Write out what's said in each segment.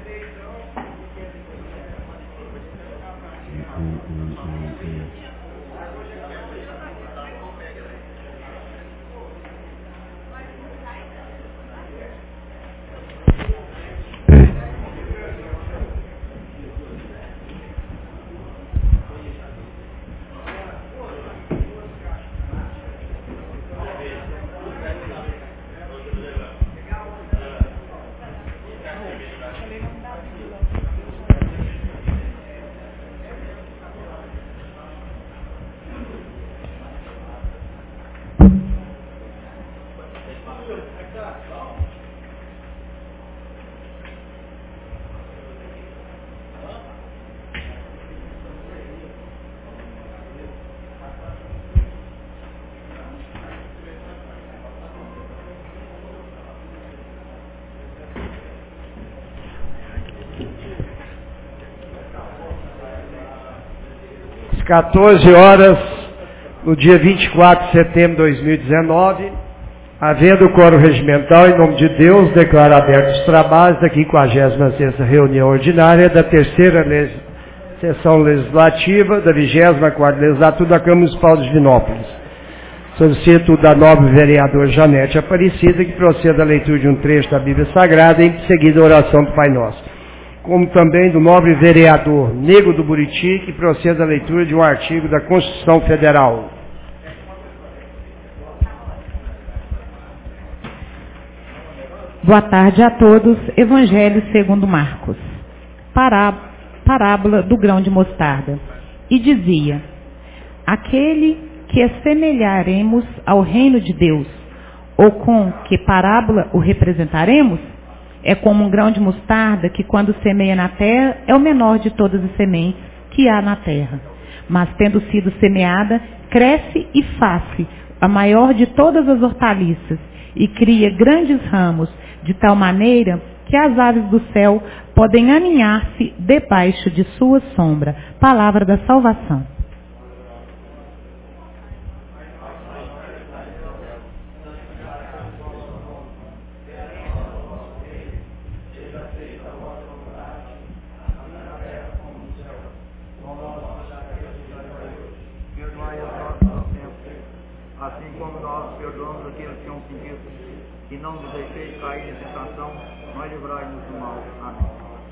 Às 14 horas, no dia 24 de setembro de 2019, havendo o quórum regimental, em nome de Deus, declaro abertos os trabalhos da 56ª reunião ordinária da terceira sessão legislativa da 24ª legislatura da Câmara Municipal de Divinópolis. Solicito da nobre vereadora Janete Aparecida que proceda a leitura de um trecho da Bíblia Sagrada e em seguida a oração do Pai Nosso. Como também do nobre vereador Nego do Buriti que proceda a leitura de um artigo da Constituição Federal. Boa tarde a todos. Evangelho segundo Marcos. Parábola do grão de mostarda. E dizia: aquele que assemelharemos ao reino de Deus, ou com que parábola o representaremos? É como um grão de mostarda que, quando semeia na terra, é o menor de todas as sementes que há na terra. Mas, tendo sido semeada, cresce e faz-se a maior de todas as hortaliças, e cria grandes ramos, de tal maneira que as aves do céu podem aninhar-se debaixo de sua sombra. Palavra da salvação. Assim como nós perdoamos aqueles que nos pedido, e não nos deixeis cair em tentação, mas livrai-nos do mal. Amém.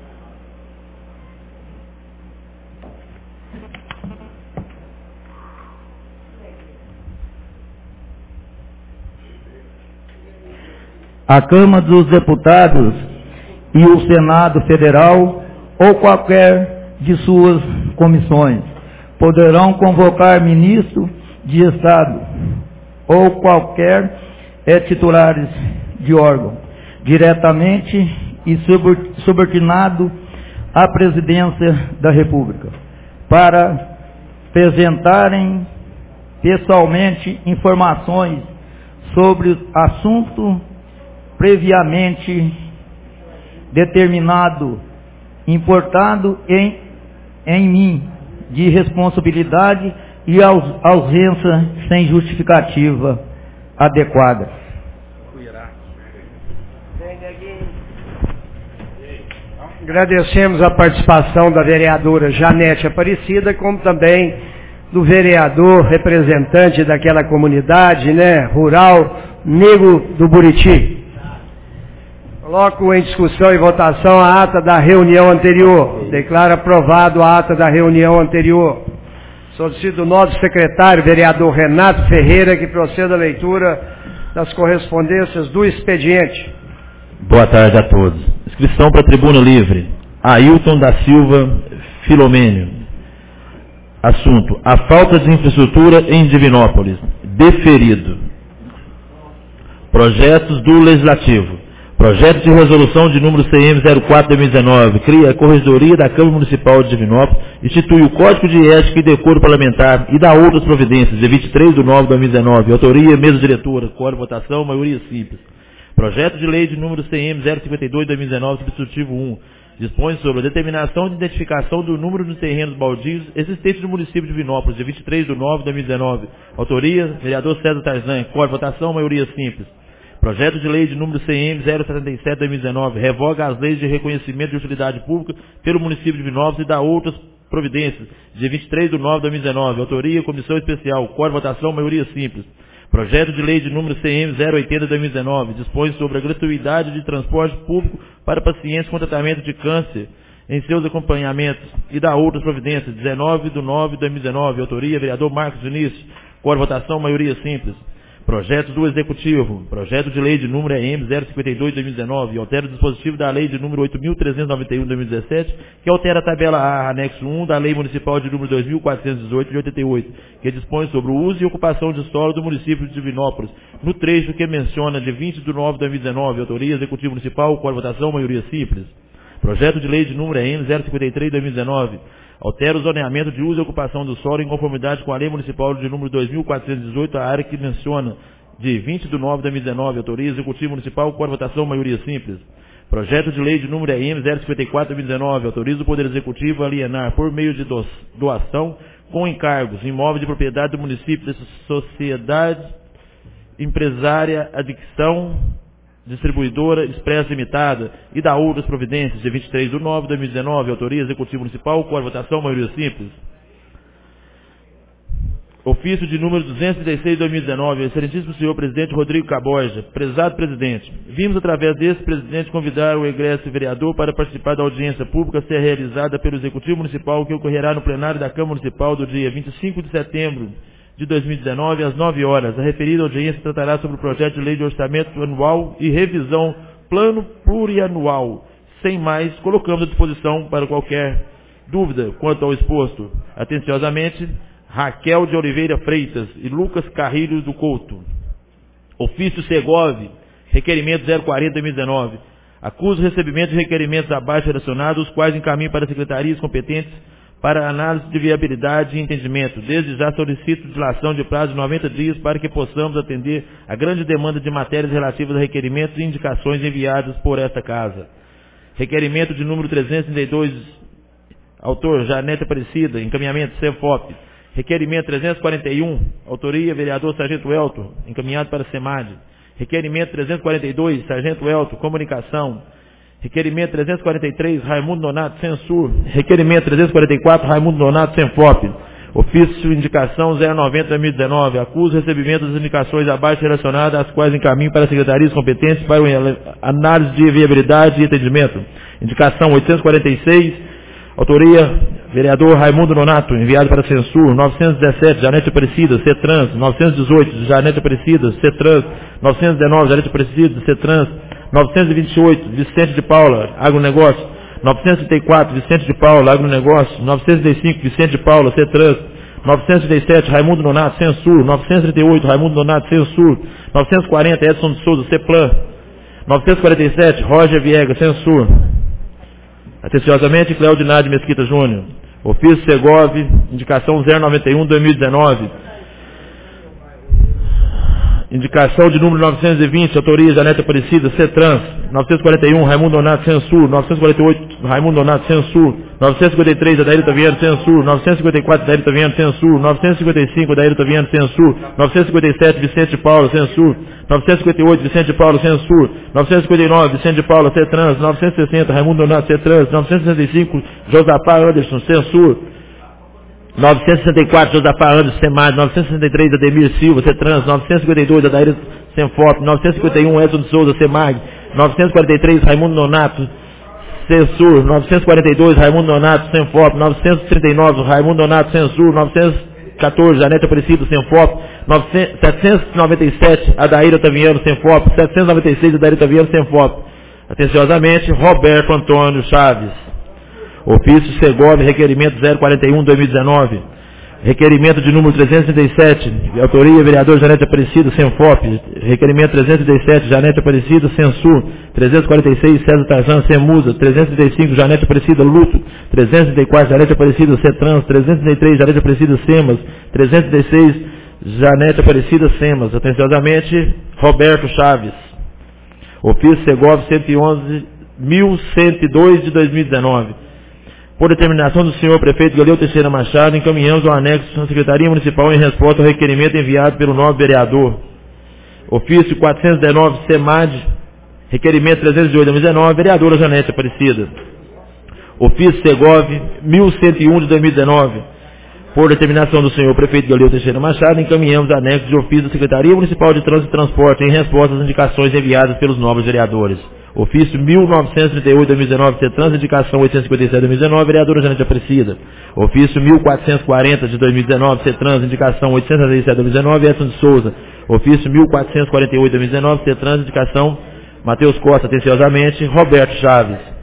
A Câmara dos Deputados e o Senado Federal ou qualquer de suas comissões poderão convocar ministro de Estado ou qualquer titulares de órgão, diretamente e subordinado à Presidência da República, para apresentarem pessoalmente informações sobre o assunto previamente determinado, importado em mim, de responsabilidade e ausência sem justificativa adequada. Agradecemos a participação da vereadora Janete Aparecida, como também do vereador representante daquela comunidade, rural, Nego do Buriti. Coloco em discussão e votação a ata da reunião anterior. Declaro aprovado a ata da reunião anterior. Solicito o nosso secretário, vereador Renato Ferreira, que proceda à leitura das correspondências do expediente. Boa tarde a todos. Inscrição para a tribuna livre. Ailton da Silva Filomênio. Assunto: a falta de infraestrutura em Divinópolis. Deferido. Projetos do Legislativo. Projeto de resolução de número CM 04/2019, cria a Corregedoria da Câmara Municipal de Divinópolis, institui o Código de Ética e Decoro Parlamentar e dá outras providências, de 23/9/2019, autoria, mesa diretora, quórum votação, maioria simples. Projeto de lei de número CM 052/2019, substitutivo 1, dispõe sobre a determinação de identificação do número de terrenos baldios existentes no município de Divinópolis, de 23/9/2019, autoria, vereador César Tarzan, quórum votação, maioria simples. Projeto de lei de número CM 077/2019, revoga as leis de reconhecimento de utilidade pública pelo município de Divinópolis e dá outras providências, dia 23/9/2019, autoria, comissão especial, código de votação, maioria simples. Projeto de lei de número CM 080/2019, dispõe sobre a gratuidade de transporte público para pacientes com tratamento de câncer em seus acompanhamentos e dá outras providências, 19/9/2019, autoria, vereador Marcos Vinícius, código de votação, maioria simples. Projeto do Executivo, projeto de lei de número EM 052/2019, altera o dispositivo da lei de número 8.391/2017, que altera a tabela A, anexo 1 da lei municipal de número 2.418 de 88, que dispõe sobre o uso e ocupação de solo do município de Divinópolis, no trecho que menciona de 20/9/2019, autoria Executivo Municipal, código de votação, maioria simples. Projeto de lei de número EM 053/2019, altera o zoneamento de uso e ocupação do solo em conformidade com a lei municipal de número 2.418, a área que menciona de 20/9/2019, autoria Executivo Municipal, código de votação, maioria simples. Projeto de lei de número EM 054/2019, autoriza o Poder Executivo a alienar, por meio de doação, com encargos, imóvel de propriedade do município, de sociedade empresária, adicção, distribuidora expressa limitada e da outras providências, de 23/9/2019, autoria Executivo Municipal, código de votação, maioria simples. Ofício de número 216/2019, excelentíssimo senhor presidente Rodrigo Caborja, prezado presidente, vimos através desse presidente convidar o egresso vereador para participar da audiência pública a ser realizada pelo Executivo Municipal, que ocorrerá no plenário da Câmara Municipal do dia 25 de setembro de 2019, às 9 horas. A referida audiência tratará sobre o projeto de lei de orçamento anual e revisão plano plurianual. Sem mais, colocamos à disposição para qualquer dúvida quanto ao exposto. Atenciosamente, Raquel de Oliveira Freitas e Lucas Carrilho do Couto. Ofício Segov, requerimento 040/2019. Acusa o recebimento de requerimentos abaixo relacionados, os quais encaminham para secretarias competentes para análise de viabilidade e entendimento. Desde já solicito dilação de prazo de 90 dias para que possamos atender a grande demanda de matérias relativas a requerimentos e indicações enviadas por esta casa. Requerimento de número 332, autor Janete Aparecida, encaminhamento CEFOP. Requerimento 341, autoria vereador Sargento Elton, encaminhado para a SEMAD. Requerimento 342, Sargento Elton, comunicação. Requerimento 343, Raimundo Donato, Censur. Requerimento 344, Raimundo Donato, Senfop. Ofício indicação 090/2019. Acusa o recebimento das indicações abaixo relacionadas, as quais encaminho para as secretarias competentes para análise de viabilidade e entendimento. Indicação 846, autoria vereador Raimundo Donato, enviado para Censur. 917, Janete Aparecida, CETRANS. 918, Janete Aparecida, CETRANS. 919, Janete Aparecida, CETRANS. 928, Vicente de Paula, agronegócio. 934, Vicente de Paula, agronegócio. 935, Vicente de Paula, CETRANS. 937, Raimundo Donato, Censur. 938, Raimundo Donato, Censur. 940, Edson de Souza, CEPLAN. 947, Roger Viegas, Censur. Atenciosamente, Cleudinade Mesquita Júnior. Ofício Segov, indicação 091/2019. Indicação de número 920, autoria Janete Aparecida, CETRANS. 941, Raimundo Donato, Censur. 948, Raimundo Donato, Censur. 953, Adair Taviano, Censur. 954, Adair Taviano, Censur. 955, Adair Taviano, Censur. 957, Vicente de Paula, Censur. 958, Vicente de Paula, Censur. 959, Vicente de Paula, CETRANS. 960, Raimundo Donato, CETRANS. 965, Josapá Anderson, Censur. 964, Josafá Anderson, SEMAD. 963, Ademir Silva, CETRANS. 952, Adair Senfop. 951, Edson de Souza, SEMAG. 943, Raimundo Donato, Censur. 942, Raimundo Donato, Senfop. 939, Raimundo Donato, Censur. 914, Janete Aparecida, Senfop. 797, Adair Otaviano, Senfop. 796, Adair Otaviano, Senfop. Atenciosamente, Roberto Antônio Chaves. Ofício Segov, requerimento 041/2019. Requerimento de número 337, de autoria vereador Janete Aparecida, Senfop. Requerimento 337, Janete Aparecida, Censur. 346, César Tarzan, Semusa. 335, Janete Aparecida, Luto. 334, Janete Aparecida, CETRANS. 333, Janete Aparecida, SEMAS. 316, Janete Aparecida, SEMAS. Atenciosamente, Roberto Chaves. Ofício Segov 111.102 de 2019. Por determinação do senhor prefeito Galileu Teixeira Machado, encaminhamos o anexo à Secretaria Municipal em resposta ao requerimento enviado pelo novo vereador. Ofício 419, SEMAD, requerimento 308/2019, vereadora Janete Aparecida. Ofício Segov 1101 de 2019, por determinação do senhor prefeito Galileu Teixeira Machado, encaminhamos anexo de ofício da Secretaria Municipal de Trânsito e Transporte em resposta às indicações enviadas pelos nobres vereadores. Ofício 1938 de 2019, CETRANS, indicação 857 de 2019, vereadora Janete Aparecida. Ofício 1440 de 2019, CETRANS, indicação 867 de 2019, Edson de Souza. Ofício 1448 de 2019, CETRANS, indicação Matheus Costa, atenciosamente, Roberto Chaves.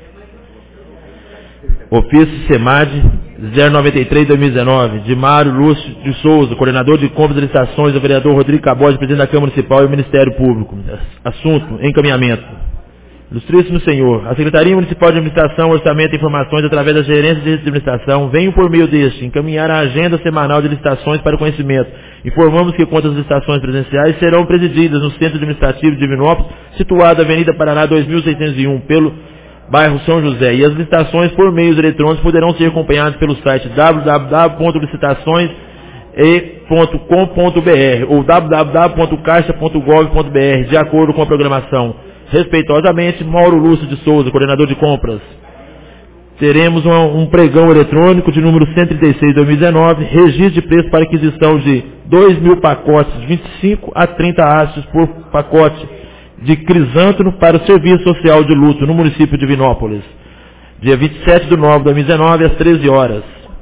Ofício SEMAD 093 de 2019, de Mário Lúcio de Souza, coordenador de compras e licitações do vereador Rodrigo Cabode, presidente da Câmara Municipal e o Ministério Público. Assunto, encaminhamento. Ilustríssimo Senhor, a Secretaria Municipal de Administração, Orçamento e Informações, através da Gerência de Administração, venho por meio deste encaminhar a agenda semanal de licitações para conhecimento. Informamos que quanto às licitações presenciais serão presididas no Centro Administrativo de Divinópolis, situado na Avenida Paraná 2601, pelo bairro São José, e as licitações por meios eletrônicos poderão ser acompanhadas pelo site www.licitações.com.br ou www.caixa.gov.br, de acordo com a programação. Respeitosamente, Mauro Lúcio de Souza, coordenador de compras. Teremos um pregão eletrônico de número 136 de 2019, registro de preço para aquisição de 2.000 pacotes, de 25 a 30 hastes por pacote, de crisântemo para o Serviço Social de Luto no município de Divinópolis. Dia 27 de 9 de 2019, às 13 horas.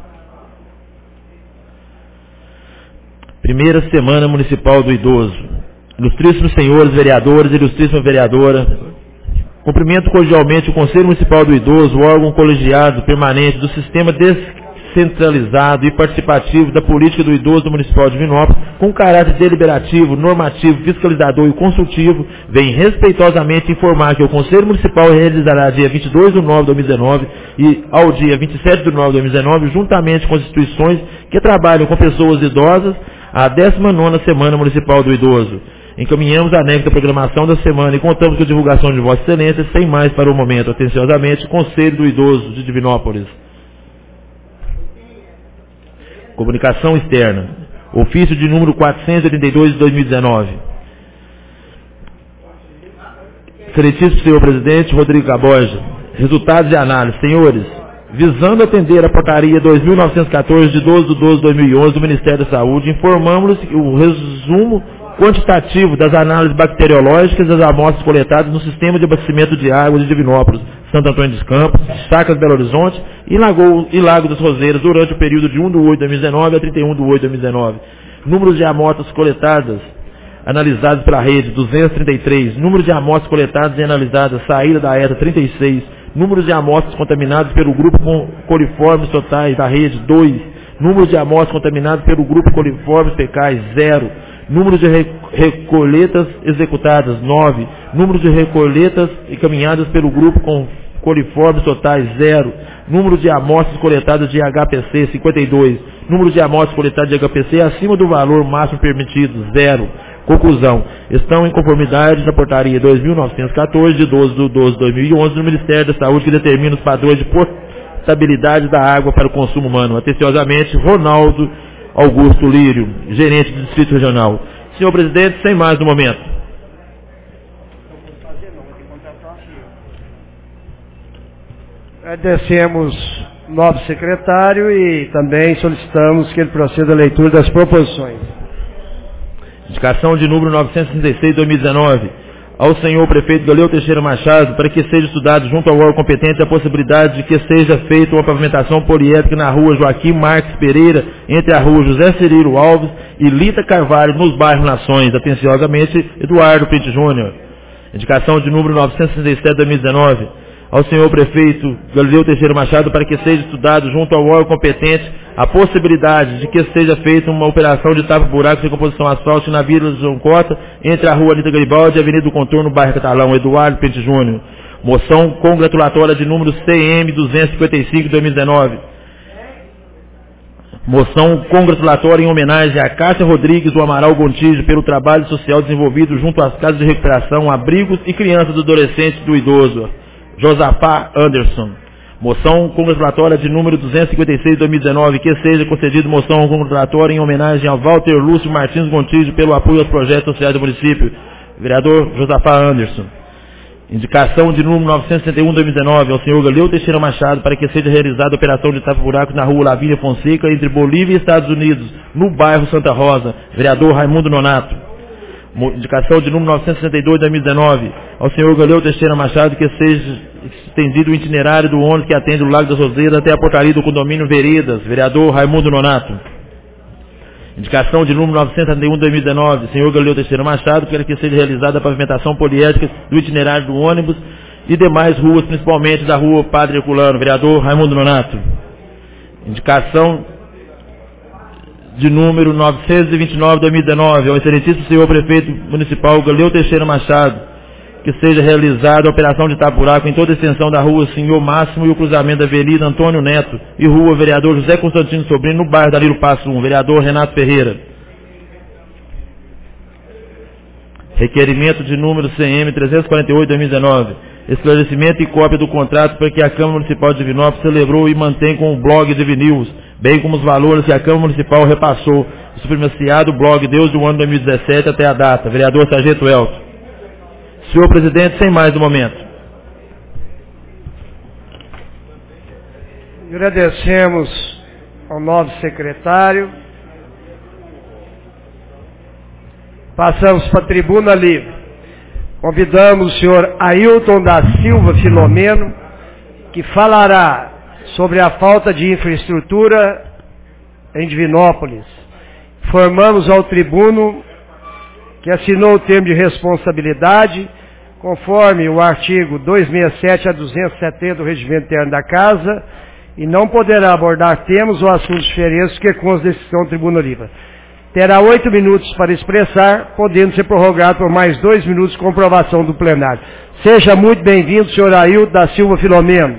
Primeira Semana Municipal do Idoso. Ilustríssimos senhores vereadores, ilustríssima vereadora, cumprimento cordialmente o Conselho Municipal do Idoso, o órgão colegiado permanente do sistema descentralizado e participativo da política do idoso do Municipal de Divinópolis, com caráter deliberativo, normativo, fiscalizador e consultivo, vem respeitosamente informar que o Conselho Municipal realizará dia 22 de 9 de 2019 e ao dia 27 de 9 de 2019, juntamente com as instituições que trabalham com pessoas idosas, a 19ª Semana Municipal do Idoso. Encaminhamos a anexo da programação da semana e contamos com a divulgação de Vossa Excelência, sem mais para o momento. Atenciosamente, Conselho do Idoso de Divinópolis. Comunicação externa. Ofício de número 482 de 2019. Excelentíssimo senhor presidente Rodrigo Cabode, resultados de análise. Senhores, visando atender a portaria 2.914 de 12 de 12 de 2011 do Ministério da Saúde, informamos o resumo quantitativo das análises bacteriológicas das amostras coletadas no sistema de abastecimento de água de Divinópolis, Santo Antônio dos Campos, Sacas Belo Horizonte e Lago das Roseiras durante o período de 1 de 8 de 2019 a 31 de 8 de 2019. Número de amostras coletadas, analisadas pela rede, 233. Número de amostras coletadas e analisadas, saída da ETA, 36. Número de amostras contaminadas pelo grupo coliformes totais da rede, 2. Número de amostras contaminadas pelo grupo coliformes fecais, 0. Número de recolhetas executadas, 9. Número de recolhetas encaminhadas pelo grupo com coliformes totais, 0. Número de amostras coletadas de HPC, 52. Número de amostras coletadas de HPC acima do valor máximo permitido, 0. Conclusão. Estão em conformidade da portaria 2.914 de 12 de 12 de 2011 do Ministério da Saúde, que determina os padrões de potabilidade da água para o consumo humano. Atenciosamente, Ronaldo Augusto Lírio, gerente do Distrito Regional. Senhor presidente, sem mais no momento. Agradecemos o novo secretário e também solicitamos que ele proceda à leitura das proposições. Indicação de número 966 de 2019. Ao senhor prefeito Galileu Teixeira Machado, para que seja estudado junto ao órgão competente a possibilidade de que seja feita uma pavimentação poliédrica na rua Joaquim Marques Pereira, entre a rua José Cirilo Alves e Lita Carvalho, nos bairros Nações. Atenciosamente, Eduardo Pinto Júnior. Indicação de número 967 de 2019. Ao senhor prefeito Galileu Teixeira Machado, para que seja estudado junto ao órgão competente a possibilidade de que seja feita uma operação de tapa-buraco de recomposição asfáltica na Vila João Cota, entre a rua Anita Garibaldi e a Avenida do Contorno, bairro Catalão. Eduardo Pente Júnior. Moção congratulatória de número CM 255 de 2019. Moção congratulatória em homenagem a Cássia Rodrigues do Amaral Gontijo pelo trabalho social desenvolvido junto às casas de recuperação, abrigos e crianças e adolescentes do idoso. Josafá Anderson. Moção congratulatória de número 256 de 2019, que seja concedida moção congratulatória em homenagem a Walter Lúcio Martins Gontijo pelo apoio aos projetos sociais do município. Vereador Josafá Anderson. Indicação de número 971 de 2019 ao senhor Galileu Teixeira Machado para que seja realizada a operação de tapa-buraco na rua Lavínia Fonseca, entre Bolívia e Estados Unidos, no bairro Santa Rosa. Vereador Raimundo Nonato. Indicação de número 962 de 2019 ao senhor Galileu Teixeira Machado que seja estendido o itinerário do ônibus que atende o Lago das Roseiras até a portaria do condomínio Veredas. Vereador Raimundo Nonato. Indicação de número 971 de 2019, senhor Galileu Teixeira Machado, para que seja realizada a pavimentação poliédrica do itinerário do ônibus e demais ruas, principalmente da rua Padre Herculano. Vereador Raimundo Nonato. Indicação de número 929 de 2019, ao excelentíssimo senhor prefeito municipal Galileu Teixeira Machado, que seja realizada a operação de tapa-buraco em toda a extensão da rua Senhor Máximo e o cruzamento da Avenida Antônio Neto e rua Vereador José Constantino Sobrinho, no bairro Danilo Passo 1. Vereador Renato Ferreira. Requerimento de número CM 348 de 2019. Esclarecimento e cópia do contrato para que a Câmara Municipal de Divinópolis celebrou e mantém com o blog Divinews, bem como os valores que a Câmara Municipal repassou, o supremaciado blog desde o ano 2017 até a data. Vereador Sargento Elton. Senhor presidente, sem mais no momento. Agradecemos ao novo secretário. Passamos para a tribuna livre. Convidamos o senhor Ailton da Silva Filomeno, que falará sobre a falta de infraestrutura em Divinópolis. Informamos ao tribuno que assinou o termo de responsabilidade, conforme o artigo 267 a 270 do Regimento Interno da Casa, e não poderá abordar temas ou assuntos diferentes que consta da decisão do Tribunal Livre. Terá 8 minutos para expressar, podendo ser prorrogado por mais 2 minutos com aprovação do plenário. Seja muito bem-vindo, senhor Ailton da Silva Filomeno.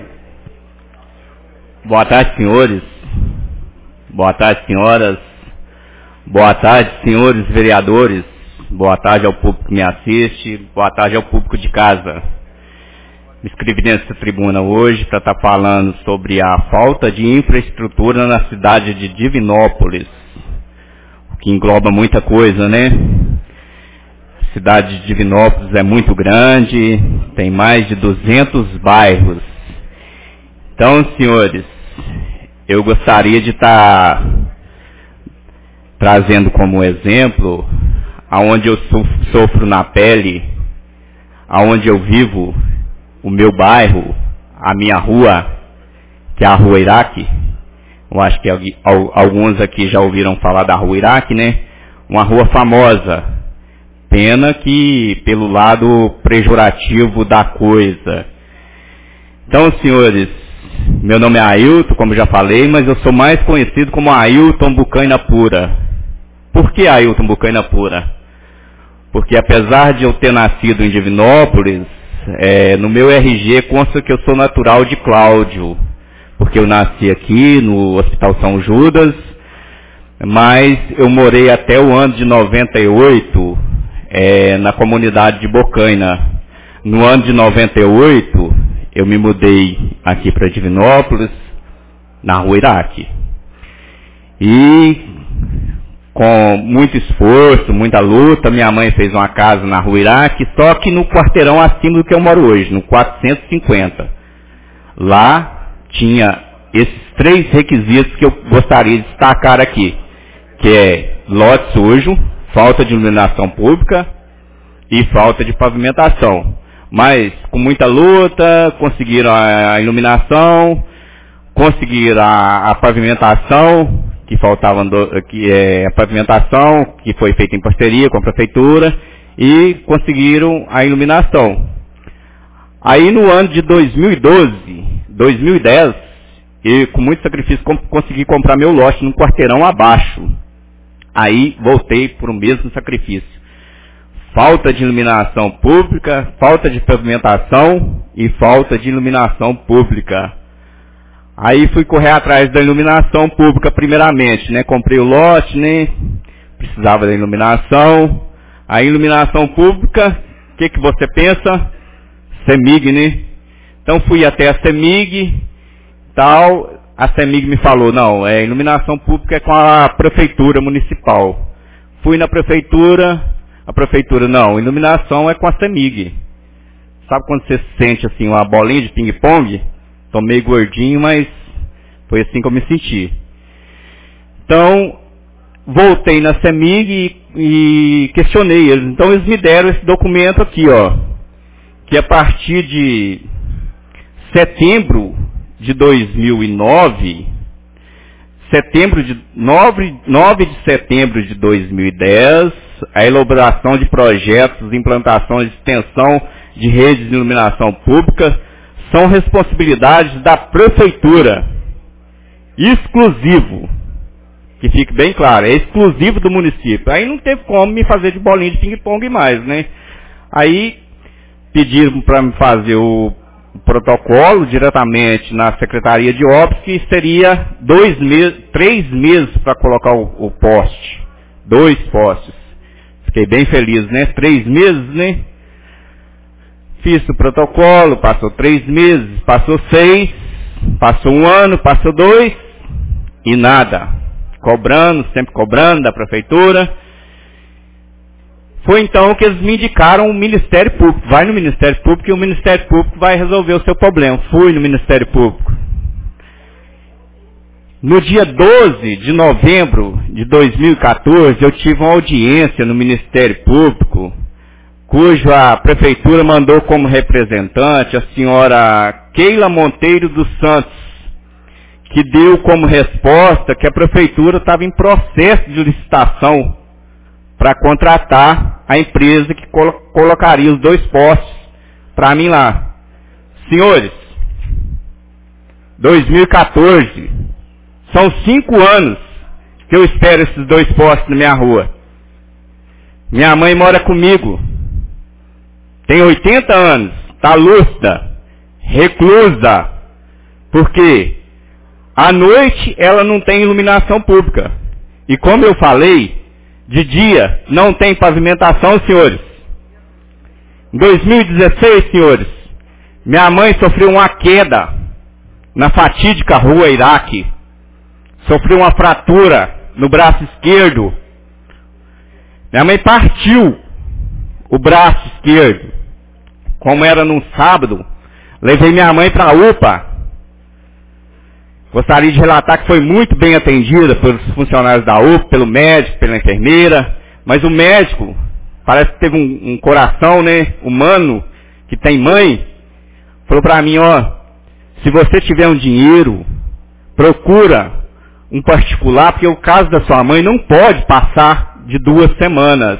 Boa tarde, senhores. Boa tarde, senhoras. Boa tarde, senhores vereadores. Boa tarde ao público que me assiste. Boa tarde ao público de casa. Me inscrevi nessa tribuna hoje para estar falando sobre a falta de infraestrutura na cidade de Divinópolis, o que engloba muita coisa, né? A cidade de Divinópolis é muito grande, tem mais de 200 bairros. Então, senhores, eu gostaria de estar trazendo como exemplo aonde eu sofro na pele, aonde eu vivo, o meu bairro, a minha rua, que é a Rua Iraque. Eu acho que alguns aqui já ouviram falar da Rua Iraque, né? Uma rua famosa. Pena que pelo lado pejorativo da coisa. Então, senhores, meu nome é Ailton, como já falei, mas eu sou mais conhecido como Ailton Bucaina Pura. Por que Ailton Bucaina Pura? Porque apesar de eu ter nascido em Divinópolis, no meu RG consta que eu sou natural de Cláudio, porque eu nasci aqui no Hospital São Judas, mas eu morei até o ano de 98 na comunidade de Bocaina. No ano de 98, eu me mudei aqui para Divinópolis, na Rua Iraque. E com muito esforço, muita luta, minha mãe fez uma casa na Rua Iraque, só que no quarteirão acima do que eu moro hoje, no 450. Lá tinha esses 3 requisitos que eu gostaria de destacar aqui, que é lote sujo, falta de iluminação pública e falta de pavimentação. Mas com muita luta, conseguiram a iluminação, conseguiram a pavimentação, que faltava a pavimentação, que foi feita em parceria com a prefeitura, e conseguiram a iluminação. Aí no ano de 2010, eu com muito sacrifício consegui comprar meu lote num quarteirão abaixo. Aí voltei por o mesmo sacrifício. Falta de iluminação pública, falta de pavimentação e falta de iluminação pública. Aí fui correr atrás da iluminação pública primeiramente, né? Comprei o lote, né? Precisava da iluminação. A iluminação pública, o que você pensa? CEMIG, né? Então fui até a CEMIG tal, a CEMIG me falou, não, iluminação pública é com a prefeitura municipal. Fui na prefeitura, a prefeitura, não, iluminação é com a CEMIG. Sabe quando você sente assim uma bolinha de ping-pong? Tô meio gordinho, mas foi assim que eu me senti. Então, voltei na CEMIG e questionei eles. Então eles me deram esse documento aqui, ó, que a partir de setembro de 2009, 9 de setembro de 2010, a elaboração de projetos, implantação de extensão de redes de iluminação pública são responsabilidades da prefeitura. Exclusivo. Que fique bem claro, é exclusivo do município. Aí não teve como me fazer de bolinha de ping-pong mais, né? Aí pediram para me fazer o protocolo diretamente na Secretaria de Obras, que seria 3 meses para colocar o poste. 2 postes. Fiquei bem feliz, né? 3 meses, né? Fiz o protocolo, passou 3 meses, passou 6, passou 1 ano, passou 2 e nada. Cobrando, sempre cobrando da prefeitura. Foi então que eles me indicaram o Ministério Público. Vai no Ministério Público e o Ministério Público vai resolver o seu problema. Fui no Ministério Público. No dia 12 de novembro de 2014, eu tive uma audiência no Ministério Público, cuja prefeitura mandou como representante a senhora Keila Monteiro dos Santos, que deu como resposta que a prefeitura estava em processo de licitação para contratar a empresa que colocaria os 2 postes para mim lá. Senhores, 2014, são 5 anos que eu espero esses 2 postes na minha rua. Minha mãe mora comigo, tem 80 anos, está lúcida, reclusa, porque à noite ela não tem iluminação pública. E como eu falei, de dia não tem pavimentação, senhores. Em 2016, senhores, minha mãe sofreu uma queda na fatídica rua Iraque. Sofreu uma fratura no braço esquerdo. Minha mãe partiu o braço esquerdo. Como era num sábado, levei minha mãe para a UPA. Gostaria de relatar que foi muito bem atendida pelos funcionários da UPA, pelo médico, pela enfermeira, mas o médico parece que teve um coração, né, humano, que tem mãe, falou para mim, ó, se você tiver um dinheiro, procura um particular, porque o caso da sua mãe não pode passar de 2 semanas.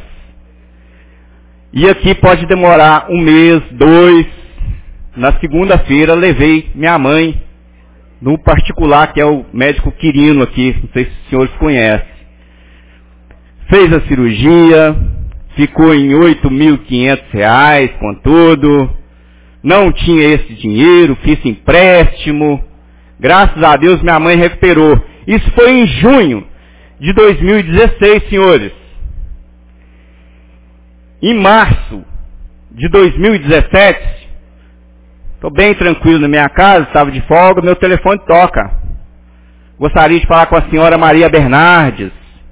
E aqui pode demorar 1 mês, 2. Na segunda-feira levei minha mãe no particular, que é o médico Quirino aqui, não sei se os senhores conhecem. Fez a cirurgia, ficou em R$ 8.500 com tudo, não tinha esse dinheiro, fiz empréstimo, graças a Deus minha mãe recuperou. Isso foi em junho de 2016, senhores. Em março de 2017, estou bem tranquilo na minha casa, estava de folga, meu telefone toca. Gostaria de falar com a senhora Maria Bernardes.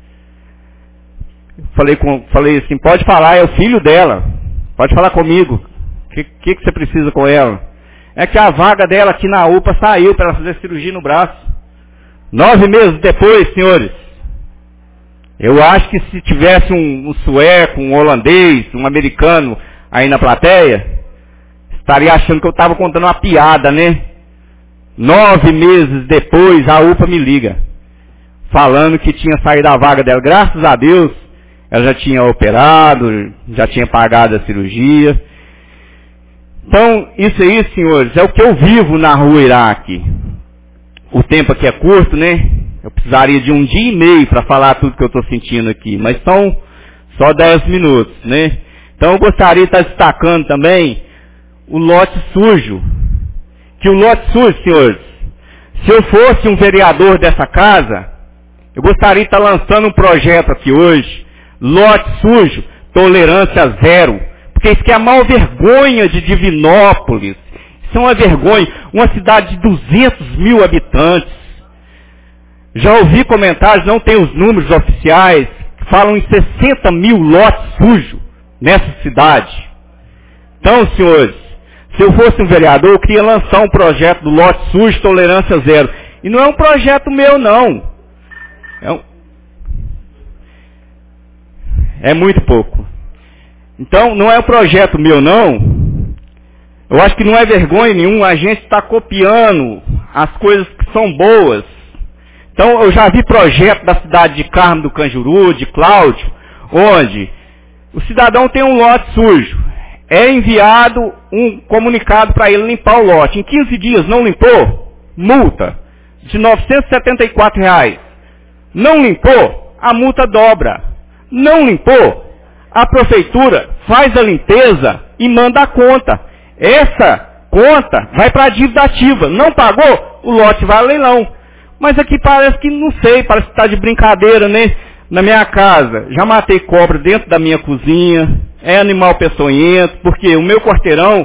Falei assim, pode falar, é o filho dela. Pode falar comigo. O que você precisa com ela? É que a vaga dela aqui na UPA saiu para ela fazer cirurgia no braço. 9 meses depois, senhores. Eu acho que se tivesse um sueco, um holandês, um americano aí na plateia, estaria achando que eu estava contando uma piada, né? 9 meses depois, a UPA me liga, falando que tinha saído a vaga dela. Graças a Deus, ela já tinha operado, já tinha pagado a cirurgia. Então, isso aí, senhores, é o que eu vivo na rua Iraque. O tempo aqui é curto, né? Eu precisaria de 1 dia e meio para falar tudo que eu estou sentindo aqui, mas são só 10 minutos, né? Então, eu gostaria de estar destacando também o lote sujo. Que o lote sujo, senhores, se eu fosse um vereador dessa casa, eu gostaria de estar lançando um projeto aqui hoje, lote sujo, tolerância zero. Porque isso que é a maior vergonha de Divinópolis, Isso é uma vergonha. Uma cidade de 200 mil habitantes. Já ouvi comentários, não tem os números oficiais, que falam em 60 mil lotes sujos nessa cidade. Então, senhores, se eu fosse um vereador, eu queria lançar um projeto do lote sujo, tolerância zero. E não é um projeto meu, não. É muito pouco. Então, não é um projeto meu, não. Eu acho que não é vergonha nenhuma a gente estar copiando as coisas que são boas. Então, eu já vi projeto da cidade de Carmo do Canjuru, de Cláudio, onde o cidadão tem um lote sujo. É enviado um comunicado para ele limpar o lote. Em 15 dias não limpou, multa de R$ 974. Não limpou, a multa dobra. Não limpou, a prefeitura faz a limpeza e manda a conta. Essa conta vai para a dívida ativa. Não pagou, o lote vai ao leilão. Mas aqui parece que, não sei, parece que está de brincadeira, né? Na minha casa, já matei cobra dentro da minha cozinha, é animal peçonhento, porque o meu quarteirão,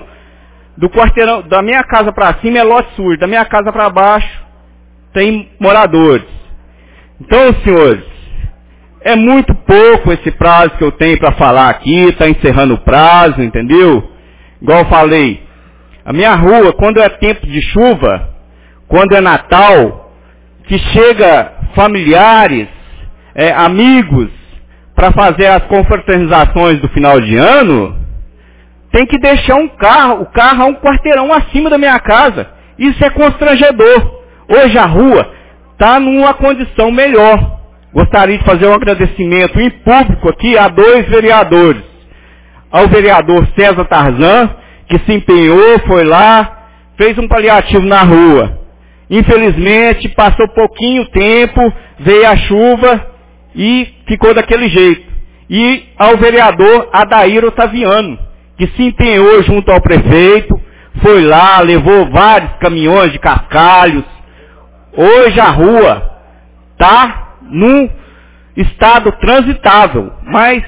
da minha casa para cima é lote sujo, da minha casa para baixo tem moradores. Então, senhores, é muito pouco esse prazo que eu tenho para falar aqui, está encerrando o prazo, entendeu? Igual eu falei, a minha rua, quando é tempo de chuva, quando é Natal, que chega familiares, amigos, para fazer as confraternizações do final de ano, tem que deixar o carro a um quarteirão acima da minha casa. Isso é constrangedor. Hoje a rua está numa condição melhor. Gostaria de fazer um agradecimento em público aqui a 2 vereadores. Ao vereador César Tarzan, que se empenhou, foi lá, fez um paliativo na rua. Infelizmente, passou pouquinho tempo, veio a chuva e ficou daquele jeito. E ao vereador Adair Otaviano, que se empenhou junto ao prefeito, foi lá, levou vários caminhões de cascalhos. Hoje a rua está num estado transitável, mas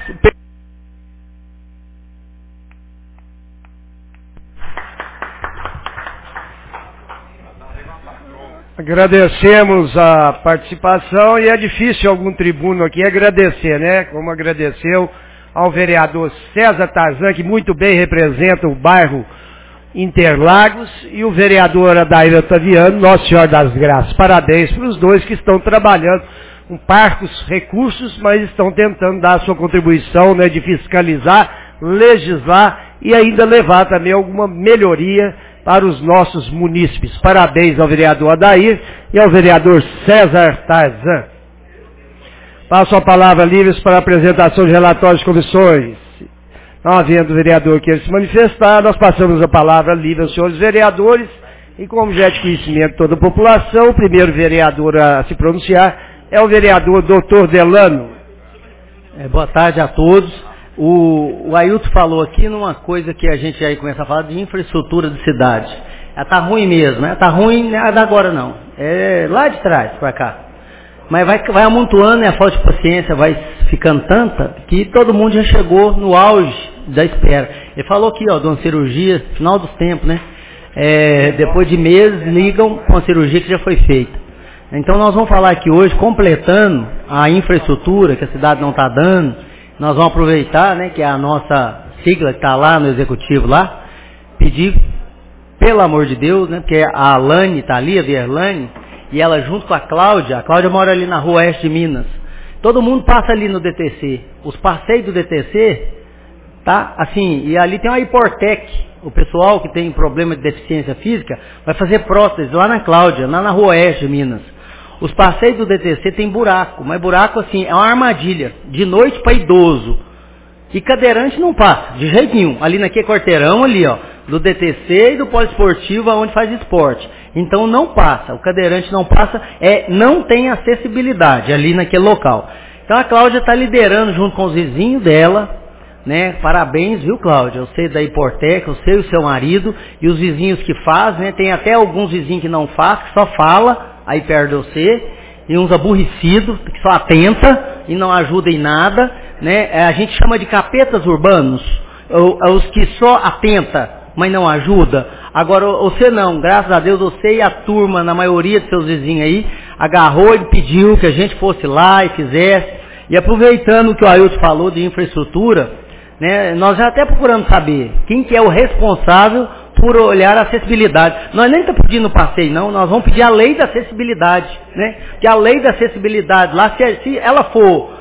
agradecemos a participação e é difícil algum tribuno aqui agradecer, né? Como agradeceu ao vereador César Tarzan, que muito bem representa o bairro Interlagos, e o vereador Adair Otaviano, Nossa Senhora das Graças. Parabéns para os dois que estão trabalhando com parcos recursos, mas estão tentando dar a sua contribuição, né, de fiscalizar, legislar e ainda levar também alguma melhoria para os nossos munícipes. Parabéns ao vereador Adair e ao vereador César Tarzan. Passo a palavra livres para a apresentação de relatórios de comissões. Não havendo vereador queira se manifestar, nós passamos a palavra livre aos senhores vereadores, e como já é de conhecimento de toda a população, o primeiro vereador a se pronunciar é o vereador Dr. Delano. Boa tarde a todos. O Ailton falou aqui numa coisa que a gente aí começa a falar de infraestrutura de cidade. Ela está ruim mesmo, né? Está ruim, não é da agora não. É lá de trás para cá. Mas vai amontoando, a falta de paciência vai ficando tanta que todo mundo já chegou no auge da espera. Ele falou aqui, ó, de uma cirurgia, final dos tempos, né? Depois de meses ligam com a cirurgia que já foi feita. Então nós vamos falar aqui hoje, completando a infraestrutura que a cidade não está dando. Nós vamos aproveitar, né, que é a nossa sigla que está lá no executivo lá, pedir, pelo amor de Deus, né, porque a Alane está ali, a Vierlane, e ela junto com a Cláudia mora ali na rua Oeste de Minas. Todo mundo passa ali no DTC. Os passeios do DTC, tá? Assim, e ali tem uma Hiportec. O pessoal que tem problema de deficiência física vai fazer prótese lá na Cláudia, lá na rua Oeste de Minas. Os passeios do DTC tem buraco, mas buraco assim, é uma armadilha. De noite para idoso. E cadeirante não passa, de jeito nenhum. Ali naquele quarteirão ali, ó, do DTC e do poliesportivo, onde faz esporte. Então não passa, o cadeirante não passa, não tem acessibilidade ali naquele local. Então a Cláudia está liderando junto com os vizinhos dela, né? Parabéns, viu, Cláudia? Eu sei da Hiportec, eu sei o seu marido e os vizinhos que fazem, né? Tem até alguns vizinhos que não fazem, que só fala aí perto de você, e uns aborrecidos, que só atenta e não ajuda em nada, né? A gente chama de capetas urbanos, os que só atenta, mas não ajuda. Agora, você não, graças a Deus, você e a turma, na maioria dos seus vizinhos aí, agarrou e pediu que a gente fosse lá e fizesse. E aproveitando o que o Ailton falou de infraestrutura, né, nós já até procuramos saber quem que é o responsável por olhar a acessibilidade. Nós nem estamos pedindo passeio, não, nós vamos pedir a lei da acessibilidade, né? Que a lei da acessibilidade, lá, se ela for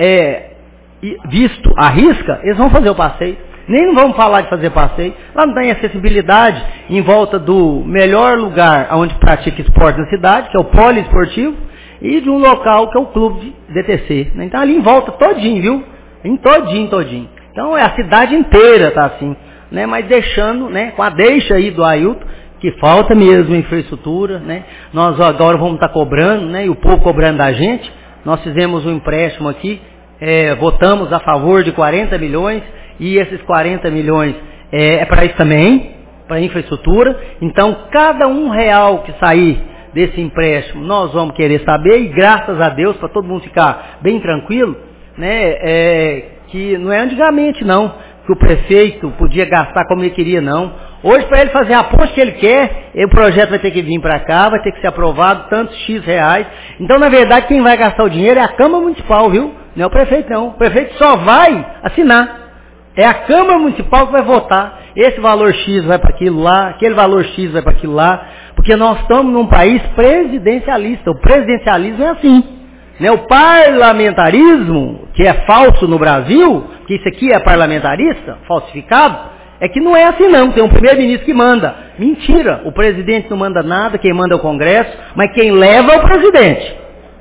visto à risca, eles vão fazer o passeio. Nem não vamos falar de fazer passeio. Lá não tem acessibilidade em volta do melhor lugar onde pratica esporte na cidade, que é o poliesportivo, e de um local que é o clube de DTC. Então ali em volta todinho, viu? Em todinho. Então a cidade inteira está assim, né? Mas deixando, né? Com a deixa aí do Ailton, que falta mesmo infraestrutura, né? Nós agora vamos estar cobrando, né? E o povo cobrando da gente. Nós fizemos um empréstimo aqui, votamos a favor de 40 milhões, e esses 40 milhões é para isso também, para infraestrutura. Então, cada R$1 que sair desse empréstimo, nós vamos querer saber, e graças a Deus, para todo mundo ficar bem tranquilo, né, que não é antigamente não, que o prefeito podia gastar como ele queria não. Hoje, para ele fazer a ponte que ele quer, o projeto vai ter que vir para cá, vai ter que ser aprovado, tantos X reais. Então, na verdade, quem vai gastar o dinheiro é a Câmara Municipal, viu? Não é o prefeito não. O prefeito só vai assinar. É a Câmara Municipal que vai votar. Esse valor X vai para aquilo lá, aquele valor X vai para aquilo lá, porque nós estamos num país presidencialista. O presidencialismo é assim, né? O parlamentarismo, que é falso no Brasil, que isso aqui é parlamentarista, falsificado, é que não é assim não. Tem um primeiro-ministro que manda. Mentira, o presidente não manda nada, quem manda é o Congresso, mas quem leva é o presidente.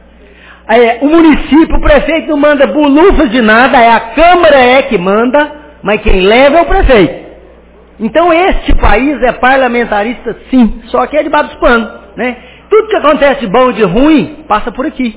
O município, o prefeito não manda bolufas de nada, a Câmara que manda, mas quem leva é o prefeito. Então este país é parlamentarista sim, só que é debaixo dos panos, né? Tudo que acontece de bom e de ruim, passa por aqui,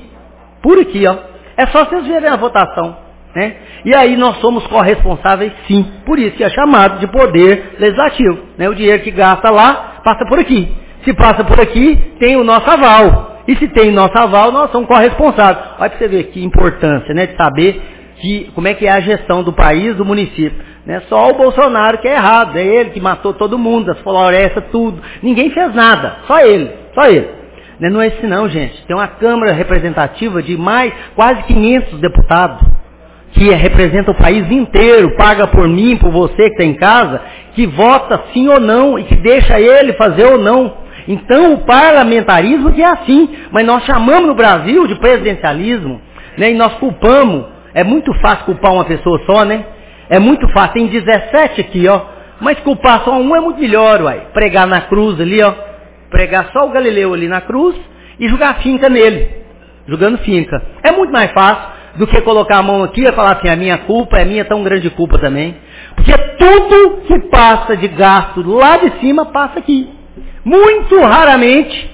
ó. É só vocês verem a votação, né? E aí nós somos corresponsáveis sim, por isso que é chamado de poder legislativo, né? O dinheiro que gasta lá, passa por aqui. Se passa por aqui, tem o nosso aval. E se tem nosso aval, nós somos corresponsáveis. Olha para você ver que importância, né, de saber como é que é a gestão do país, do município. Né? Só o Bolsonaro que é errado, é ele que matou todo mundo, as florestas, tudo. Ninguém fez nada, só ele. Né? Não é assim não, gente. Tem uma Câmara representativa de quase 500 deputados, que representa o país inteiro, paga por mim, por você que está em casa, que vota sim ou não, e que deixa ele fazer ou não. Então o parlamentarismo que é assim, mas nós chamamos no Brasil de presidencialismo, né? E nós culpamos, é muito fácil culpar uma pessoa só, né? É muito fácil, tem 17 aqui, ó, mas culpar só um é muito melhor, uai. Pregar na cruz ali, ó, pregar só o Galileu ali na cruz e jogar finca nele, jogando finca. É muito mais fácil do que colocar a mão aqui e falar assim, a minha culpa é minha tão grande culpa também, porque tudo que passa de gasto lá de cima passa aqui. Muito raramente,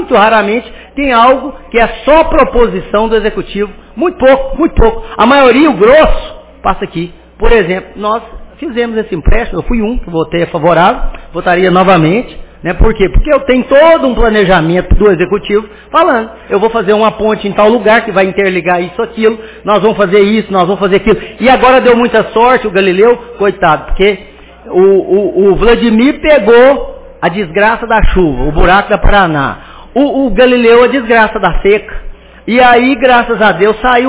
tem algo que é só proposição do Executivo. Muito pouco. A maioria, o grosso, passa aqui. Por exemplo, nós fizemos esse empréstimo, eu fui que votei favorável, votaria novamente. Né? Por quê? Porque eu tenho todo um planejamento do Executivo falando, eu vou fazer uma ponte em tal lugar que vai interligar isso, aquilo, nós vamos fazer isso, nós vamos fazer aquilo. E agora deu muita sorte o Galileu, coitado, porque o Vladimir pegou a desgraça da chuva, o buraco da Paraná. O Galileu, a desgraça da seca. E aí, graças a Deus, saiu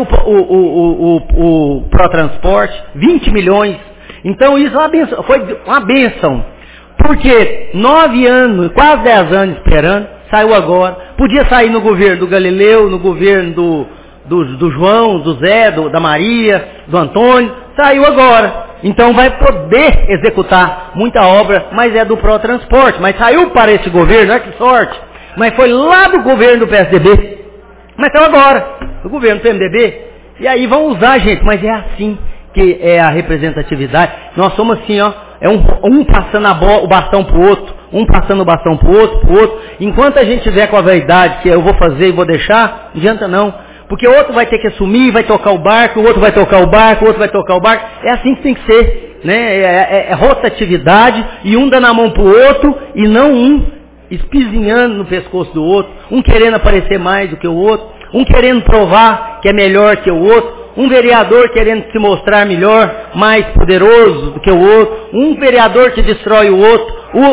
o Protransporte, 20 milhões. Então isso foi uma bênção. Porque 9 anos, quase 10 anos esperando, saiu agora. Podia sair no governo do Galileu, no governo do João, do Zé, da Maria, do Antônio. Saiu agora. Então vai poder executar muita obra, mas é do Protransporte. Mas saiu para esse governo, olha que sorte. Mas foi lá do governo do PSDB. Mas saiu agora, do governo do PMDB. E aí vão usar, gente, mas é assim que é a representatividade. Nós somos assim, ó, é um passando o bastão pro outro, um passando o bastão pro outro. Enquanto a gente tiver com a verdade que eu vou fazer e vou deixar, não adianta não. Porque o outro vai ter que assumir, vai tocar o barco, o outro vai tocar o barco, o outro vai tocar o barco. É assim que tem que ser, né? É rotatividade, e um dá na mão pro outro, e não um espizinhando no pescoço do outro, um querendo aparecer mais do que o outro, um querendo provar que é melhor que o outro, um vereador querendo se mostrar melhor, mais poderoso do que o outro, um vereador que destrói o outro,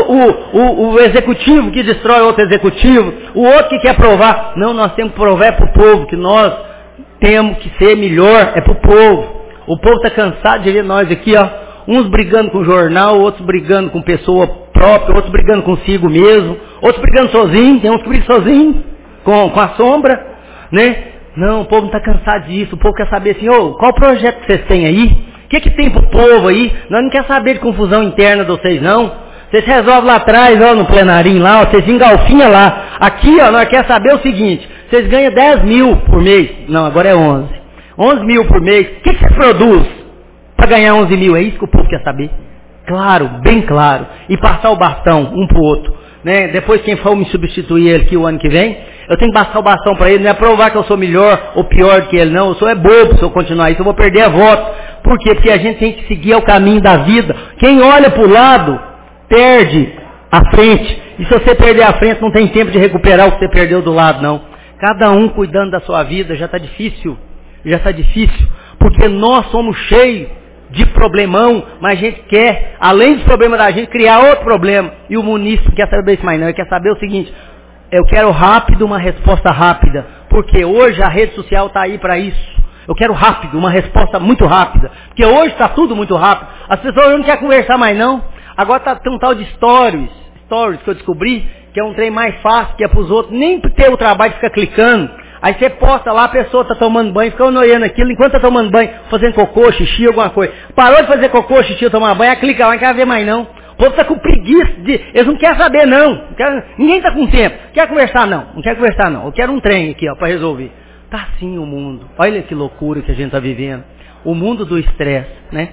o executivo que destrói outro executivo, o outro que quer provar. Não, nós temos que provar para o povo que nós temos que ser melhor, é para o povo. O povo está cansado de ver nós aqui, ó, uns brigando com o jornal, outros brigando com pessoa própria, outros brigando consigo mesmo, outros brigando sozinho, tem uns que brigam sozinho, com a sombra, né? Não, o povo não está cansado disso, o povo quer saber assim, qual o projeto que vocês têm aí? O que tem para o povo aí? Nós não queremos saber de confusão interna de vocês não. Vocês resolvem lá atrás, no plenarinho lá, vocês engalfinham lá. Aqui, nós queremos saber o seguinte, vocês ganham 10 mil por mês. Não, agora é 11. 11 mil por mês. O que você produz para ganhar 11 mil? É isso que o povo quer saber. Claro, bem claro. E passar o bastão um para o outro. Né? Depois quem for me substituir ele aqui o ano que vem, eu tenho que passar o bastão para ele, não é provar que eu sou melhor ou pior do que ele, não. Eu sou bobo se eu continuar isso, eu vou perder a voto. Por quê? Porque a gente tem que seguir o caminho da vida. Quem olha para o lado, perde a frente. E se você perder a frente, não tem tempo de recuperar o que você perdeu do lado, não. Cada um cuidando da sua vida, já está difícil. Já está difícil. Porque nós somos cheios de problemão, mas a gente quer, além dos problemas da gente, criar outro problema. E o munícipe não quer saber isso mais não. Ele quer saber o seguinte, eu quero rápido, uma resposta rápida. Porque hoje a rede social está aí para isso. Eu quero rápido, uma resposta muito rápida. Porque hoje está tudo muito rápido. As pessoas não querem conversar mais não. Agora tem um tal de stories que eu descobri, que é um trem mais fácil, que é para os outros, nem ter o trabalho de ficar clicando. Aí você posta lá, a pessoa está tomando banho, fica olhando aquilo, enquanto está tomando banho, fazendo cocô, xixi, alguma coisa. Parou de fazer cocô, xixi, tomar banho, clica lá, não quer ver mais não. O povo está com preguiça, eles não querem saber não. Ninguém está com tempo. Quer conversar não, não quer conversar não. Eu quero um trem aqui, para resolver. Tá assim o mundo. Olha que loucura que a gente está vivendo. O mundo do estresse, né?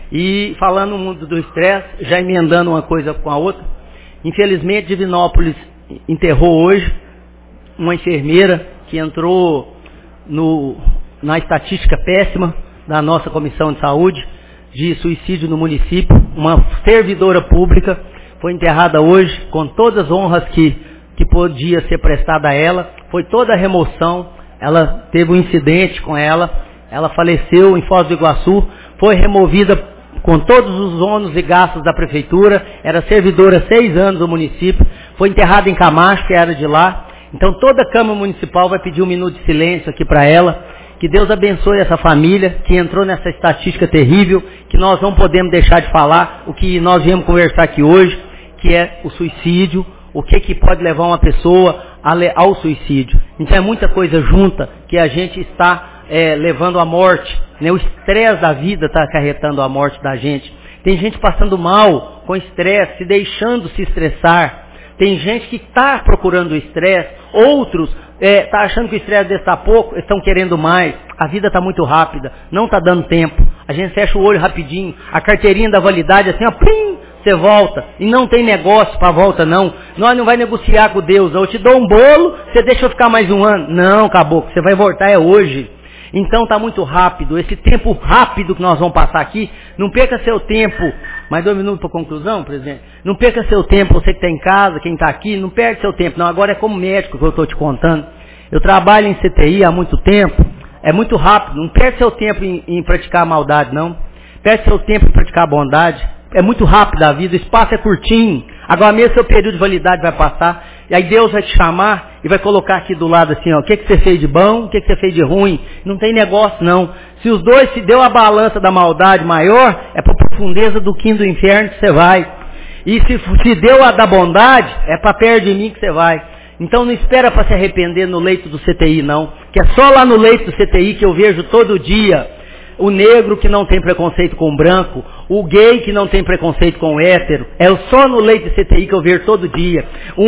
E falando no mundo do estresse, já emendando uma coisa com a outra, infelizmente Divinópolis enterrou hoje uma enfermeira que entrou na estatística péssima da nossa Comissão de Saúde de suicídio no município, uma servidora pública, foi enterrada hoje com todas as honras que podia ser prestada a ela, foi toda a remoção, ela teve um incidente com ela faleceu em Foz do Iguaçu, foi removida com todos os ônus e gastos da prefeitura, era servidora 6 anos do município, foi enterrada em Camacho, que era de lá. Então toda a Câmara Municipal vai pedir 1 minuto de silêncio aqui para ela, que Deus abençoe essa família, que entrou nessa estatística terrível, que nós não podemos deixar de falar, o que nós viemos conversar aqui hoje, que é o suicídio, o que pode levar uma pessoa ao suicídio. Então é muita coisa junta que a gente está levando à morte, né? O estresse da vida está acarretando a morte da gente. Tem gente passando mal com estresse, se deixando se estressar. Tem gente que está procurando o estresse, outros está achando que o estresse está pouco, estão querendo mais. A vida está muito rápida, não está dando tempo. A gente fecha o olho rapidinho, a carteirinha da validade assim, ó, plim, você volta. E não tem negócio para volta não. Nós não vai negociar com Deus. Eu te dou um bolo, você deixa eu ficar mais 1 ano. Não, acabou, você vai voltar é hoje. Então está muito rápido, esse tempo rápido que nós vamos passar aqui, não perca seu tempo, mais 2 minutos para conclusão, presidente, não perca seu tempo, você que está em casa, quem está aqui, não perde seu tempo, não, agora é como médico que eu estou te contando, eu trabalho em CTI há muito tempo, é muito rápido, não perde seu tempo em praticar a maldade não, perde seu tempo em praticar a bondade, é muito rápido a vida, o espaço é curtinho, agora mesmo seu período de validade vai passar, e aí Deus vai te chamar e vai colocar aqui do lado assim, ó, o que você fez de bom, o que você fez de ruim. Não tem negócio não. Se os dois se deu a balança da maldade maior, é para a profundeza do quinto do inferno que você vai. E se deu a da bondade, é para perto de mim que você vai. Então não espera para se arrepender no leito do CTI não, que é só lá no leito do CTI que eu vejo todo dia o negro que não tem preconceito com o branco, o gay que não tem preconceito com o hétero, é só no leito de CTI que eu vejo todo dia,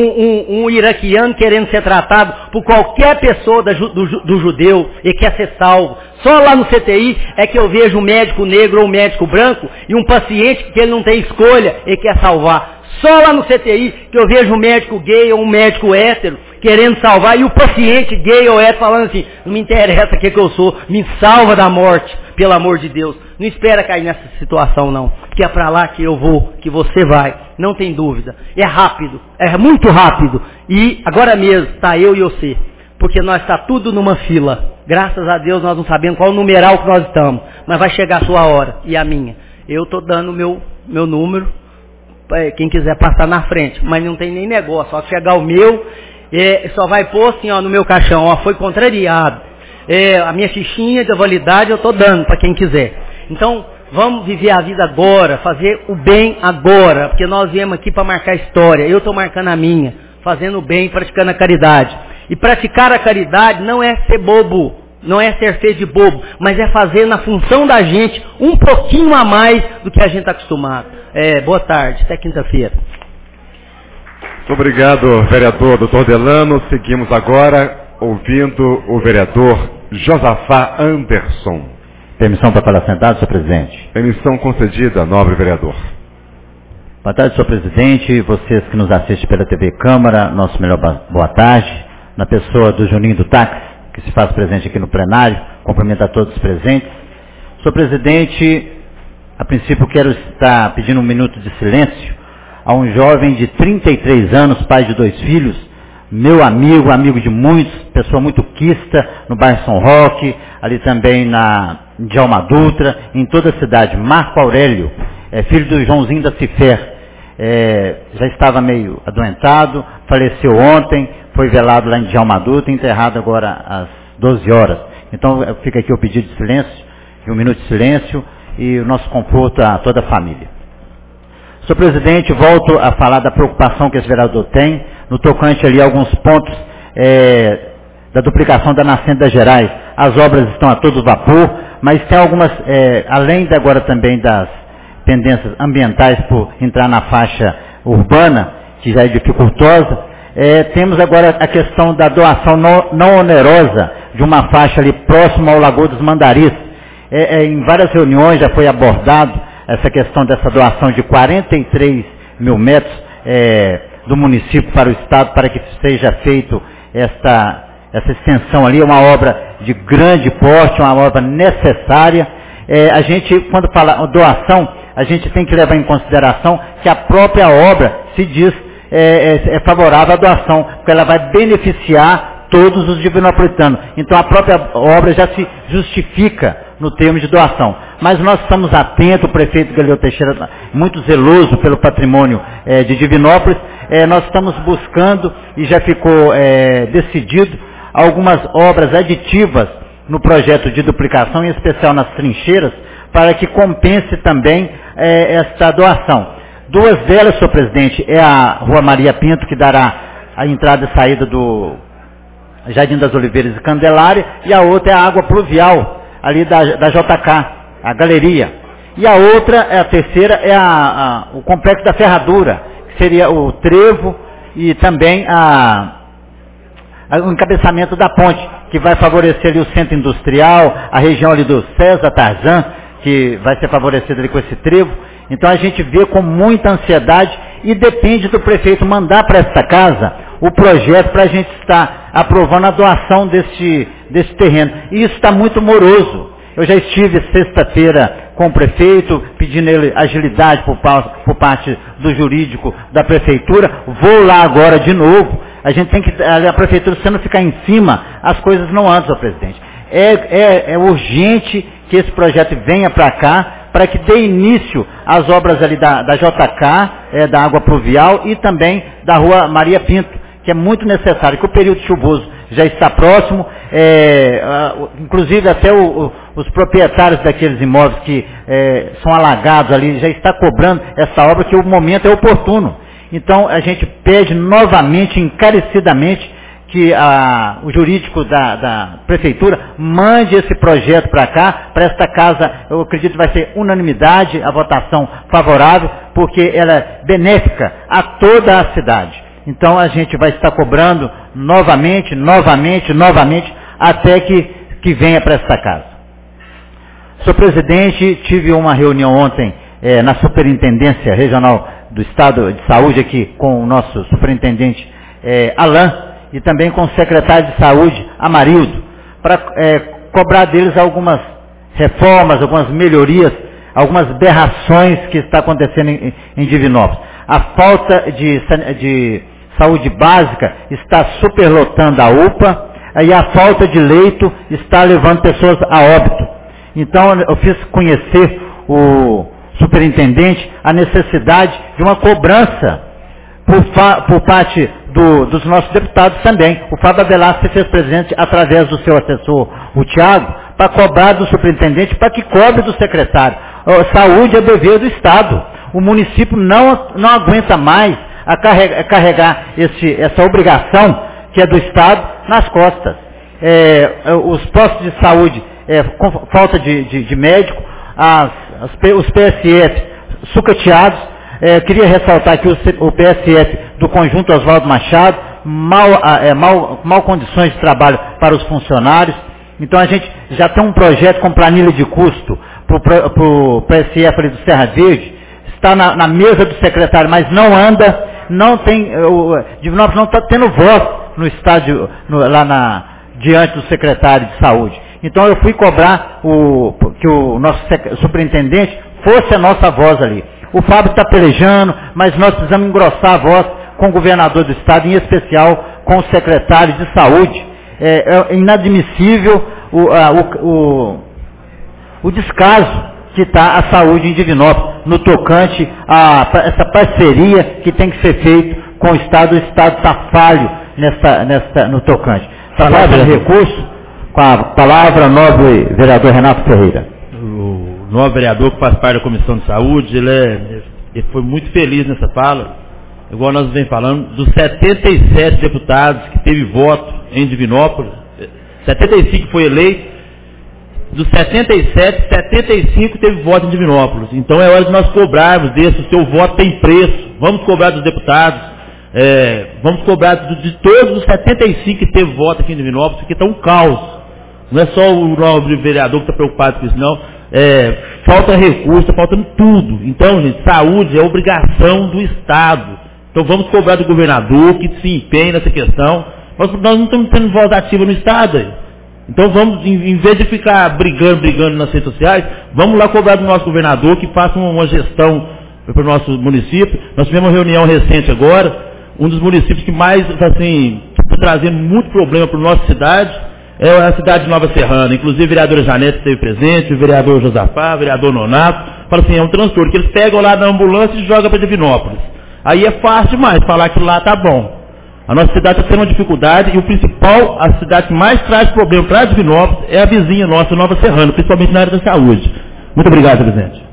um iraquiano querendo ser tratado por qualquer pessoa do judeu e quer ser salvo, só lá no CTI é que eu vejo um médico negro ou um médico branco e um paciente que ele não tem escolha e quer salvar, só lá no CTI que eu vejo um médico gay ou um médico hétero querendo salvar, e o paciente gay ou hétero falando assim, não me interessa o que eu sou, me salva da morte, pelo amor de Deus. Não espera cair nessa situação não, que é para lá que eu vou, que você vai, não tem dúvida. É rápido, é muito rápido, e agora mesmo está eu e você, porque nós está tudo numa fila. Graças a Deus nós não sabemos qual o numeral que nós estamos, mas vai chegar a sua hora e a minha. Eu estou dando o meu número, quem quiser passar na frente, mas não tem nem negócio, só chegar o meu, só vai pôr assim, ó, no meu caixão, ó, foi contrariado. A minha fichinha de validade eu estou dando para quem quiser. Então, vamos viver a vida agora, fazer o bem agora, porque nós viemos aqui para marcar a história, eu estou marcando a minha, fazendo o bem, praticando a caridade. E praticar a caridade não é ser bobo, não é ser feio de bobo, mas é fazer na função da gente um pouquinho a mais do que a gente está acostumado. Boa tarde, até quinta-feira. Muito obrigado, vereador Dr. Delano. Seguimos agora ouvindo o vereador Josafá Anderson. Permissão para falar sentado, senhor presidente. Permissão concedida, nobre vereador. Boa tarde, senhor presidente, vocês que nos assistem pela TV Câmara, nosso melhor boa tarde. Na pessoa do Juninho do Táxi, que se faz presente aqui no plenário, cumprimento a todos os presentes. Senhor presidente, a princípio quero estar pedindo um minuto de silêncio a um jovem de 33 anos, pai de 2 filhos, meu amigo, amigo de muitos, pessoa muito quista, no bairro São Roque, ali também na Djalma Dutra, em toda a cidade, Marco Aurélio, filho do Joãozinho da Cifer, já estava meio adoentado, faleceu ontem, foi velado lá em Djalma Dutra, enterrado agora às 12 horas. Então fica aqui o pedido de silêncio, de um minuto de silêncio, e o nosso conforto a toda a família. Senhor presidente, volto a falar da preocupação que esse vereador tem, no tocante ali a alguns pontos da duplicação da Nascente das Gerais. As obras estão a todo vapor, mas tem algumas, além de agora também das pendências ambientais por entrar na faixa urbana, que já é dificultosa, temos agora a questão da doação não onerosa de uma faixa ali próxima ao Lagoa dos Mandaris. Em várias reuniões já foi abordado essa questão dessa doação de 43 mil metros do município para o Estado, para que seja feito essa extensão ali, uma obra de grande porte, uma obra necessária. A gente, quando fala doação, a gente tem que levar em consideração que a própria obra se diz favorável à doação, porque ela vai beneficiar todos os divinopolitanos. Então a própria obra já se justifica no termo de doação. Mas nós estamos atentos, o prefeito Galileu Teixeira, muito zeloso pelo patrimônio de Divinópolis, nós estamos buscando, e já ficou decidido, algumas obras aditivas no projeto de duplicação, em especial nas trincheiras, para que compense também esta doação. 2 delas, senhor presidente, é a Rua Maria Pinto, que dará a entrada e saída do Jardim das Oliveiras e Candelária, e a outra é a água pluvial, ali da JK, a galeria. E a outra, a terceira, é o Complexo da Ferradura, que seria o trevo e também o encabeçamento da ponte, que vai favorecer ali o centro industrial, a região ali do César Tarzan, que vai ser favorecida ali com esse trevo. Então a gente vê com muita ansiedade e depende do prefeito mandar para esta casa o projeto para a gente estar aprovando a doação desse terreno. E isso está muito moroso. Eu já estive sexta-feira com o prefeito, pedindo ele agilidade por parte do jurídico da prefeitura. Vou lá agora de novo. A gente tem que, a prefeitura, se não ficar em cima, as coisas não andam, senhor presidente. É urgente que esse projeto venha para cá, para que dê início às obras ali da JK, da água pluvial, e também da Rua Maria Pinto, que é muito necessário, que o período chuvoso já está próximo, inclusive até os proprietários daqueles imóveis que são alagados ali, já está cobrando essa obra, que o momento é oportuno. Então a gente pede novamente, encarecidamente, que o jurídico da prefeitura mande esse projeto para cá, para esta casa. Eu acredito que vai ser unanimidade, a votação favorável, porque ela é benéfica a toda a cidade. Então a gente vai estar cobrando novamente, até que venha para esta casa. Senhor presidente, tive uma reunião ontem na Superintendência Regional do Estado de Saúde, aqui com o nosso superintendente Alain, e também com o secretário de Saúde, Amarildo, para cobrar deles algumas reformas, algumas melhorias, algumas berrações que está acontecendo em Divinópolis. A falta de saúde básica está superlotando a UPA, aí a falta de leito está levando pessoas a óbito. Então eu fiz conhecer o superintendente a necessidade de uma cobrança por parte dos nossos deputados também. O Fábio Abelar se fez presente através do seu assessor, o Tiago, para cobrar do superintendente, para que cobre do secretário. Saúde é dever do Estado. O município não aguenta mais a carregar essa obrigação que é do Estado nas costas. Os postos de saúde, com falta de médico, os PSF sucateados. Queria ressaltar aqui o PSF do Conjunto Oswaldo Machado, mal condições de trabalho para os funcionários. Então a gente já tem um projeto com planilha de custo para o PSF ali do Serra Verde, está na mesa do secretário, mas não anda, não tem, Divinópolis não está tendo voz no estádio, diante do secretário de saúde. Então eu fui cobrar que o nosso superintendente fosse a nossa voz ali. O Fábio está pelejando, mas nós precisamos engrossar a voz com o governador do estado, em especial com o secretário de saúde. É inadmissível o descaso que está a saúde em Divinópolis, no tocante a essa parceria que tem que ser feita com o Estado está falho no tocante. Palavra de recurso, com a palavra, nobre vereador Renato Ferreira. O novo vereador que faz parte da Comissão de Saúde, ele foi muito feliz nessa fala, igual nós vem falando, dos 77 deputados que teve voto em Divinópolis, 75 foi eleito, dos 77, 75 teve voto em Divinópolis. Então é hora de nós cobrarmos desse, o seu voto tem preço. Vamos cobrar dos deputados, vamos cobrar de todos os 75 que teve voto aqui em Divinópolis, porque está um caos. Não é só o nobre vereador que está preocupado com isso, não. Falta recurso, está faltando tudo. Então, gente, saúde é obrigação do Estado. Então vamos cobrar do governador que se empenhe nessa questão. Nós não estamos tendo voz ativa no Estado aí. Então vamos, em vez de ficar brigando nas redes sociais, vamos lá cobrar do nosso governador que faça uma gestão para o nosso município. Nós tivemos uma reunião recente agora, um dos municípios que mais está trazendo muito problema para a nossa cidade é a cidade de Nova Serrana. Inclusive a vereadora Janete esteve presente, o vereador Josafá, o vereador Nonato, fala assim, é um transtorno, que eles pegam lá na ambulância e jogam para Divinópolis. Aí é fácil demais falar que lá está bom. A nossa cidade está tendo uma dificuldade e a cidade que mais traz problema para Divinópolis é a vizinha nossa, Nova Serrana, principalmente na área da saúde. Muito obrigado, presidente.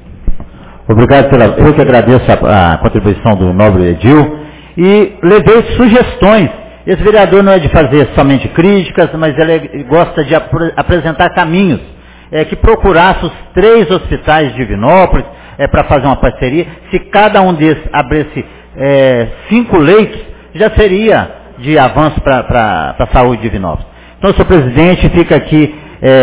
Obrigado eu que agradeço a contribuição do nobre Edil e levei sugestões. Esse vereador não é de fazer somente críticas, mas ele gosta de apresentar caminhos. Que procurasse os 3 hospitais de Divinópolis para fazer uma parceria. Se cada um desses abrisse 5 leitos, já seria de avanço para a saúde de Divinópolis. Então, senhor presidente, fica aqui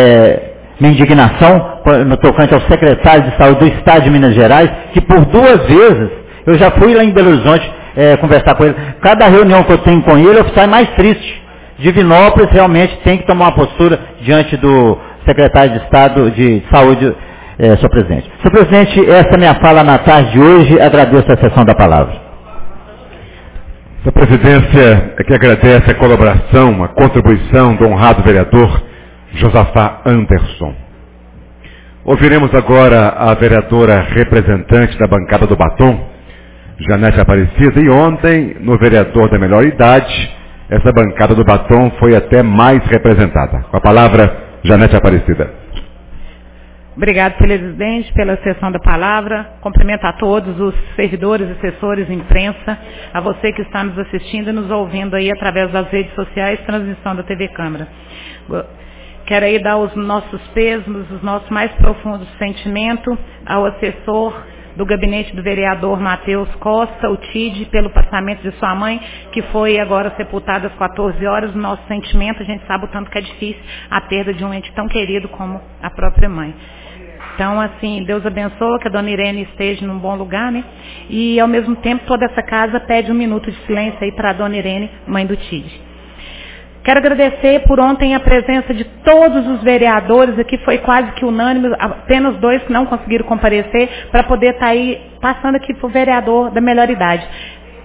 minha indignação no tocante ao secretário de saúde do Estado de Minas Gerais, que por 2 vezes, eu já fui lá em Belo Horizonte conversar com ele, cada reunião que eu tenho com ele, eu saio mais triste. Divinópolis realmente tem que tomar uma postura diante do secretário de Estado de Saúde, senhor presidente. Senhor presidente, essa é a minha fala na tarde de hoje, agradeço a cessão da palavra. A presidência é que agradece a colaboração, a contribuição do honrado vereador Josafá Anderson. Ouviremos agora a vereadora representante da bancada do Batom, Janete Aparecida, e ontem, no vereador da melhor idade, essa bancada do Batom foi até mais representada. Com a palavra, Janete Aparecida. Obrigado, presidente, pela sessão da palavra. Cumprimento a todos os servidores, assessores, imprensa, a você que está nos assistindo e nos ouvindo aí através das redes sociais, transmissão da TV Câmara. Quero aí dar os nossos pêsames, os nossos mais profundos sentimentos ao assessor do gabinete do vereador Matheus Costa, o TID, pelo passamento de sua mãe, que foi agora sepultada às 14 horas. O nosso sentimento, a gente sabe o tanto que é difícil a perda de um ente tão querido como a própria mãe. Então, assim, Deus abençoe, que a dona Irene esteja num bom lugar, né? E, ao mesmo tempo, toda essa casa pede 1 minuto de silêncio aí para a dona Irene, mãe do TID. Quero agradecer por ontem a presença de todos os vereadores aqui, foi quase que unânime, apenas 2 que não conseguiram comparecer, para poder estar aí, passando aqui para o vereador da melhor idade.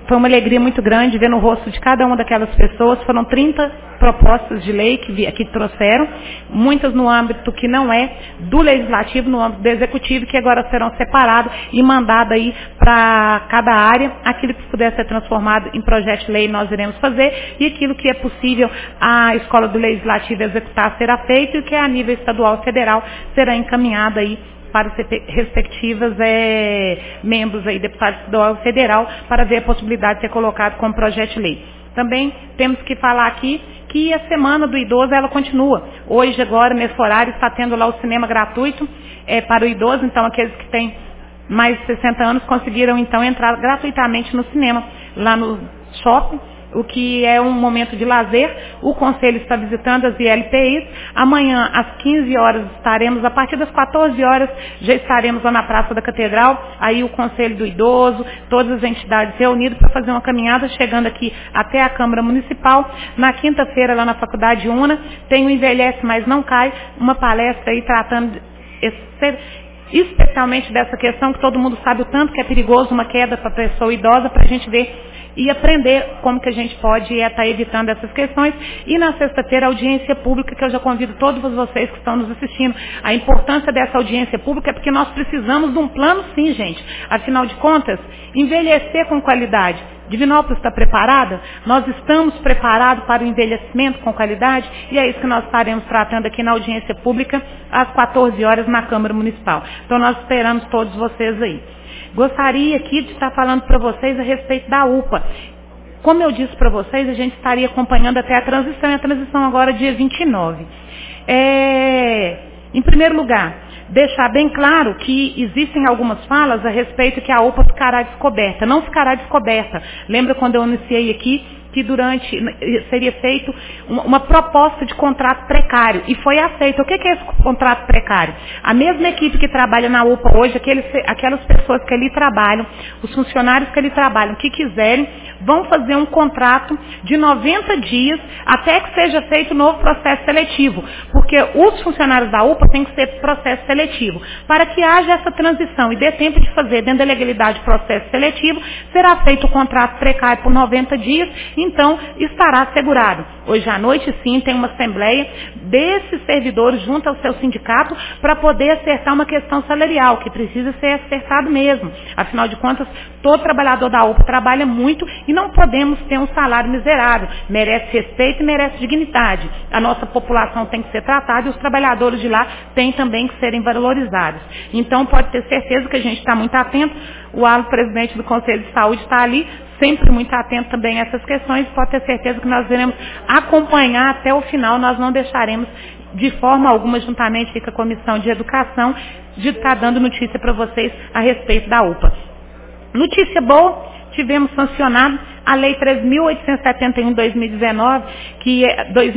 foi uma alegria muito grande ver no rosto de cada uma daquelas pessoas. Foram 30 propostas de lei que trouxeram, muitas no âmbito que não é do legislativo, no âmbito do executivo, que agora serão separadas e mandadas aí para cada área. Aquilo que puder ser transformado em projeto de lei nós iremos fazer, e aquilo que é possível a escola do legislativo executar será feito, e que a nível estadual e federal será encaminhado aí para os respectivos membros aí, deputados estadual e federal, para ver a possibilidade de ser colocado como projeto de lei. Também temos que falar aqui que a Semana do Idoso, ela continua. Hoje, agora, nesse horário, está tendo lá o cinema gratuito para o idoso. Então, aqueles que têm mais de 60 anos conseguiram, então, entrar gratuitamente no cinema, lá no shopping, o que é um momento de lazer. O Conselho está visitando as ILPIs. Amanhã, às 15 horas, estaremos, a partir das 14 horas, já estaremos lá na Praça da Catedral. Aí o Conselho do Idoso, todas as entidades reunidas para fazer uma caminhada, chegando aqui até a Câmara Municipal. Na quinta-feira, lá na Faculdade UNA, tem o Envelhece Mas Não Cai, uma palestra aí tratando especialmente dessa questão, que todo mundo sabe o tanto que é perigoso uma queda para a pessoa idosa, para a gente ver e aprender como que a gente pode estar evitando essas questões. E na sexta-feira, a audiência pública, que eu já convido todos vocês que estão nos assistindo. A importância dessa audiência pública é porque nós precisamos de um plano, sim, gente. Afinal de contas, envelhecer com qualidade. Divinópolis está preparada? Nós estamos preparados para o envelhecimento com qualidade? E é isso que nós estaremos tratando aqui na audiência pública, às 14 horas, na Câmara Municipal. Então, nós esperamos todos vocês aí. Gostaria aqui de estar falando para vocês a respeito da UPA. Como eu disse para vocês, a gente estaria acompanhando até a transição, e a transição agora é dia 29. Em primeiro lugar, deixar bem claro que existem algumas falas a respeito que a UPA ficará descoberta. Não ficará descoberta. Lembra quando eu anunciei aqui que seria feito uma proposta de contrato precário, e foi aceito. O que é esse contrato precário? A mesma equipe que trabalha na UPA hoje, aquelas pessoas que ali trabalham, os funcionários que ali trabalham, que quiserem, vão fazer um contrato de 90 dias até que seja feito um novo processo seletivo, porque os funcionários da UPA têm que ser processo seletivo. Para que haja essa transição e dê tempo de fazer dentro da legalidade processo seletivo, será feito o contrato precário por 90 dias, então estará assegurado. Hoje à noite, sim, tem uma assembleia desses servidores junto ao seu sindicato para poder acertar uma questão salarial, que precisa ser acertado mesmo. Afinal de contas, todo trabalhador da UPA trabalha muito e não podemos ter um salário miserável. Merece respeito e merece dignidade. A nossa população tem que ser tratada e os trabalhadores de lá têm também que serem valorizados. Então, pode ter certeza que a gente está muito atento. O Alan, presidente do Conselho de Saúde, está ali, sempre muito atento também a essas questões. Pode ter certeza que nós iremos acompanhar até o final. Nós não deixaremos de forma alguma, juntamente com a Comissão de Educação, de estar dando notícia para vocês a respeito da UPA. Notícia boa, tivemos sancionado a Lei 3.871/2019, que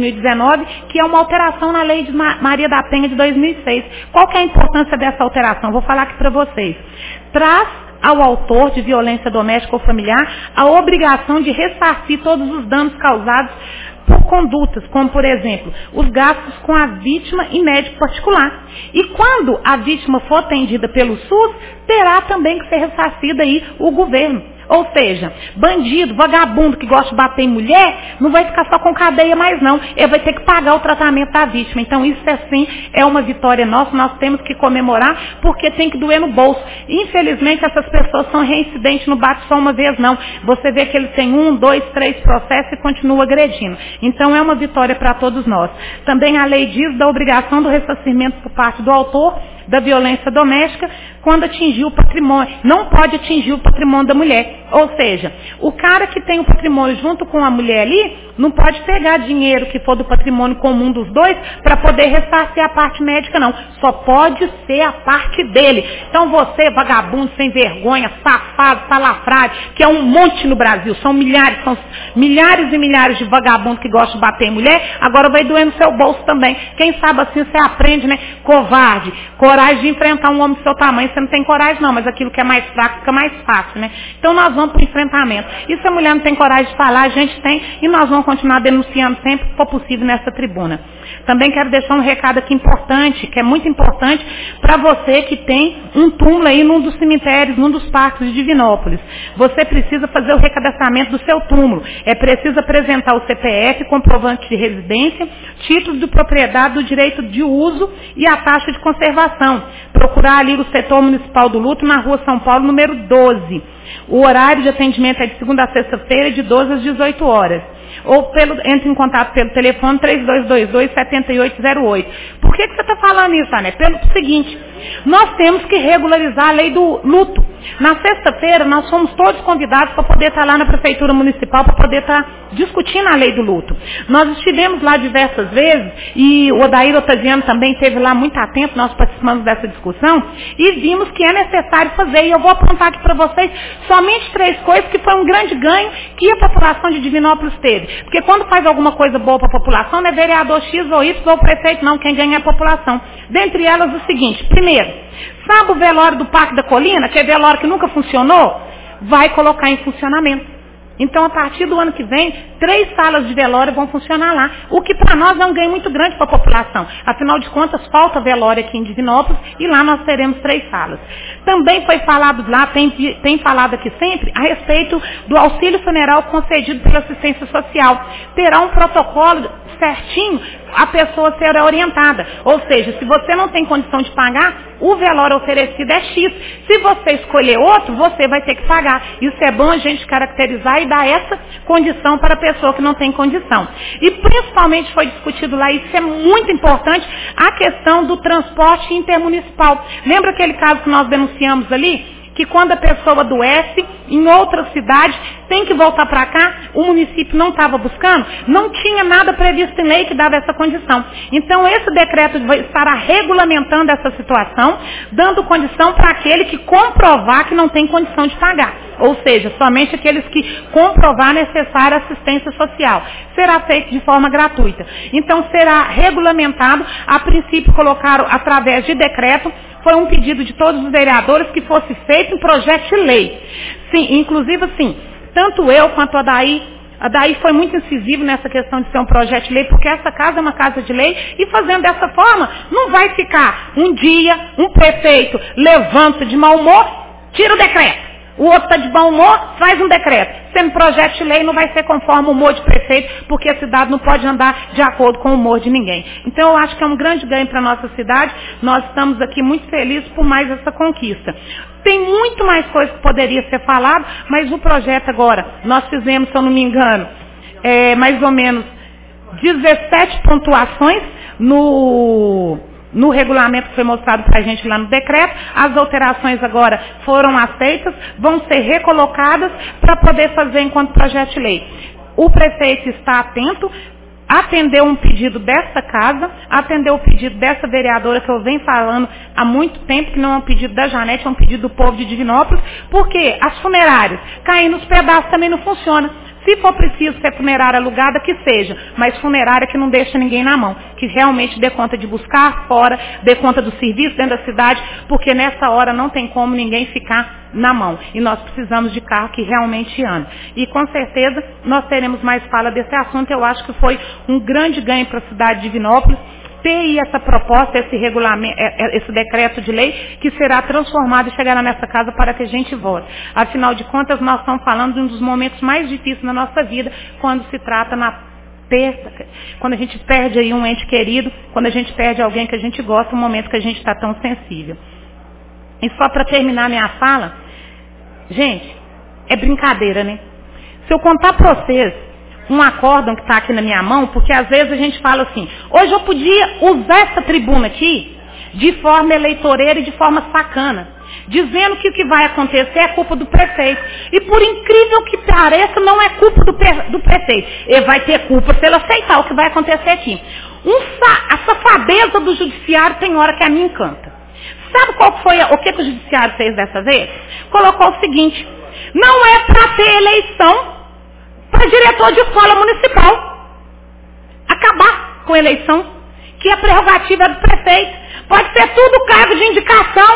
é uma alteração na Lei de Maria da Penha de 2006. Qual que é a importância dessa alteração? Vou falar aqui para vocês. Traz ao autor de violência doméstica ou familiar a obrigação de ressarcir todos os danos causados por condutas, como, por exemplo, os gastos com a vítima em médico particular. E quando a vítima for atendida pelo SUS, terá também que ser ressarcida aí o governo. Ou seja, bandido, vagabundo que gosta de bater em mulher, não vai ficar só com cadeia mais não. Ele vai ter que pagar o tratamento da vítima. Então isso sim é uma vitória nossa, nós temos que comemorar, porque tem que doer no bolso. Infelizmente essas pessoas são reincidentes, não bate só uma vez não. Você vê que eles têm 1, 2, 3 processos e continuam agredindo. Então é uma vitória para todos nós. Também a lei diz da obrigação do ressarcimento por parte do autor da violência doméstica quando atingir o patrimônio. Não pode atingir o patrimônio da mulher. Ou seja, o cara que tem o patrimônio junto com a mulher ali, não pode pegar dinheiro que for do patrimônio comum dos dois para poder ressarcir a parte médica, não. Só pode ser a parte dele. Então você, vagabundo, sem vergonha, safado, salafrário, que é um monte no Brasil, são milhares e milhares de vagabundos que gostam de bater em mulher, agora vai doer no seu bolso também. Quem sabe assim você aprende, né? Covarde, coragem de enfrentar um homem do seu tamanho, você não tem coragem não, mas aquilo que é mais fraco fica mais fácil, né? Então nós nós vamos para o enfrentamento. E se a mulher não tem coragem de falar, a gente tem, e nós vamos continuar denunciando sempre que for possível nessa tribuna. Também quero deixar um recado aqui importante, que é muito importante para você que tem um túmulo aí num dos cemitérios, num dos parques de Divinópolis. Você precisa fazer o recadastramento do seu túmulo. É preciso apresentar o CPF, comprovante de residência, título de propriedade do direito de uso e a taxa de conservação. Procurar ali o setor municipal do luto na rua São Paulo, número 12. O horário de atendimento é de segunda a sexta-feira, de 12 às 18 horas. Ou entre em contato pelo telefone 3222-7808. Por que você está falando isso, Ané? Pelo seguinte, nós temos que regularizar a lei do luto. Na sexta-feira, nós fomos todos convidados para poder estar lá na Prefeitura Municipal, para poder estar discutindo a lei do luto. Nós estivemos lá diversas vezes, e o Odair Otaviano também esteve lá muito atento, nós participamos dessa discussão, e vimos que é necessário fazer. E eu vou apontar aqui para vocês somente 3 coisas que foi um grande ganho que a população de Divinópolis teve. Porque quando faz alguma coisa boa para a população, não é vereador X ou Y ou prefeito, não. Quem ganha é a população. Dentre elas, o seguinte. Primeiro, sabe o velório do Parque da Colina, que é velório que nunca funcionou? Vai colocar em funcionamento. Então, a partir do ano que vem, 3 salas de velório vão funcionar lá, o que para nós é um ganho muito grande para a população. Afinal de contas, falta velório aqui em Divinópolis e lá nós teremos 3 salas. Também foi falado lá, tem falado aqui sempre, a respeito do auxílio funeral concedido pela assistência social. Terá um protocolo certinho, a pessoa será orientada. Ou seja, se você não tem condição de pagar, o velório oferecido é X. Se você escolher outro, você vai ter que pagar. Isso é bom a gente caracterizar e dar essa condição para a pessoa que não tem condição. E principalmente foi discutido lá, isso é muito importante, a questão do transporte intermunicipal. Lembra aquele caso que nós denunciamos ali? Que quando a pessoa adoece em outra cidade, tem que voltar para cá, o município não estava buscando, não tinha nada previsto em lei que dava essa condição. Então esse decreto estará regulamentando essa situação, dando condição para aquele que comprovar que não tem condição de pagar. Ou seja, somente aqueles que comprovar necessária assistência social. Será feito de forma gratuita. Então será regulamentado, a princípio colocaram através de decreto, foi um pedido de todos os vereadores que fosse feito um projeto de lei. Sim, inclusive assim, tanto eu quanto a Daí foi muito incisivo nessa questão de ser um projeto de lei, porque essa casa é uma casa de lei, e fazendo dessa forma, não vai ficar um dia, um prefeito levanta de mau humor, tira o decreto. O outro está de bom humor, faz um decreto. Sendo projeto de lei, não vai ser conforme o humor de prefeito, porque a cidade não pode andar de acordo com o humor de ninguém. Então, eu acho que é um grande ganho para a nossa cidade. Nós estamos aqui muito felizes por mais essa conquista. Tem muito mais coisa que poderia ser falado, mas o projeto agora, nós fizemos, se eu não me engano, mais ou menos 17 pontuações no regulamento que foi mostrado para a gente lá no decreto. As alterações agora foram aceitas, vão ser recolocadas para poder fazer enquanto projeto de lei. O prefeito está atento, atendeu um pedido dessa casa, atendeu o pedido dessa vereadora que eu venho falando há muito tempo, que não é um pedido da Janete, é um pedido do povo de Divinópolis, porque as funerárias caindo nos pedaços também não funciona. Se for preciso ser funerária alugada, que seja, mas funerária que não deixa ninguém na mão, que realmente dê conta de buscar fora, dê conta do serviço dentro da cidade, porque nessa hora não tem como ninguém ficar na mão. E nós precisamos de carro que realmente ande. E com certeza nós teremos mais fala desse assunto. Eu acho que foi um grande ganho para a cidade de Divinópolis ter aí essa proposta, esse regulamento, esse decreto de lei que será transformado e chegará nessa casa para que a gente vote. Afinal de contas, nós estamos falando de um dos momentos mais difíceis na nossa vida, quando se trata quando a gente perde aí um ente querido, quando a gente perde alguém que a gente gosta, um momento que a gente está tão sensível. E só para terminar minha fala, gente, é brincadeira, né? Se eu contar para vocês um acórdão que está aqui na minha mão, porque às vezes a gente fala assim, hoje eu podia usar essa tribuna aqui de forma eleitoreira e de forma sacana, dizendo que o que vai acontecer é culpa do prefeito. E por incrível que pareça, não é culpa do prefeito. Ele vai ter culpa se ele aceitar o que vai acontecer aqui. A safadeza do judiciário tem hora que a mim encanta. Sabe o que o judiciário fez dessa vez? Colocou o seguinte, não é para ter eleição para diretor de escola municipal. Acabar com a eleição, que a prerrogativa é do prefeito. Pode ser tudo cargo de indicação.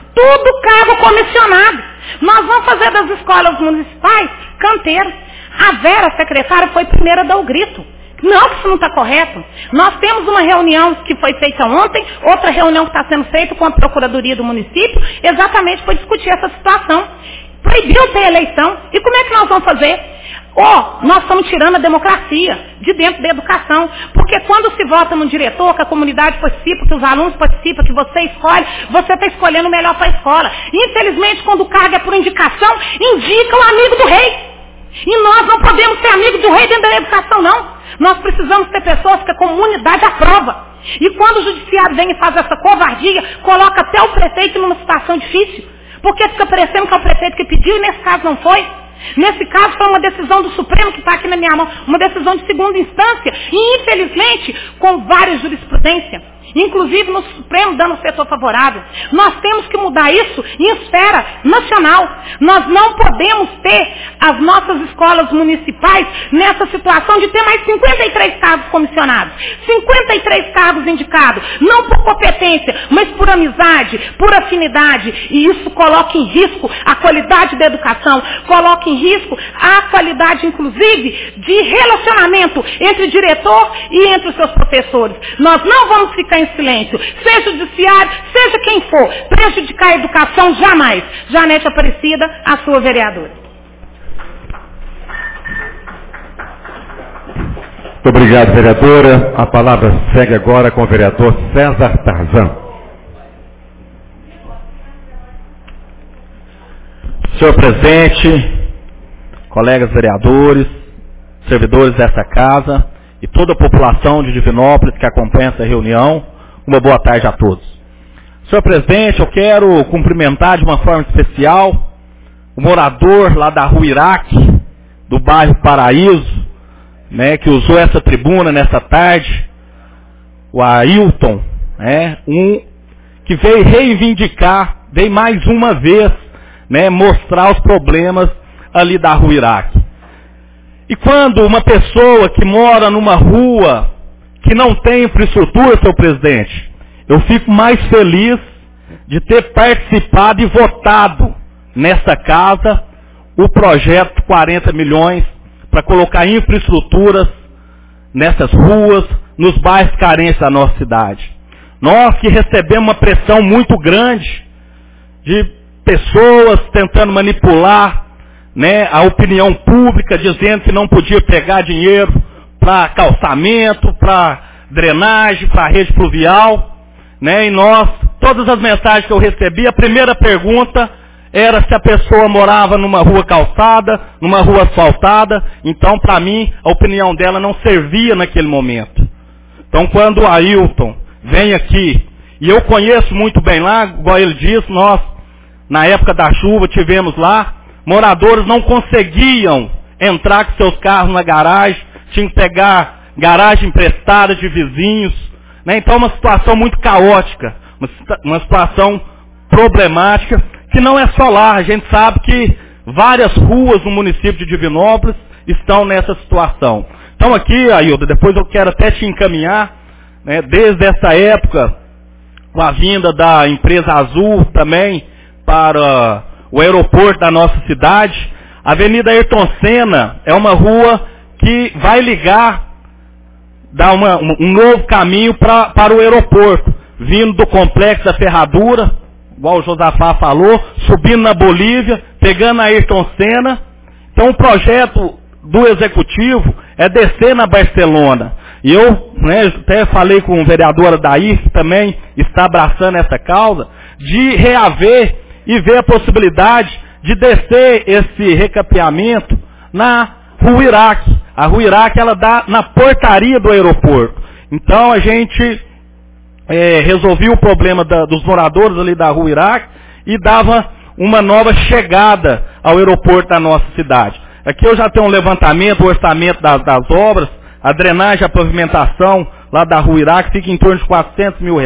Tudo cargo comissionado. Nós vamos fazer das escolas municipais canteiro. A Vera, secretária, foi primeira a dar o grito. Não, que isso não está correto. Nós temos uma reunião que foi feita ontem, outra reunião que está sendo feita com a Procuradoria do município, exatamente para discutir essa situação. Proibiu ter eleição. E como é que nós vamos fazer? Nós estamos tirando a democracia de dentro da educação. Porque quando se vota no diretor, que a comunidade participa, que os alunos participam, que você escolhe, você está escolhendo o melhor para a escola. Infelizmente, quando o cargo é por indicação, indica o amigo do rei. E nós não podemos ser amigos do rei dentro da educação, não. Nós precisamos ter pessoas que a comunidade aprova. E quando o judiciário vem e faz essa covardia, coloca até o prefeito numa situação difícil. Porque fica parecendo que é o prefeito que pediu e nesse caso não foi. Nesse caso foi uma decisão do Supremo que está aqui na minha mão, uma decisão de segunda instância. E infelizmente, com várias jurisprudências, inclusive no Supremo dando setor favorável. Nós temos que mudar isso em esfera nacional. Nós não podemos ter as nossas escolas municipais nessa situação de ter mais 53 cargos comissionados, 53 cargos indicados, não por competência, mas por amizade, por afinidade. E isso coloca em risco a qualidade da educação, coloca em risco a qualidade, inclusive, de relacionamento entre o diretor e entre os seus professores. Nós não vamos ficar em silêncio, seja o judiciário, seja quem for, prejudicar a educação jamais. Janete Aparecida, a sua vereadora. Muito obrigado, vereadora. A palavra segue agora com o vereador César Tarzan. Senhor presidente, colegas vereadores, servidores dessa casa e toda a população de Divinópolis que acompanha essa reunião, uma boa tarde a todos. Senhor presidente, eu quero cumprimentar de uma forma especial o morador lá da Rua Iraque, do bairro Paraíso, né, que usou essa tribuna nessa tarde, o Ailton, que veio reivindicar, veio mais uma vez, né, mostrar os problemas ali da Rua Iraque. E quando uma pessoa que mora numa rua que não tem infraestrutura, seu presidente, eu fico mais feliz de ter participado e votado nessa casa o projeto 40 milhões para colocar infraestruturas nessas ruas, nos bairros carentes da nossa cidade. Nós que recebemos uma pressão muito grande de pessoas tentando manipular, né, a opinião pública, dizendo que não podia pegar dinheiro para calçamento, para drenagem, para rede pluvial, né, e todas as mensagens que eu recebi, a primeira pergunta era se a pessoa morava numa rua calçada, numa rua asfaltada. Então, para mim, a opinião dela não servia naquele momento. Então, quando o Ailton vem aqui, e eu conheço muito bem lá, igual ele disse, nós, na época da chuva, tivemos lá, moradores não conseguiam entrar com seus carros na garagem, tinham que pegar garagem emprestada de vizinhos, né? Então, uma situação muito caótica, uma situação problemática, que não é só lá. A gente sabe que várias ruas no município de Divinópolis estão nessa situação. Então aqui, Ailton, depois eu quero até te encaminhar, né, desde essa época, com a vinda da empresa Azul também para o aeroporto da nossa cidade, a Avenida Ayrton Senna é uma rua que vai ligar, dar um novo caminho para o aeroporto, vindo do Complexo da Ferradura, igual o Josafá falou, subindo na Bolívia, pegando a Ayrton Senna. Então o projeto do Executivo é descer na Barcelona. E eu, né, até falei com o vereador Adair, que também está abraçando essa causa, de reaver e ver a possibilidade de descer esse recapeamento na Rua Iraque. A Rua Iraque, ela dá na portaria do aeroporto. Então a gente resolvia o problema dos moradores ali da Rua Iraque e dava uma nova chegada ao aeroporto da nossa cidade. Aqui eu já tenho um levantamento, o orçamento das obras, a drenagem, a pavimentação lá da Rua Iraque fica em torno de R$400 mil.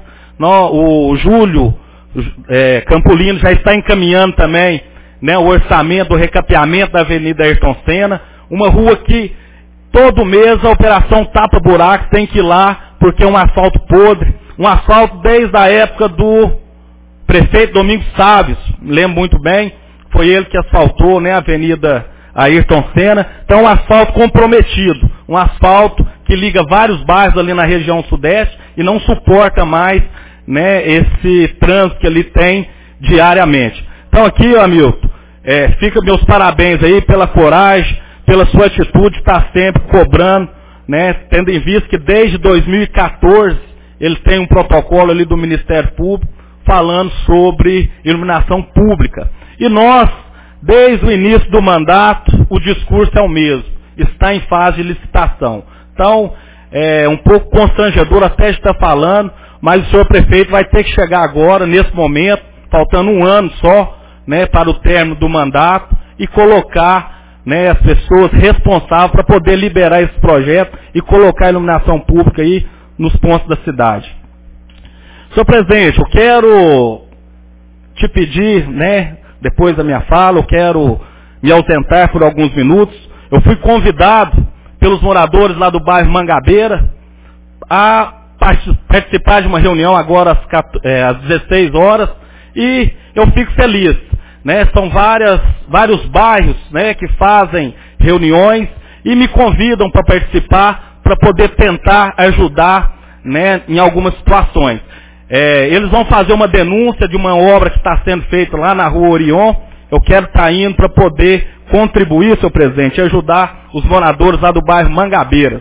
O Júlio Campolino já está encaminhando também, né, o orçamento do recapeamento da Avenida Ayrton Senna, uma rua que todo mês a operação Tapa Buraco tem que ir lá, porque é um asfalto podre, um asfalto desde a época do prefeito Domingos Salles, lembro muito bem, foi ele que asfaltou, né, a Avenida Ayrton Senna. Então, um asfalto comprometido, um asfalto que liga vários bairros ali na região sudeste e não suporta mais, né, esse trânsito que ali tem diariamente. Então aqui, Hamilton, fica meus parabéns aí pela coragem, pela sua atitude de estar sempre cobrando, né, tendo em vista que desde 2014 ele tem um protocolo ali do Ministério Público falando sobre iluminação pública. E nós, desde o início do mandato, o discurso é o mesmo, está em fase de licitação. Então, é um pouco constrangedor até de estar falando, mas o senhor prefeito vai ter que chegar agora, nesse momento, faltando um ano só, né, para o término do mandato, e colocar, né, as pessoas responsáveis para poder liberar esse projeto e colocar a iluminação pública aí nos pontos da cidade. Senhor presidente, eu quero te pedir, né, depois da minha fala, eu quero me ausentar por alguns minutos. Eu fui convidado pelos moradores lá do bairro Mangabeira a participar de uma reunião agora às 16 horas, e eu fico feliz, né? São vários bairros, né, que fazem reuniões e me convidam para participar, para poder tentar ajudar, né, em algumas situações. Eles vão fazer uma denúncia de uma obra que está sendo feita lá na Rua Orion. Eu quero estar indo para poder contribuir, senhor presidente, e ajudar os moradores lá do bairro Mangabeiras.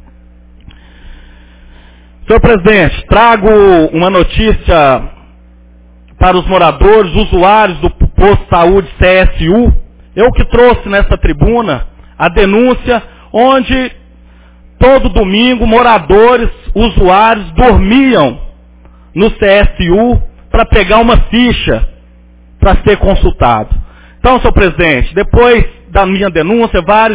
Senhor presidente, trago uma notícia para os moradores, usuários do posto de saúde CSU. Eu que trouxe nessa tribuna a denúncia onde todo domingo moradores, usuários dormiam no CSU para pegar uma ficha para ser consultado. Então, senhor presidente, depois da minha denúncia, vários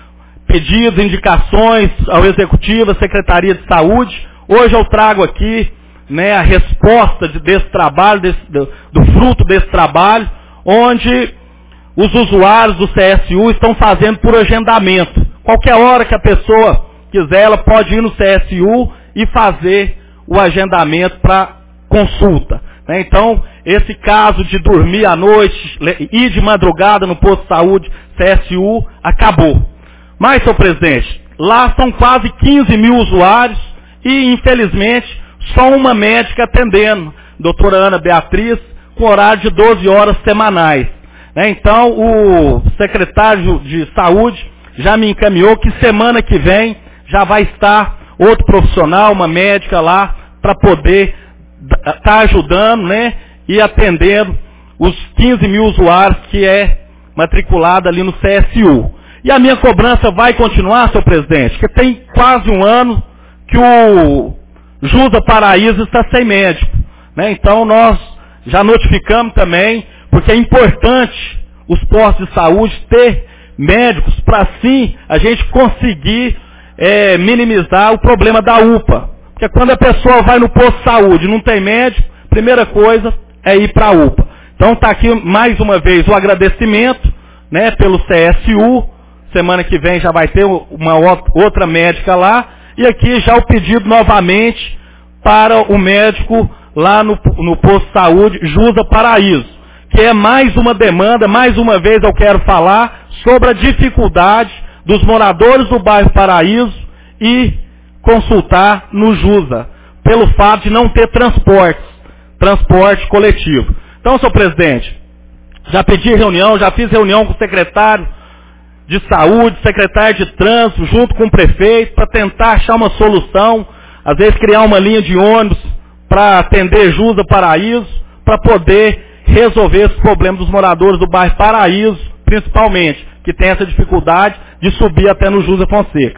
pedidos, indicações ao Executivo, à Secretaria de Saúde, hoje eu trago aqui, né, a resposta desse trabalho, do fruto desse trabalho, onde os usuários do CSU estão fazendo por agendamento. Qualquer hora que a pessoa quiser, ela pode ir no CSU e fazer o agendamento para consulta. Então, esse caso de dormir à noite, ir de madrugada no posto de saúde CSU, acabou. Mas, senhor presidente, lá são quase 15 mil usuários e, infelizmente, só uma médica atendendo, doutora Ana Beatriz, com horário de 12 horas semanais. Então, o secretário de saúde já me encaminhou que semana que vem já vai estar outro profissional, uma médica lá, para poder estar ajudando, né, e atendendo os 15 mil usuários que é matriculado ali no CSU. E a minha cobrança vai continuar, senhor presidente, que tem quase um ano que o Jusa Paraíso está sem médico, né? Então nós já notificamos também, porque é importante os postos de saúde ter médicos para assim a gente conseguir minimizar o problema da UPA. Porque quando a pessoa vai no posto de saúde e não tem médico, primeira coisa é ir para a UPA. Então está aqui mais uma vez o agradecimento, né, pelo CSU. Semana que vem já vai ter uma outra médica lá. E aqui já o pedido novamente para o médico lá no posto de saúde Jusa Paraíso, que é mais uma demanda, mais uma vez eu quero falar sobre a dificuldade dos moradores do bairro Paraíso e consultar no Jusa, pelo fato de não ter transporte coletivo. Então, senhor presidente, já pedi reunião, já fiz reunião com o secretário de saúde, secretário de trânsito, junto com o prefeito, para tentar achar uma solução, às vezes criar uma linha de ônibus para atender Jusa Paraíso, para poder resolver esse problema dos moradores do bairro Paraíso, principalmente, que tem essa dificuldade de subir até no Jusa Fonseca.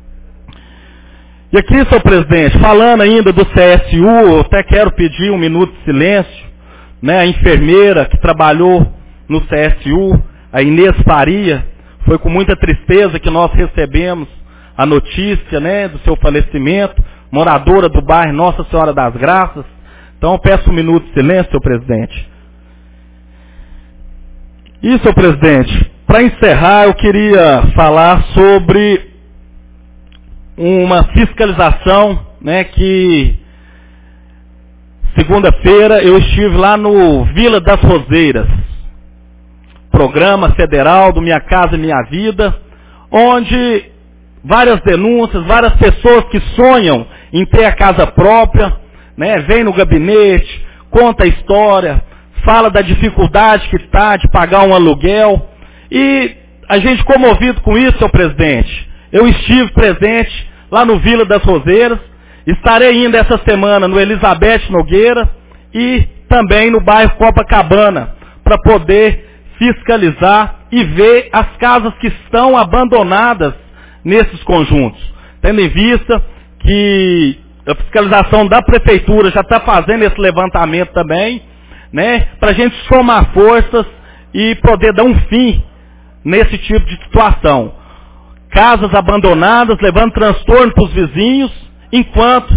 E aqui, senhor presidente, falando ainda do CSU, eu até quero pedir um minuto de silêncio, né, a enfermeira que trabalhou no CSU, a Inês Faria, foi com muita tristeza que nós recebemos a notícia, né, do seu falecimento, moradora do bairro Nossa Senhora das Graças. Então eu peço um minuto de silêncio, senhor presidente. E, senhor presidente, para encerrar, eu queria falar sobre uma fiscalização, né, que segunda-feira, eu estive lá no Vila das Roseiras, programa federal do Minha Casa Minha Vida, onde várias denúncias, várias pessoas que sonham em ter a casa própria, né, vem no gabinete, conta a história, fala da dificuldade que está de pagar um aluguel, e a gente comovido com isso, senhor presidente, eu estive presente lá no Vila das Roseiras, estarei indo essa semana no Elizabeth Nogueira e também no bairro Copacabana, para poder fiscalizar e ver as casas que estão abandonadas nesses conjuntos, tendo em vista que a fiscalização da prefeitura já está fazendo esse levantamento também, né, para a gente somar forças e poder dar um fim nesse tipo de situação. Casas abandonadas, levando transtorno para os vizinhos, enquanto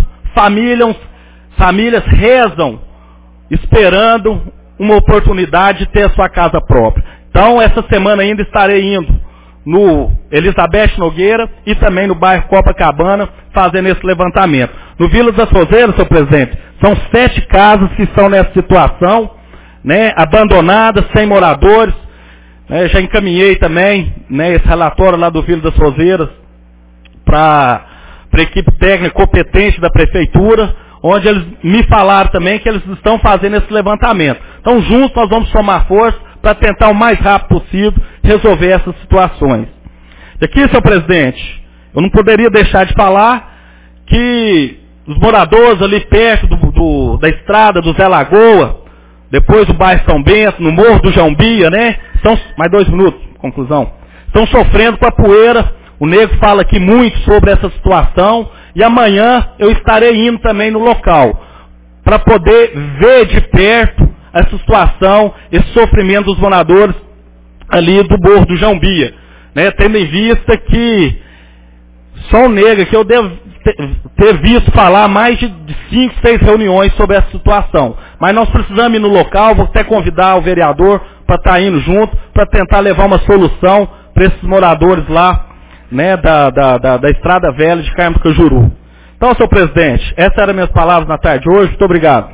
famílias rezam, esperando uma oportunidade de ter a sua casa própria. Então, essa semana ainda estarei indo no Elizabeth Nogueira e também no bairro Copacabana, fazendo esse levantamento. No Vila das Roseiras, senhor presidente, são 7 casas que estão nessa situação, né, abandonadas, sem moradores. Já encaminhei também, né, esse relatório lá do Vila das Roseiras para a equipe técnica competente da prefeitura, onde eles me falaram também que eles estão fazendo esse levantamento. Então, juntos nós vamos somar força para tentar o mais rápido possível resolver essas situações. E aqui, senhor presidente, eu não poderia deixar de falar que os moradores ali perto da estrada do Zé Lagoa, depois do bairro São Bento, no Morro do Jambia, né? Mais 2 minutos, conclusão. Estão sofrendo com a poeira. O nego fala aqui muito sobre essa situação. E amanhã eu estarei indo também no local, para poder ver de perto essa situação, esse sofrimento dos moradores ali do Morro do Jambia, né? Tendo em vista que só o nego que eu devo ter visto falar mais de 5, 6 reuniões sobre essa situação. Mas nós precisamos ir no local, vou até convidar o vereador para estar indo junto, para tentar levar uma solução para esses moradores lá, né, da Estrada Velha de Carmo do Cajuru. Então, senhor presidente, essas eram minhas palavras na tarde de hoje. Muito obrigado.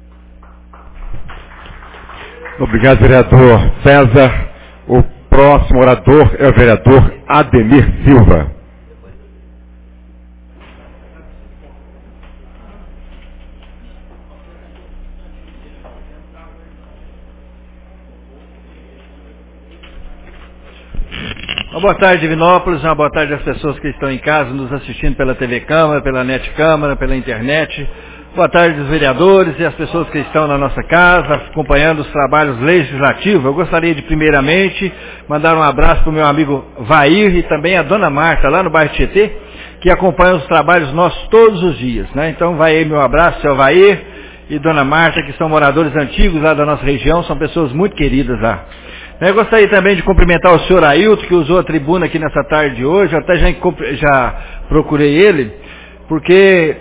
Obrigado, vereador César. O próximo orador é o vereador Ademir Silva. Uma boa tarde, Divinópolis, uma boa tarde às pessoas que estão em casa nos assistindo pela TV Câmara, pela Net Câmara, pela internet. Boa tarde aos vereadores e às pessoas que estão na nossa casa, acompanhando os trabalhos legislativos. Eu gostaria de, primeiramente, mandar um abraço para o meu amigo Vair e também a dona Marta, lá no bairro Tietê, que acompanham os trabalhos nossos todos os dias, né? Então, vai aí meu abraço, seu Vair e dona Marta, que são moradores antigos lá da nossa região, são pessoas muito queridas lá. Eu gostaria também de cumprimentar o senhor Ailton, que usou a tribuna aqui nessa tarde de hoje. Eu até já procurei ele, porque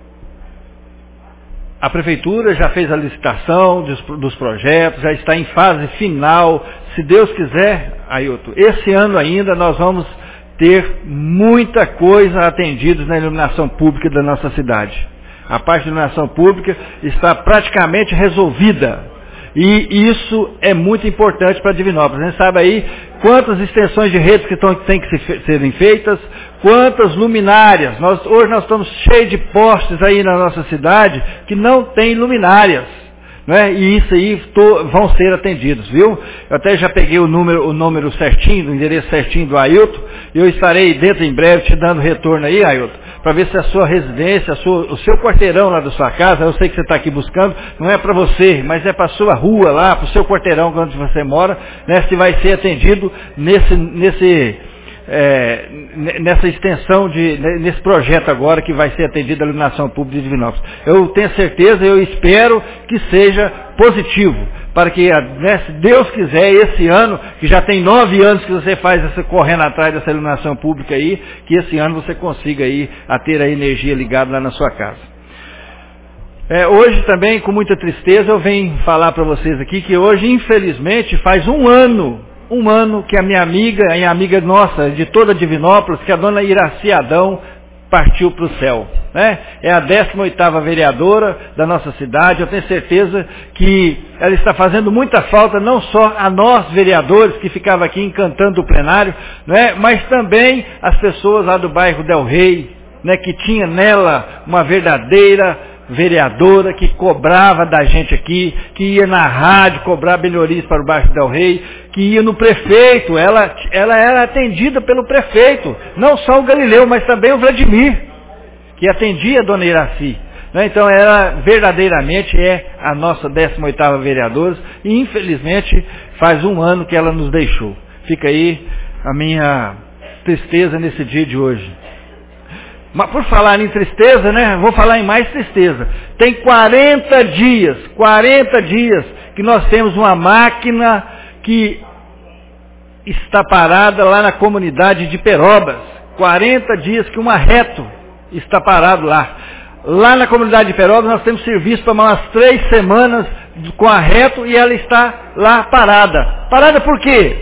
a prefeitura já fez a licitação dos projetos, já está em fase final. Se Deus quiser, Ailton, esse ano ainda nós vamos ter muita coisa atendida na iluminação pública da nossa cidade. A parte da iluminação pública está praticamente resolvida. E isso é muito importante para Divinópolis. A gente sabe aí quantas extensões de redes que têm que serem feitas, quantas luminárias. Hoje nós estamos cheios de postes aí na nossa cidade que não tem luminárias, né? E isso aí vão ser atendidos, viu? Eu até já peguei o número certinho, o endereço certinho do Ailton, e eu estarei dentro em breve te dando retorno aí, Ailton, para ver se a sua residência, o seu quarteirão lá da sua casa, eu sei que você está aqui buscando, não é para você, mas é para a sua rua lá, para o seu quarteirão onde você mora, né, se vai ser atendido nessa extensão, nesse projeto agora que vai ser atendido a iluminação pública de Divinópolis. Eu tenho certeza, eu espero que seja positivo, para que, né, se Deus quiser, esse ano, que já tem 9 anos que você faz correndo atrás dessa iluminação pública aí, que esse ano você consiga aí a ter a energia ligada lá na sua casa. Hoje também, com muita tristeza, eu venho falar para vocês aqui que hoje, infelizmente, faz um ano que a minha amiga nossa, de toda Divinópolis, que a dona Iraci Adão partiu para o céu. né? É a 18ª vereadora da nossa cidade. Eu tenho certeza que ela está fazendo muita falta, não só a nós vereadores que ficavam aqui encantando o plenário, né? Mas também as pessoas lá do bairro Del Rey, né? Que tinha nela uma verdadeira vereadora que cobrava da gente aqui, que ia na rádio cobrar melhorias para o bairro Del Rey, que ia no prefeito, ela era atendida pelo prefeito, não só o Galileu, mas também o Vladimir, que atendia a dona Iraci. Né? Então ela verdadeiramente é a nossa 18ª vereadora, e infelizmente faz um ano que ela nos deixou. Fica aí a minha tristeza nesse dia de hoje. Mas por falar em tristeza, né? Vou falar em mais tristeza. Tem 40 dias que nós temos uma máquina que está parada lá na comunidade de Perobas. 40 dias que uma reto está parado lá. Lá na comunidade de Perobas nós temos serviço para umas 3 semanas com a reto e ela está lá parada. Parada por quê?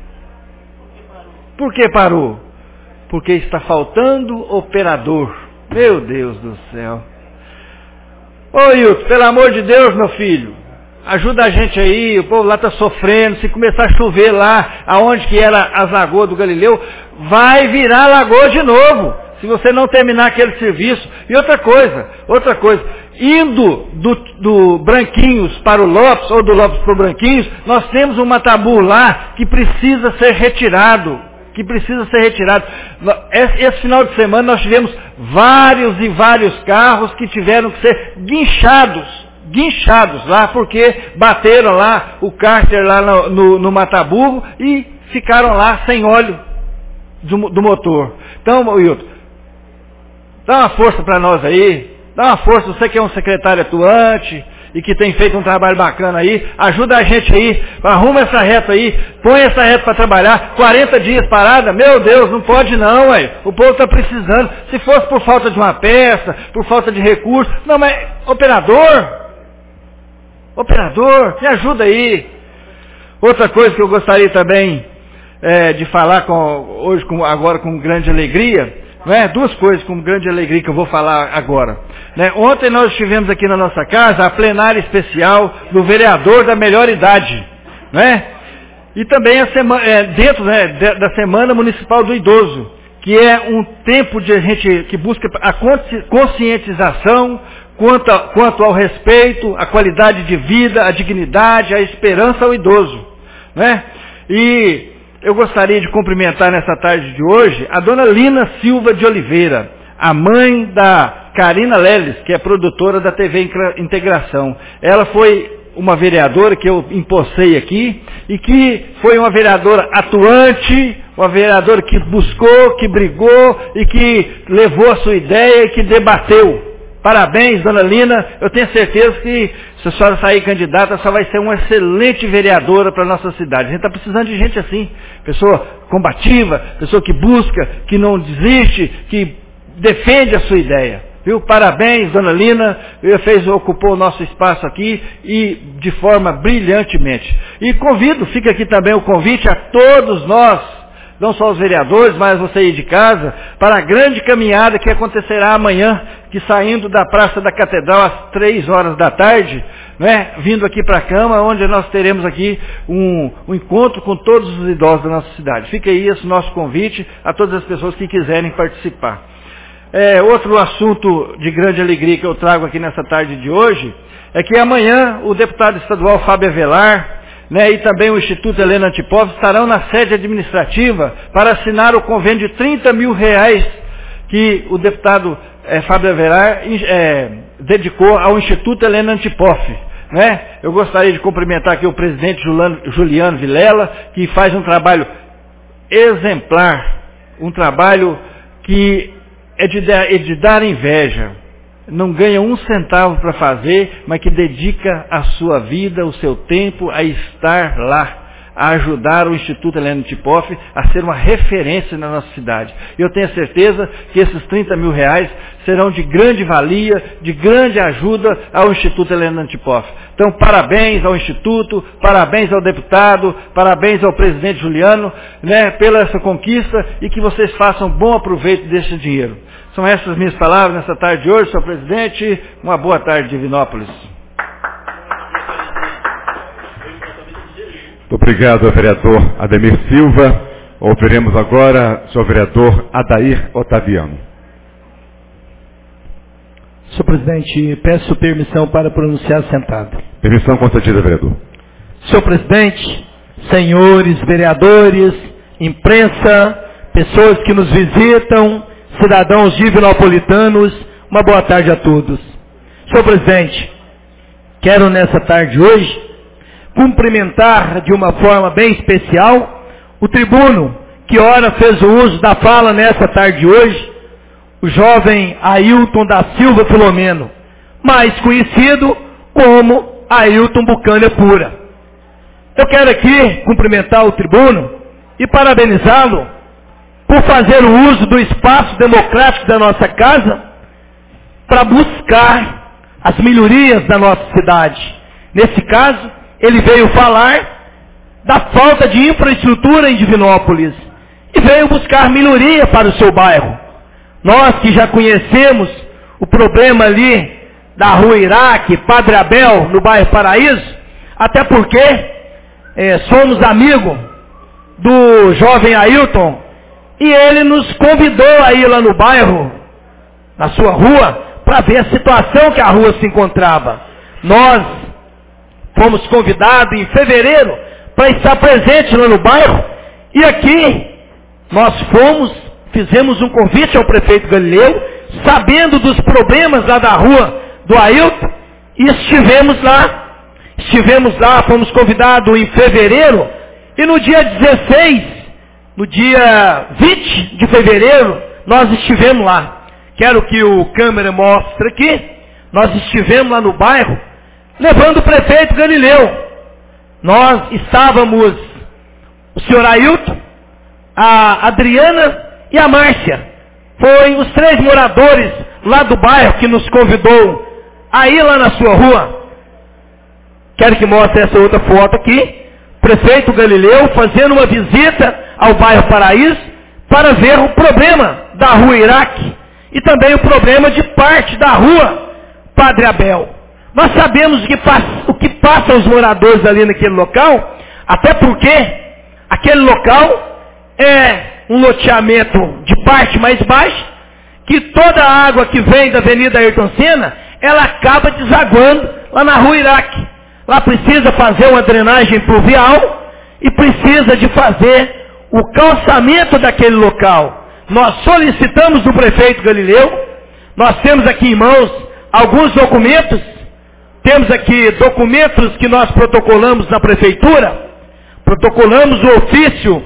Por que parou? Porque está faltando operador. Meu Deus do céu. Ô Hilton, pelo amor de Deus, meu filho, ajuda a gente aí, o povo lá está sofrendo. Se começar a chover lá, aonde que era as lagoas do Galileu, vai virar lagoa de novo, se você não terminar aquele serviço. E outra coisa, indo do Branquinhos para o Lopes, ou do Lopes para o Branquinhos, nós temos um matabu lá que precisa ser retirado. Esse final de semana nós tivemos vários carros que tiveram que ser guinchados lá, porque bateram lá o cárter lá no mataburro e ficaram lá sem óleo do motor. Então, Wilton, dá uma força para nós aí, dá uma força, você que é um secretário atuante e que tem feito um trabalho bacana aí, ajuda a gente aí, arruma essa reta aí, põe essa reta para trabalhar. 40 dias parada, meu Deus, não pode não, ué. O povo está precisando. Se fosse por falta de uma peça, por falta de recurso, não, mas operador, me ajuda aí. Outra coisa que eu gostaria também de falar agora com grande alegria, né? 2 coisas com grande alegria que eu vou falar agora. Né? Ontem nós estivemos aqui na nossa casa a plenária especial do vereador da melhor idade. Né? E também dentro da Semana Municipal do Idoso, que é um tempo de a gente que busca a conscientização quanto ao respeito, a qualidade de vida, a dignidade, a esperança ao idoso. Né? E eu gostaria de cumprimentar nessa tarde de hoje a dona Lina Silva de Oliveira, a mãe da Karina Leles, que é produtora da TV Integração. Ela foi uma vereadora que eu empossei aqui e que foi uma vereadora atuante, uma vereadora que buscou, que brigou e que levou a sua ideia e que debateu. Parabéns, dona Lina. Eu tenho certeza que se a senhora sair candidata, só vai ser uma excelente vereadora para a nossa cidade. A gente está precisando de gente assim, pessoa combativa, pessoa que busca, que não desiste, que defende a sua ideia. Viu? Parabéns, dona Lina, ocupou o nosso espaço aqui e de forma brilhantemente. E fica aqui também o convite a todos nós, não só os vereadores, mas você aí de casa, para a grande caminhada que acontecerá amanhã, que saindo da Praça da Catedral às 3 horas da tarde, né, vindo aqui para a Câmara, onde nós teremos aqui um encontro com todos os idosos da nossa cidade. Fica aí esse nosso convite a todas as pessoas que quiserem participar. Outro assunto de grande alegria que eu trago aqui nessa tarde de hoje, é que amanhã o deputado estadual Fábio Avelar, né, e também o Instituto Helena Antipov estarão na sede administrativa para assinar o convênio de R$30 mil que o deputado Fábio Avelar dedicou ao Instituto Helena Antipov. Né? Eu gostaria de cumprimentar aqui o presidente Juliano Vilela, que faz um trabalho exemplar, um trabalho que é de dar inveja. Não ganha 1 centavo para fazer, mas que dedica a sua vida, o seu tempo a estar lá, a ajudar o Instituto Heleno Tipoff a ser uma referência na nossa cidade. Eu tenho certeza que esses 30 mil reais serão de grande valia, de grande ajuda ao Instituto Heleno Tipoff. Então, parabéns ao Instituto, parabéns ao deputado, parabéns ao presidente Juliano, né, pela essa conquista e que vocês façam bom aproveito desse dinheiro. São essas minhas palavras nessa tarde de hoje, senhor presidente. Uma boa tarde, Divinópolis. Muito obrigado, vereador Ademir Silva. Ouviremos agora o senhor vereador Adair Otaviano. Senhor presidente, peço permissão para pronunciar sentado. Permissão concedida, vereador. Senhor presidente, senhores vereadores, imprensa, pessoas que nos visitam, cidadãos divinopolitanos, uma boa tarde a todos. Senhor presidente, quero nessa tarde hoje cumprimentar de uma forma bem especial o tribuno que ora fez o uso da fala nessa tarde de hoje, o jovem Ailton da Silva Filomeno, mais conhecido como Ailton Bucânia Pura. Eu quero aqui cumprimentar o tribuno e parabenizá-lo por fazer o uso do espaço democrático da nossa casa para buscar as melhorias da nossa cidade. Nesse caso, ele veio falar da falta de infraestrutura em Divinópolis e veio buscar melhoria para o seu bairro. Nós que já conhecemos o problema ali da Rua Iraque, Padre Abel, no bairro Paraíso, até porque somos amigos do jovem Ailton, e ele nos convidou a ir lá no bairro, na sua rua, para ver a situação que a rua se encontrava. Nós fomos convidados em fevereiro para estar presente lá no bairro, e aqui nós fizemos um convite ao prefeito Galileu, sabendo dos problemas lá da rua do Ailton, e estivemos lá, fomos convidados em fevereiro, e no dia 16, no dia 20 de fevereiro, nós estivemos lá. Quero que o câmera mostre aqui, nós estivemos lá no bairro, levando o prefeito Galileu. Nós estávamos, o senhor Ailton, a Adriana e a Márcia. Foi os 3 moradores lá do bairro que nos convidou a ir lá na sua rua. Quero que mostre essa outra foto aqui. Prefeito Galileu fazendo uma visita ao bairro Paraíso para ver o problema da Rua Iraque e também o problema de parte da Rua Padre Abel. Nós sabemos o que passam os moradores ali naquele local, até porque aquele local é um loteamento de parte mais baixa, que toda a água que vem da Avenida Ayrton Senna, ela acaba desaguando lá na Rua Iraque. Lá precisa fazer uma drenagem pluvial e precisa de fazer o calçamento daquele local. Nós solicitamos do prefeito Galileu, nós temos aqui em mãos alguns documentos, temos aqui documentos que nós protocolamos na prefeitura, protocolamos o ofício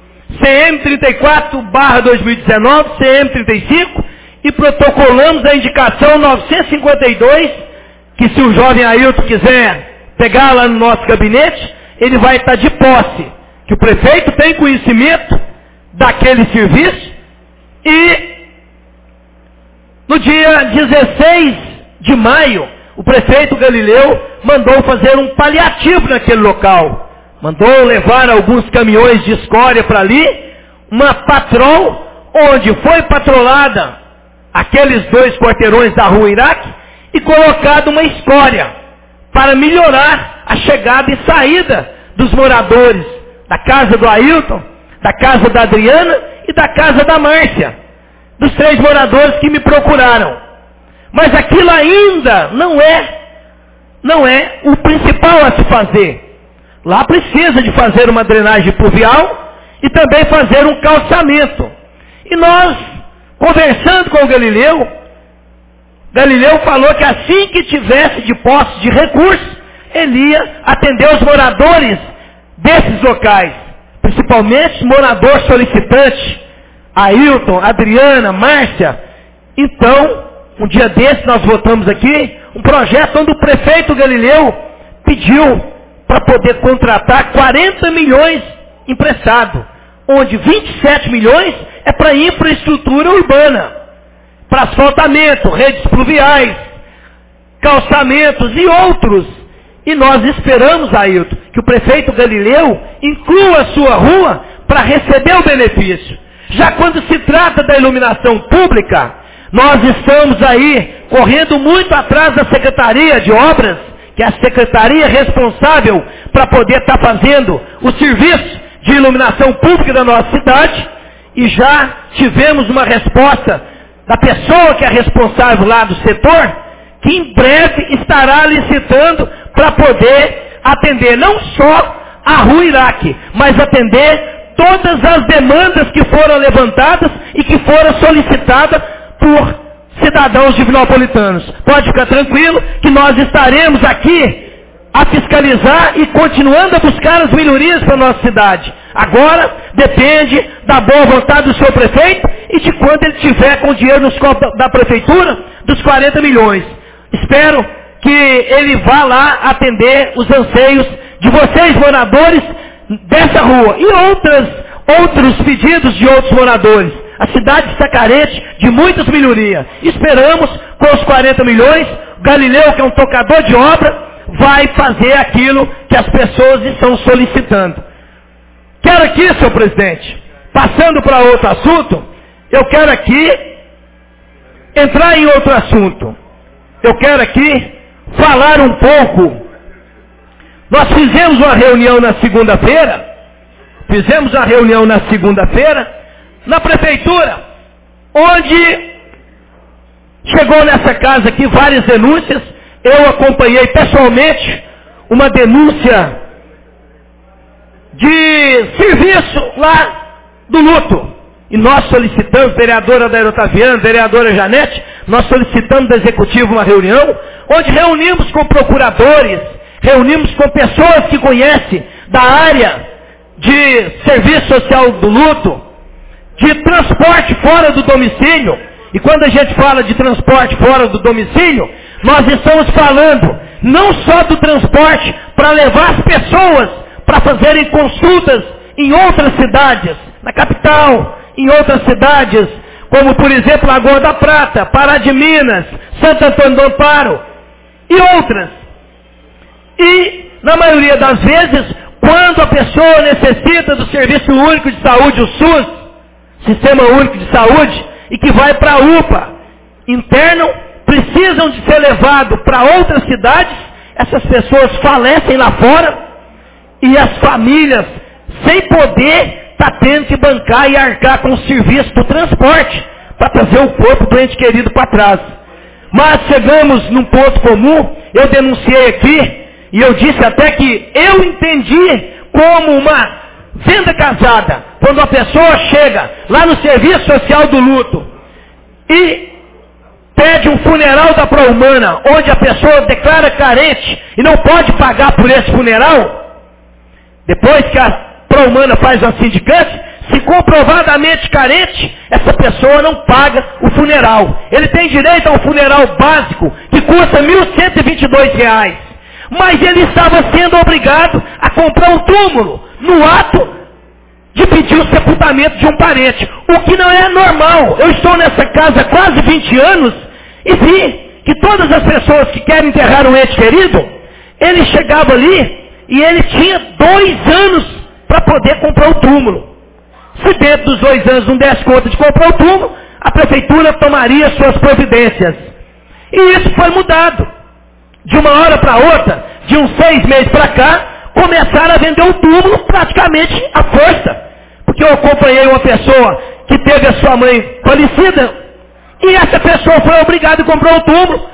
CM34/2019, CM35, e protocolamos a indicação 952, que se o jovem Ailton quiser pegar lá no nosso gabinete, ele vai estar de posse, que o prefeito tem conhecimento daquele serviço, e no dia 16 de maio, o prefeito Galileu mandou fazer um paliativo naquele local. Mandou levar alguns caminhões de escória para ali, uma patrol, onde foi patrolada aqueles 2 quarteirões da Rua Iraque e colocado uma escória para melhorar a chegada e saída dos moradores da casa do Ailton, da casa da Adriana e da casa da Márcia, dos 3 moradores que me procuraram. Mas aquilo ainda não é o principal a se fazer. Lá precisa de fazer uma drenagem pluvial e também fazer um calçamento. E nós, conversando com o Galileu falou que assim que tivesse de posse de recursos, ele ia atender os moradores desses locais, principalmente morador solicitante, Ailton, Adriana, Márcia. Então, um dia desse nós votamos aqui um projeto onde o prefeito Galileu pediu para poder contratar 40 milhões emprestado, onde 27 milhões é para infraestrutura urbana, para asfaltamento, redes pluviais, calçamentos e outros. E nós esperamos, Ailton, que o prefeito Galileu inclua a sua rua para receber o benefício. Já quando se trata da iluminação pública, nós estamos aí correndo muito atrás da Secretaria de Obras, que é a secretaria responsável para poder estar fazendo o serviço de iluminação pública da nossa cidade, e já tivemos uma resposta da pessoa que é responsável lá do setor, que em breve estará licitando para poder atender não só a Rua Iraque, mas atender todas as demandas que foram levantadas e que foram solicitadas por cidadãos divinopolitanos. Pode ficar tranquilo que nós estaremos aqui a fiscalizar e continuando a buscar as melhorias para a nossa cidade. Agora depende da boa vontade do seu prefeito e de quando ele tiver com o dinheiro nos cofres da prefeitura dos 40 milhões. Espero que ele vá lá atender os anseios de vocês, moradores dessa rua, e outros pedidos de outros moradores. A cidade está carente de muitas melhorias. Esperamos, com os 40 milhões, Galileu, que é um tocador de obra, vai fazer aquilo que as pessoas estão solicitando. Quero aqui, senhor presidente, passando para outro assunto, eu quero aqui entrar em outro assunto. Eu quero aqui falar um pouco. Nós fizemos uma reunião na segunda-feira, na prefeitura, onde chegou nessa casa aqui várias denúncias. Eu acompanhei pessoalmente uma denúncia de serviço lá do luto. E nós solicitamos, vereadora Daira Otaviano, vereadora Janete, nós solicitamos do Executivo uma reunião, onde reunimos com procuradores, reunimos com pessoas que conhecem da área de serviço social do luto, de transporte fora do domicílio. E quando a gente fala de transporte fora do domicílio, nós estamos falando não só do transporte para levar as pessoas para fazerem consultas em outras cidades, na capital, em outras cidades, como por exemplo Lagoa da Prata, Pará de Minas, Santo Antônio do Amparo e outras. E na maioria das vezes, quando a pessoa necessita do Serviço Único de Saúde, o SUS, Sistema Único de Saúde, e que vai para a UPA, internam, precisam de ser levados para outras cidades, essas pessoas falecem lá fora, e as famílias, sem poder, está tendo que bancar e arcar com o serviço do transporte, para trazer o corpo do ente querido para trás. Mas chegamos num ponto comum, eu denunciei aqui, e eu disse até que eu entendi como uma venda casada, quando a pessoa chega lá no Serviço Social do Luto e pede um funeral da Pró-Humana, onde a pessoa declara carente e não pode pagar por esse funeral, depois que a Pró-Humana faz uma sindicância, se comprovadamente carente, essa pessoa não paga o funeral. Ele tem direito a um funeral básico que custa R$ 1.122. Mas ele estava sendo obrigado a comprar um túmulo no ato de pedir o sepultamento de um parente, o que não é normal. Eu estou nessa casa há quase 20 anos e vi que todas as pessoas que querem enterrar um ente querido, ele chegava ali e ele tinha 2 anos para poder comprar o túmulo. Se dentro dos 2 anos não desse conta de comprar o túmulo, a prefeitura tomaria suas providências. E isso foi mudado. De uma hora para outra, de uns 6 meses para cá, começaram a vender o túmulo praticamente à força. Porque eu acompanhei uma pessoa que teve a sua mãe falecida, e essa pessoa foi obrigada a comprar o túmulo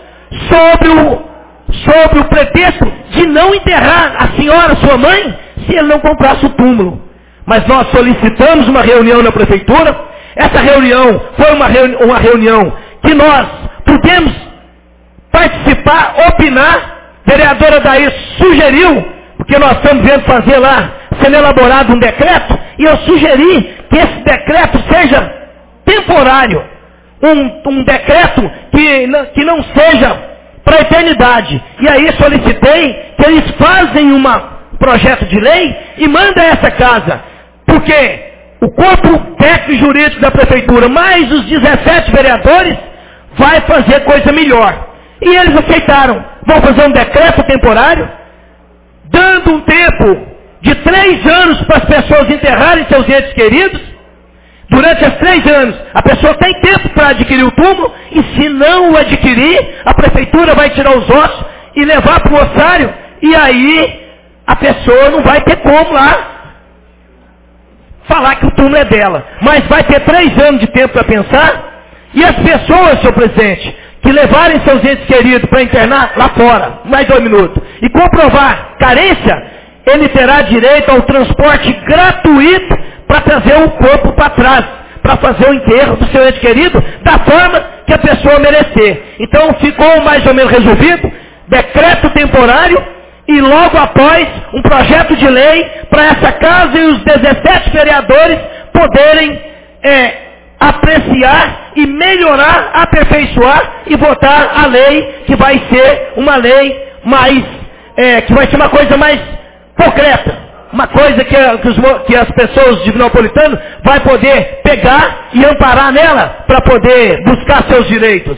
sob o pretexto de não enterrar a senhora, sua mãe, se ele não comprasse o túmulo. Mas nós solicitamos uma reunião na prefeitura. Essa reunião foi uma reunião que nós pudemos participar, opinar. A vereadora Daí sugeriu, porque nós estamos vendo fazer lá, sendo elaborado um decreto, e eu sugeri que esse decreto seja temporário, um decreto que não seja para a eternidade. E aí solicitei que eles projeto de lei e manda essa casa. Porque o corpo técnico e jurídico da prefeitura, mais os 17 vereadores, vai fazer coisa melhor. E eles aceitaram. Vão fazer um decreto temporário, dando um tempo de 3 anos para as pessoas enterrarem seus entes queridos. Durante esses 3 anos, a pessoa tem tempo para adquirir o túmulo, e se não o adquirir, a prefeitura vai tirar os ossos e levar para o ossário, e aí a pessoa não vai ter como lá falar que o túmulo é dela. Mas vai ter 3 anos de tempo para pensar, e as pessoas, senhor presidente, que levarem seus entes queridos para internar lá fora, mais 2 minutos, e comprovar carência, ele terá direito ao transporte gratuito para trazer o corpo para trás, para fazer o enterro do seu ente querido da forma que a pessoa merecer. Então ficou mais ou menos resolvido, decreto temporário e logo após um projeto de lei para essa casa e os 17 vereadores poderem apreciar e melhorar, aperfeiçoar e votar a lei que vai ser uma lei mais, que vai ser uma coisa mais concreta. Uma coisa que as pessoas de Vinopolitano vai poder pegar e amparar nela para poder buscar seus direitos.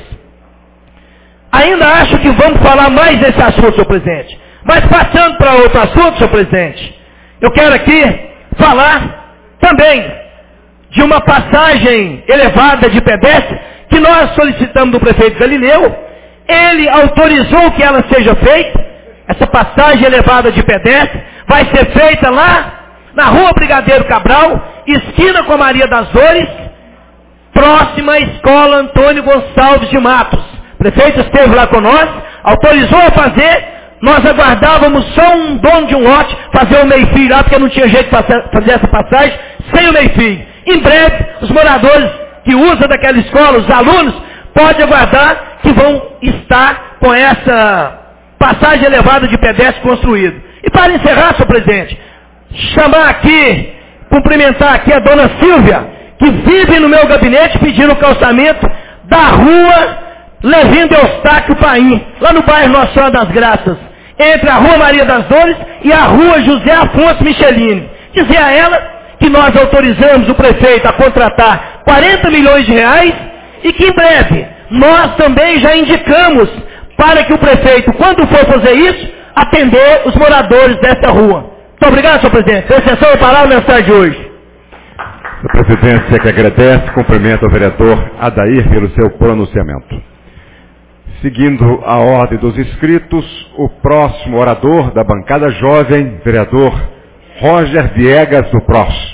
Ainda acho que vamos falar mais desse assunto, senhor presidente. Mas passando para outro assunto, senhor presidente, eu quero aqui falar também de uma passagem elevada de pedestre que nós solicitamos do prefeito Galileu. Ele autorizou que ela seja feita. Essa passagem elevada de pedestre vai ser feita lá na Rua Brigadeiro Cabral, esquina com a Maria das Dores, próxima à Escola Antônio Gonçalves de Matos. O prefeito esteve lá com nós, autorizou a fazer, nós aguardávamos só um dono de um lote fazer o meio-fio lá, porque não tinha jeito de fazer essa passagem sem o meio-fio. Em breve, os moradores que usam daquela escola, os alunos, podem aguardar que vão estar com essa passagem elevada de pedestre construída. E para encerrar, senhor presidente, chamar aqui, cumprimentar aqui a dona Silvia, que vive no meu gabinete pedindo o calçamento da rua Levindo Eustáquio Paim, lá no bairro Nossa Senhora das Graças, entre a Rua Maria das Dores e a Rua José Afonso Michelini. Dizer a ela que nós autorizamos o prefeito a contratar 40 milhões de reais e que em breve nós também já indicamos para que o prefeito, quando for fazer isso, atender os moradores dessa rua. Muito obrigado, senhor presidente. Com exceção, eu parar a mensagem de hoje. A presidência que agradece, cumprimenta o vereador Adair pelo seu pronunciamento. Seguindo a ordem dos inscritos, o próximo orador da bancada jovem, vereador Roger Viegas do PROS.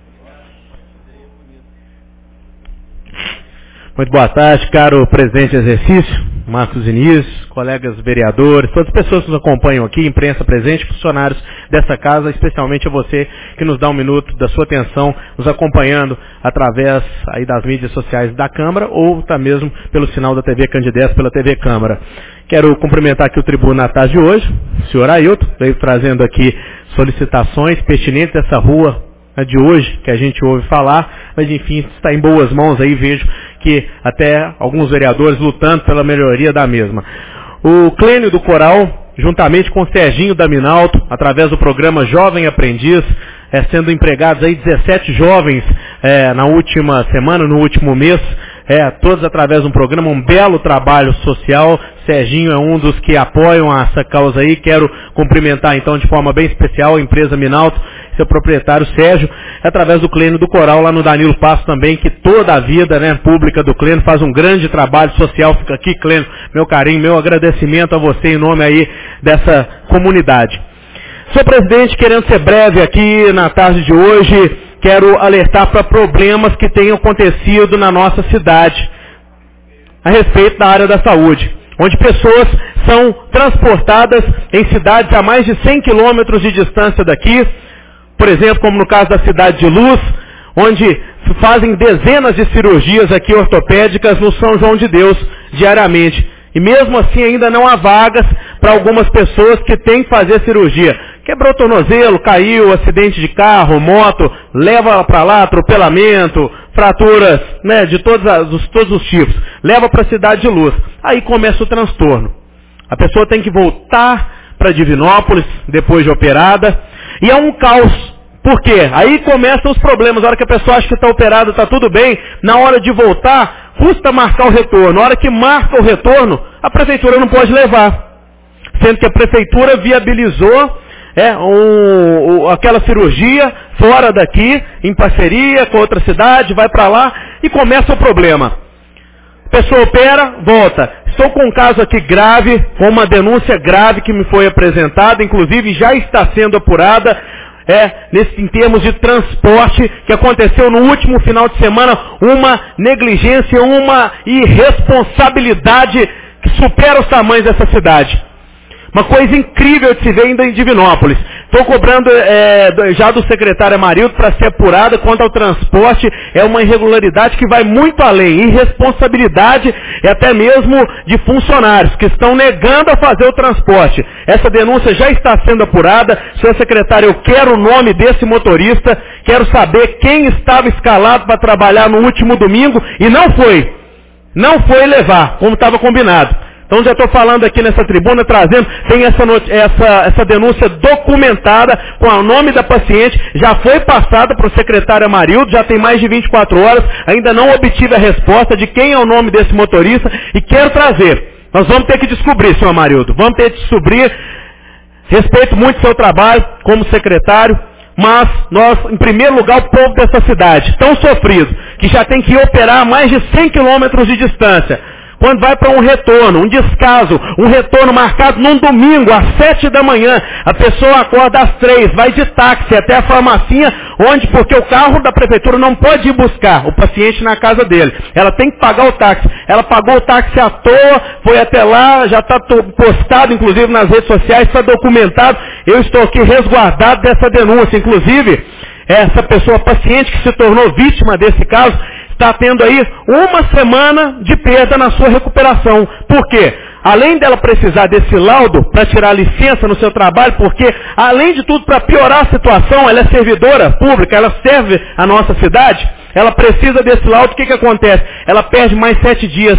Muito boa tarde, caro presidente de exercício, Marcos Diniz, colegas vereadores, todas as pessoas que nos acompanham aqui, imprensa presente, funcionários dessa casa, especialmente a você que nos dá um minuto da sua atenção, nos acompanhando através aí das mídias sociais da Câmara ou até mesmo pelo sinal da TV Candidez, pela TV Câmara. Quero cumprimentar aqui o tribuno na tarde de hoje, o senhor Ailton, veio trazendo aqui solicitações pertinentes dessa rua de hoje, que a gente ouve falar, mas enfim, está em boas mãos aí, vejo que até alguns vereadores lutando pela melhoria da mesma. O Clênio do Coral, juntamente com o Serginho da Minalto, através do programa Jovem Aprendiz, sendo empregados aí 17 jovens na última semana, no último mês, todos através de um programa, um belo trabalho social. Serginho é um dos que apoiam essa causa aí. Quero cumprimentar então de forma bem especial a empresa Minalto, seu proprietário Sérgio, através do Clênio do Coral, lá no Danilo Passo também, que toda a vida pública do Clênio faz um grande trabalho social. Fica aqui, Clênio, meu carinho, meu agradecimento a você em nome aí dessa comunidade. Senhor presidente, querendo ser breve aqui na tarde de hoje, quero alertar para problemas que tenham acontecido na nossa cidade a respeito da área da saúde, onde pessoas são transportadas em cidades a mais de 100 quilômetros de distância daqui, por exemplo, como no caso da cidade de Luz, onde se fazem dezenas de cirurgias aqui ortopédicas no São João de Deus diariamente. E mesmo assim ainda não há vagas para algumas pessoas que têm que fazer cirurgia. Quebrou o tornozelo, caiu, acidente de carro, moto, leva para lá, atropelamento, fraturas, de todos os tipos. Leva para a cidade de Luz. Aí começa o transtorno. A pessoa tem que voltar para Divinópolis, depois de operada, e é um caos. Por quê? Aí começam os problemas. Na hora que a pessoa acha que está operada, está tudo bem, na hora de voltar, custa marcar o retorno. Na hora que marca o retorno, a prefeitura não pode levar. Sendo que a prefeitura viabilizou aquela cirurgia fora daqui, em parceria com outra cidade, vai para lá e começa o problema. A pessoa opera, volta. Estou com um caso aqui grave, com uma denúncia grave que me foi apresentada, inclusive já está sendo apurada, em termos de transporte, que aconteceu no último final de semana, uma negligência, uma irresponsabilidade que supera os tamanhos dessa cidade. Uma coisa incrível de se ver ainda em Divinópolis. Estou cobrando já do secretário Amarildo para ser apurada quanto ao transporte. É uma irregularidade que vai muito além. Irresponsabilidade e até mesmo de funcionários que estão negando a fazer o transporte. Essa denúncia já está sendo apurada. Senhor secretário, eu quero o nome desse motorista. Quero saber quem estava escalado para trabalhar no último domingo e não foi. Não foi levar, como estava combinado. Então já estou falando aqui nessa tribuna, trazendo, tem essa denúncia documentada com o nome da paciente, já foi passada para o secretário Amarildo, já tem mais de 24 horas, ainda não obtive a resposta de quem é o nome desse motorista e quero trazer. Nós vamos ter que descobrir, senhor Amarildo, vamos ter que descobrir. Respeito muito o seu trabalho como secretário, mas nós, em primeiro lugar, o povo dessa cidade, tão sofrido, que já tem que operar a mais de 100 quilômetros de distância. Quando vai para um retorno, um descaso, um retorno marcado num domingo, às 7 da manhã, a pessoa acorda às 3, vai de táxi até a farmacinha, porque o carro da prefeitura não pode ir buscar o paciente na casa dele. Ela tem que pagar o táxi. Ela pagou o táxi à toa, foi até lá, já está postado, inclusive, nas redes sociais, está documentado. Eu estou aqui resguardado dessa denúncia. Inclusive, essa pessoa paciente que se tornou vítima desse caso, está tendo aí uma semana de perda na sua recuperação. Por quê? Além dela precisar desse laudo para tirar licença no seu trabalho, porque, além de tudo, para piorar a situação, ela é servidora pública, ela serve a nossa cidade, ela precisa desse laudo. O que acontece? Ela perde mais 7 dias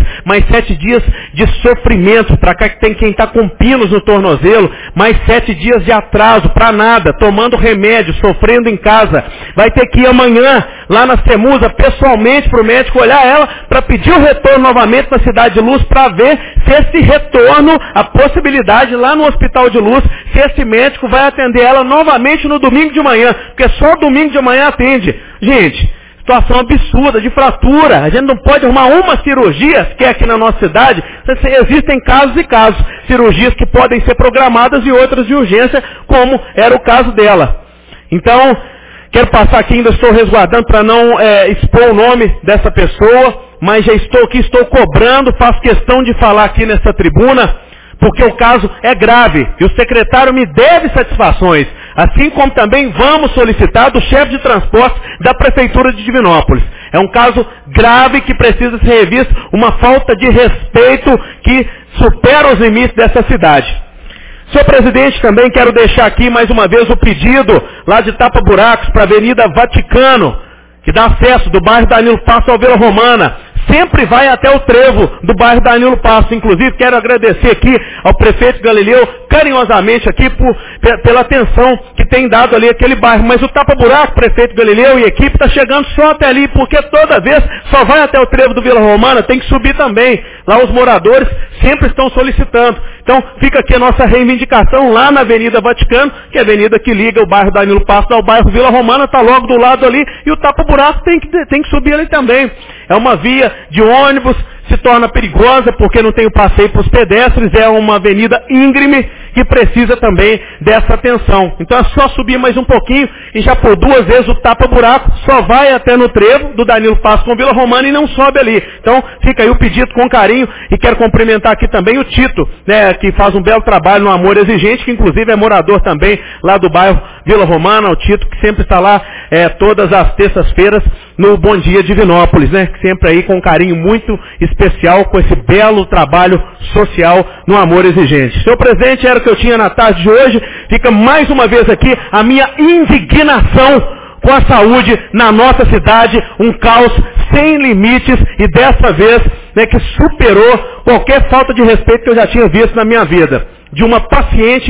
de sofrimento, para cá que tem quem está com pinos no tornozelo, mais 7 dias de atraso, para nada, tomando remédio, sofrendo em casa. Vai ter que ir amanhã, lá na Semusa, pessoalmente para o médico olhar ela, para pedir o retorno novamente na Cidade de Luz, para ver se esse retorno, a possibilidade lá no Hospital de Luz, se esse médico vai atender ela novamente no domingo de manhã, porque só domingo de manhã atende. Gente, situação absurda de fratura. A gente não pode arrumar uma cirurgia, que é aqui na nossa cidade. Existem casos e casos. Cirurgias que podem ser programadas e outras de urgência, como era o caso dela. Então, quero passar aqui, ainda estou resguardando para não expor o nome dessa pessoa, mas já estou aqui, estou cobrando, faço questão de falar aqui nessa tribuna, porque o caso é grave e o secretário me deve satisfações, assim como também vamos solicitar do chefe de transporte da Prefeitura de Divinópolis. É um caso grave que precisa ser revisto, uma falta de respeito que supera os limites dessa cidade. Senhor presidente, também quero deixar aqui mais uma vez o pedido lá de Tapa-Buracos para a Avenida Vaticano, que dá acesso do bairro Danilo Passo ao Vila Romana. Sempre vai até o trevo do bairro Danilo Passo. Inclusive, quero agradecer aqui ao prefeito Galileu, carinhosamente aqui, pela atenção que tem dado ali aquele bairro. Mas o tapa-buraco, prefeito Galileu e equipe, está chegando só até ali, porque toda vez só vai até o trevo do Vila Romana, tem que subir também. Lá os moradores sempre estão solicitando. Então, fica aqui a nossa reivindicação lá na Avenida Vaticano, que é a avenida que liga o bairro Danilo Passo ao bairro Vila Romana, está logo do lado ali, e o tapa-buraco tem que subir ali também. É uma via de ônibus, se torna perigosa porque não tem o passeio para os pedestres, é uma avenida íngreme que precisa também dessa atenção. Então é só subir mais um pouquinho e já por 2 vezes o tapa-buraco só vai até no trevo do Danilo Passo com Vila Romana e não sobe ali. Então fica aí o pedido com carinho e quero cumprimentar aqui também o Tito, né, que faz um belo trabalho no Amor Exigente, que inclusive é morador também lá do bairro Vila Romana, o Tito que sempre está lá todas as terças-feiras no Bom Dia Divinópolis, né? Sempre aí com um carinho muito especial com esse belo trabalho social no Amor Exigente. Senhor presidente, era o que eu tinha na tarde de hoje. Fica mais uma vez aqui a minha indignação com a saúde na nossa cidade, um caos sem limites e dessa vez, né, que superou qualquer falta de respeito que eu já tinha visto na minha vida. De uma paciente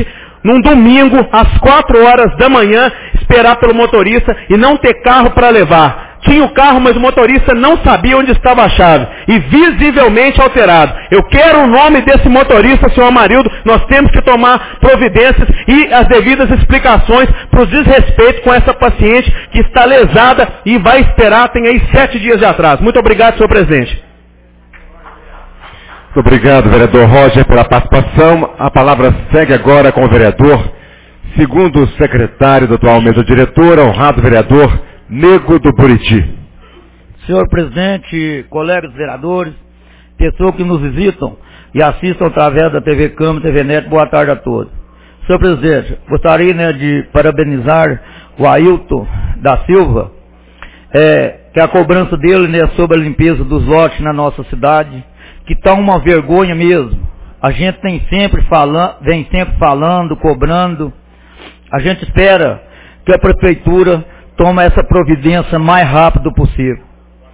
num domingo, às 4 horas da manhã, esperar pelo motorista e não ter carro para levar. Tinha o carro, mas o motorista não sabia onde estava a chave. E visivelmente alterado. Eu quero o nome desse motorista, senhor Amarildo. Nós temos que tomar providências e as devidas explicações para o desrespeito com essa paciente que está lesada e vai esperar, tem aí 7 dias de atraso. Muito obrigado, senhor presidente. Muito obrigado, vereador Roger, pela participação. A palavra segue agora com o vereador, segundo secretário da atual mesa diretora, honrado vereador Nego do Buriti. Senhor presidente, colegas vereadores, pessoas que nos visitam e assistam através da TV Câmara, TV Net, boa tarde a todos. Senhor presidente, gostaria de parabenizar o Ailton da Silva, que a cobrança dele sobre a limpeza dos lotes na nossa cidade, que está uma vergonha mesmo. A gente vem sempre falando, cobrando. A gente espera que a prefeitura tome essa providência mais rápido possível.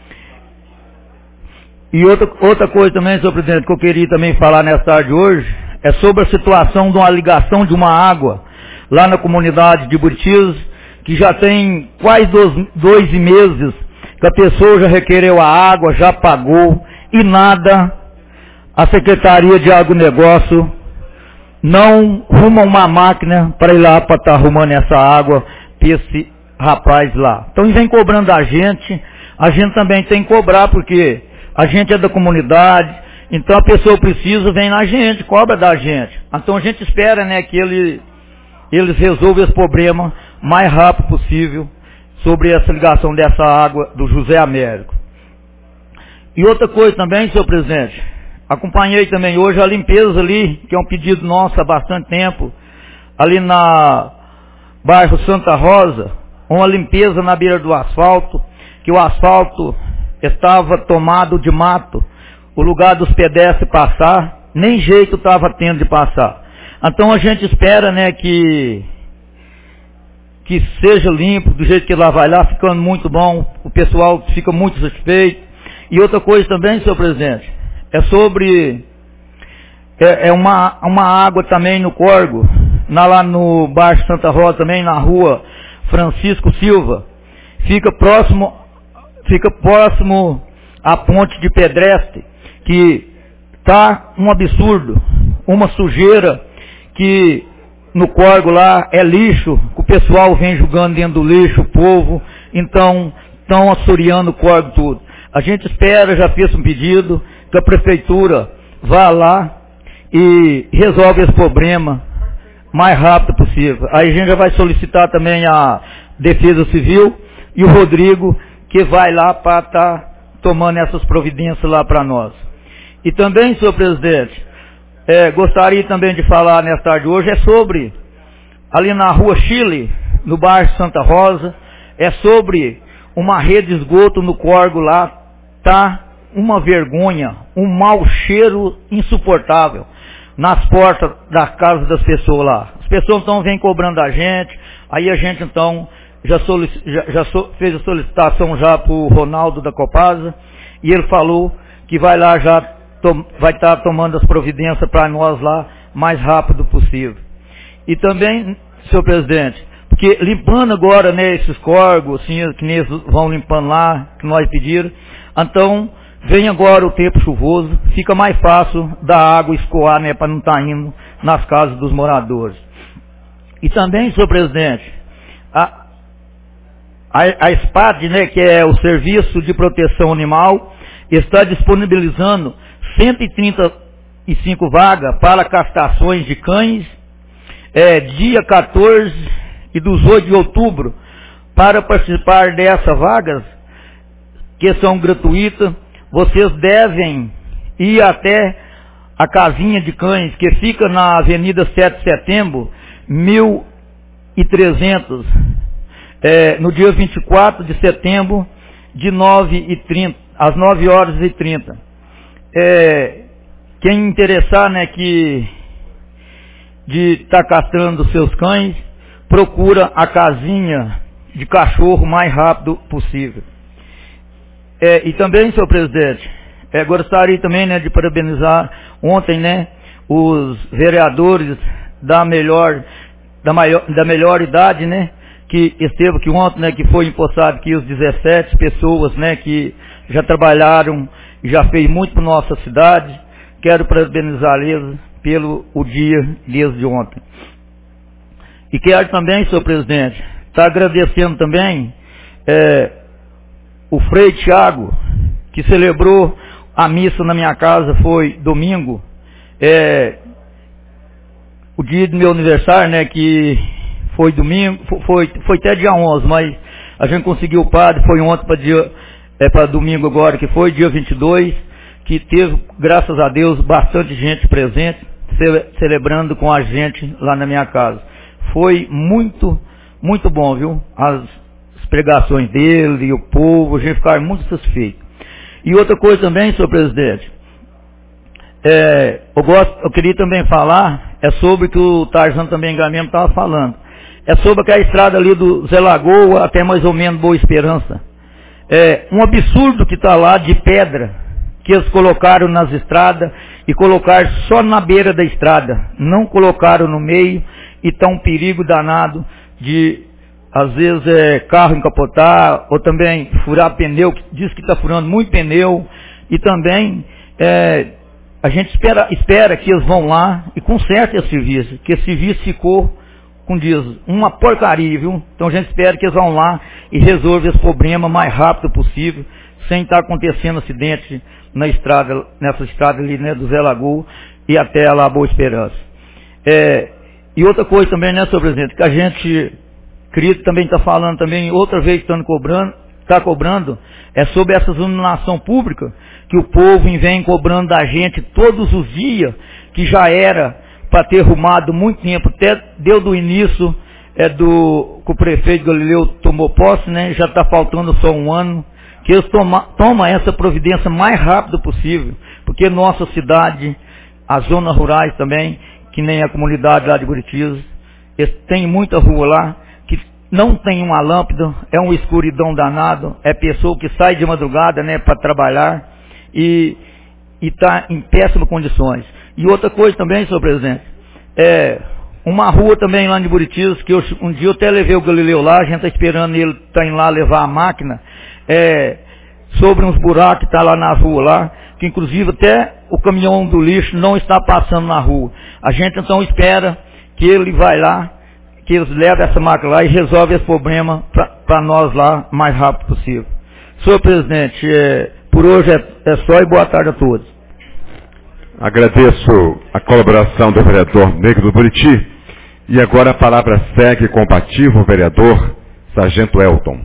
E outra coisa também, senhor presidente, que eu queria também falar nessa tarde hoje, é sobre a situação de uma ligação de uma água lá na comunidade de Buritis, que já tem quase 2 meses que a pessoa já requereu a água, já pagou, e nada, a Secretaria de Agronegócio não arruma uma máquina para ir lá para estar arrumando essa água para esse rapaz lá. Então vem cobrando a gente também tem que cobrar, porque a gente é da comunidade, então a pessoa precisa, vem na gente, cobra da gente. Então a gente espera, que eles resolvam esse problema mais rápido possível sobre essa ligação dessa água do José Américo. E outra coisa também, senhor presidente, acompanhei também hoje a limpeza ali, que é um pedido nosso há bastante tempo, ali na bairro Santa Rosa, uma limpeza na beira do asfalto, que o asfalto estava tomado de mato, o lugar dos pedestres passar, nem jeito estava tendo de passar. Então a gente espera, que seja limpo, do jeito que lá vai lá, ficando muito bom, o pessoal fica muito satisfeito. E outra coisa também, senhor presidente, é sobre uma água também no córrego, lá no bairro Santa Rosa também, na rua Francisco Silva, fica próximo à ponte de pedestre, que tá um absurdo, uma sujeira, que no córrego lá é lixo, que o pessoal vem jogando dentro do lixo, o povo, então estão assoreando o córrego tudo. A gente espera, já fez um pedido, que a prefeitura vá lá e resolve esse problema mais rápido possível. Aí a gente já vai solicitar também a Defesa Civil e o Rodrigo, que vai lá para estar tomando essas providências lá para nós. E também, senhor presidente, gostaria também de falar nesta tarde hoje, sobre, ali na rua Chile, no bairro Santa Rosa, sobre uma rede de esgoto no córrego lá, tá uma vergonha, um mau cheiro insuportável nas portas da casa das pessoas lá. As pessoas então vêm cobrando a gente, aí a gente então já fez a solicitação já para o Ronaldo da Copasa, e ele falou que vai lá vai estar tomando as providências para nós lá mais rápido possível. E também, senhor presidente, porque limpando agora, esses córregos, assim, que eles vão limpando lá, que nós pediram, então vem agora o tempo chuvoso, fica mais fácil da água escoar, para não estar indo nas casas dos moradores. E também, senhor presidente, a SPAD, que é o Serviço de Proteção Animal, está disponibilizando 135 vagas para castrações de cães, dia 14 e 18 de outubro, para participar dessas vagas, que são gratuitas. Vocês devem ir até a casinha de cães, que fica na Avenida 7 de Setembro, 1300, no dia 24 de setembro, de 9h30, às 9h30. Quem interessar, de estar castrando seus cães, procura a casinha de cachorro o mais rápido possível. E também, senhor presidente, gostaria também, de parabenizar ontem, os vereadores da melhor idade, né? Que esteve aqui ontem, né? Que foi empossado aqui os 17 pessoas, né? Que já trabalharam e já fez muito para nossa cidade. Quero parabenizar-lhes pelo o dia desde ontem. E quero também, senhor presidente, estar agradecendo também o Frei Tiago, que celebrou a missa na minha casa, foi domingo, o dia do meu aniversário, né, que foi domingo, foi até dia 11, mas a gente conseguiu o padre, foi ontem para domingo agora, que foi dia 22, que teve, graças a Deus, bastante gente presente, celebrando com a gente lá na minha casa. Foi muito, muito bom, viu? As pregações dele e o povo, a gente ficava muito satisfeito. E outra coisa também, senhor presidente, eu queria também falar, sobre o que o Tarzan também mesmo estava falando, sobre aquela estrada ali do Zé Lagoa até mais ou menos Boa Esperança. Um absurdo que está lá de pedra, que eles colocaram nas estradas e colocaram só na beira da estrada, não colocaram no meio, e está um perigo danado de, às vezes, carro encapotar, ou também furar pneu, que diz que está furando muito pneu, e também a gente espera que eles vão lá e consertem esse serviço, que esse serviço ficou, como diz, uma porcaria, viu? Então a gente espera que eles vão lá e resolvam esse problema o mais rápido possível, sem estar acontecendo acidente nessa estrada ali, né, do Zé Lagoa e até lá Boa Esperança. E outra coisa também, né, senhor presidente, que a gente, querido, também está falando também, outra vez está cobrando, sobre essa iluminação pública, que o povo vem cobrando da gente todos os dias, que já era para ter arrumado muito tempo, até deu do início, que o prefeito Galileu tomou posse, né, já está faltando só um ano, que eles tomam essa providência mais rápido possível, porque nossa cidade, as zonas rurais também, que nem a comunidade lá de Buritiza, tem muita rua lá, que não tem uma lâmpada, é uma escuridão danado, pessoa que sai de madrugada, né, para trabalhar, e está em péssimas condições. E outra coisa também, senhor presidente, uma rua também lá de Buritiza, que um dia eu até levei o Galileu lá, a gente está esperando ele indo lá levar a máquina, sobre uns buracos que está lá na rua lá, que inclusive até o caminhão do lixo não está passando na rua. A gente então espera que ele vai lá, que eles levem essa máquina lá e resolvem esse problema para nós lá o mais rápido possível. Senhor presidente, por hoje é só, e boa tarde a todos. Agradeço a colaboração do vereador Negro do Buriti. E agora a palavra segue compatível o vereador Sargento Elton.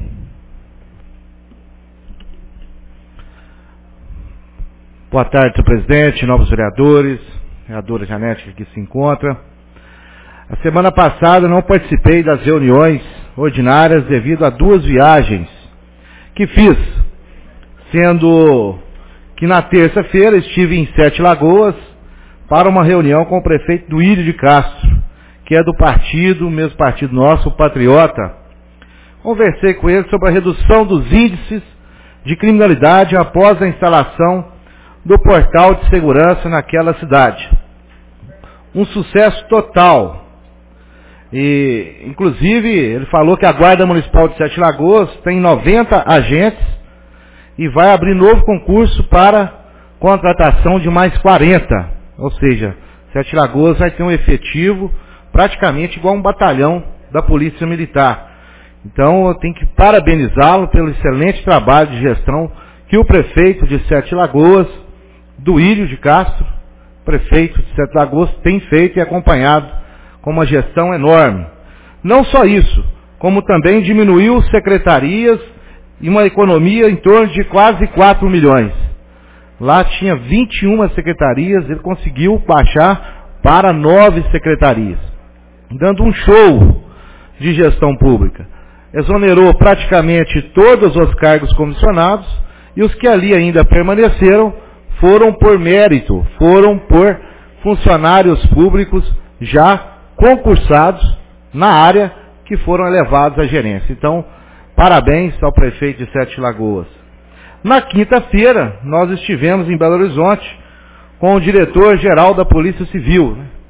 Boa tarde, senhor presidente, novos vereadores, vereadora Janete que aqui se encontra. A semana passada não participei das reuniões ordinárias devido a 2 viagens que fiz, sendo que na terça-feira estive em Sete Lagoas para uma reunião com o prefeito Duílio de Castro, que é do partido, mesmo partido nosso, o Patriota. Conversei com ele sobre a redução dos índices de criminalidade após a instalação do portal de segurança naquela cidade. Um sucesso total. E, inclusive, ele falou que a Guarda Municipal de Sete Lagoas tem 90 agentes e vai abrir novo concurso para contratação de mais 40. Ou seja, Sete Lagoas vai ter um efetivo praticamente igual a um batalhão da Polícia Militar. Então, eu tenho que parabenizá-lo pelo excelente trabalho de gestão que o prefeito de Sete Lagoas, Duílio de Castro, prefeito de Sete Lagoas, tem feito e acompanhado com uma gestão enorme. Não só isso, como também diminuiu secretarias e uma economia em torno de quase 4 milhões. Lá tinha 21 secretarias, ele conseguiu baixar para 9 secretarias, dando um show de gestão pública. Exonerou praticamente todos os cargos comissionados e os que ali ainda permaneceram foram por mérito, foram por funcionários públicos já concursados na área que foram elevados à gerência. Então, parabéns ao prefeito de Sete Lagoas. Na quinta-feira, nós estivemos em Belo Horizonte com o diretor-geral da Polícia Civil,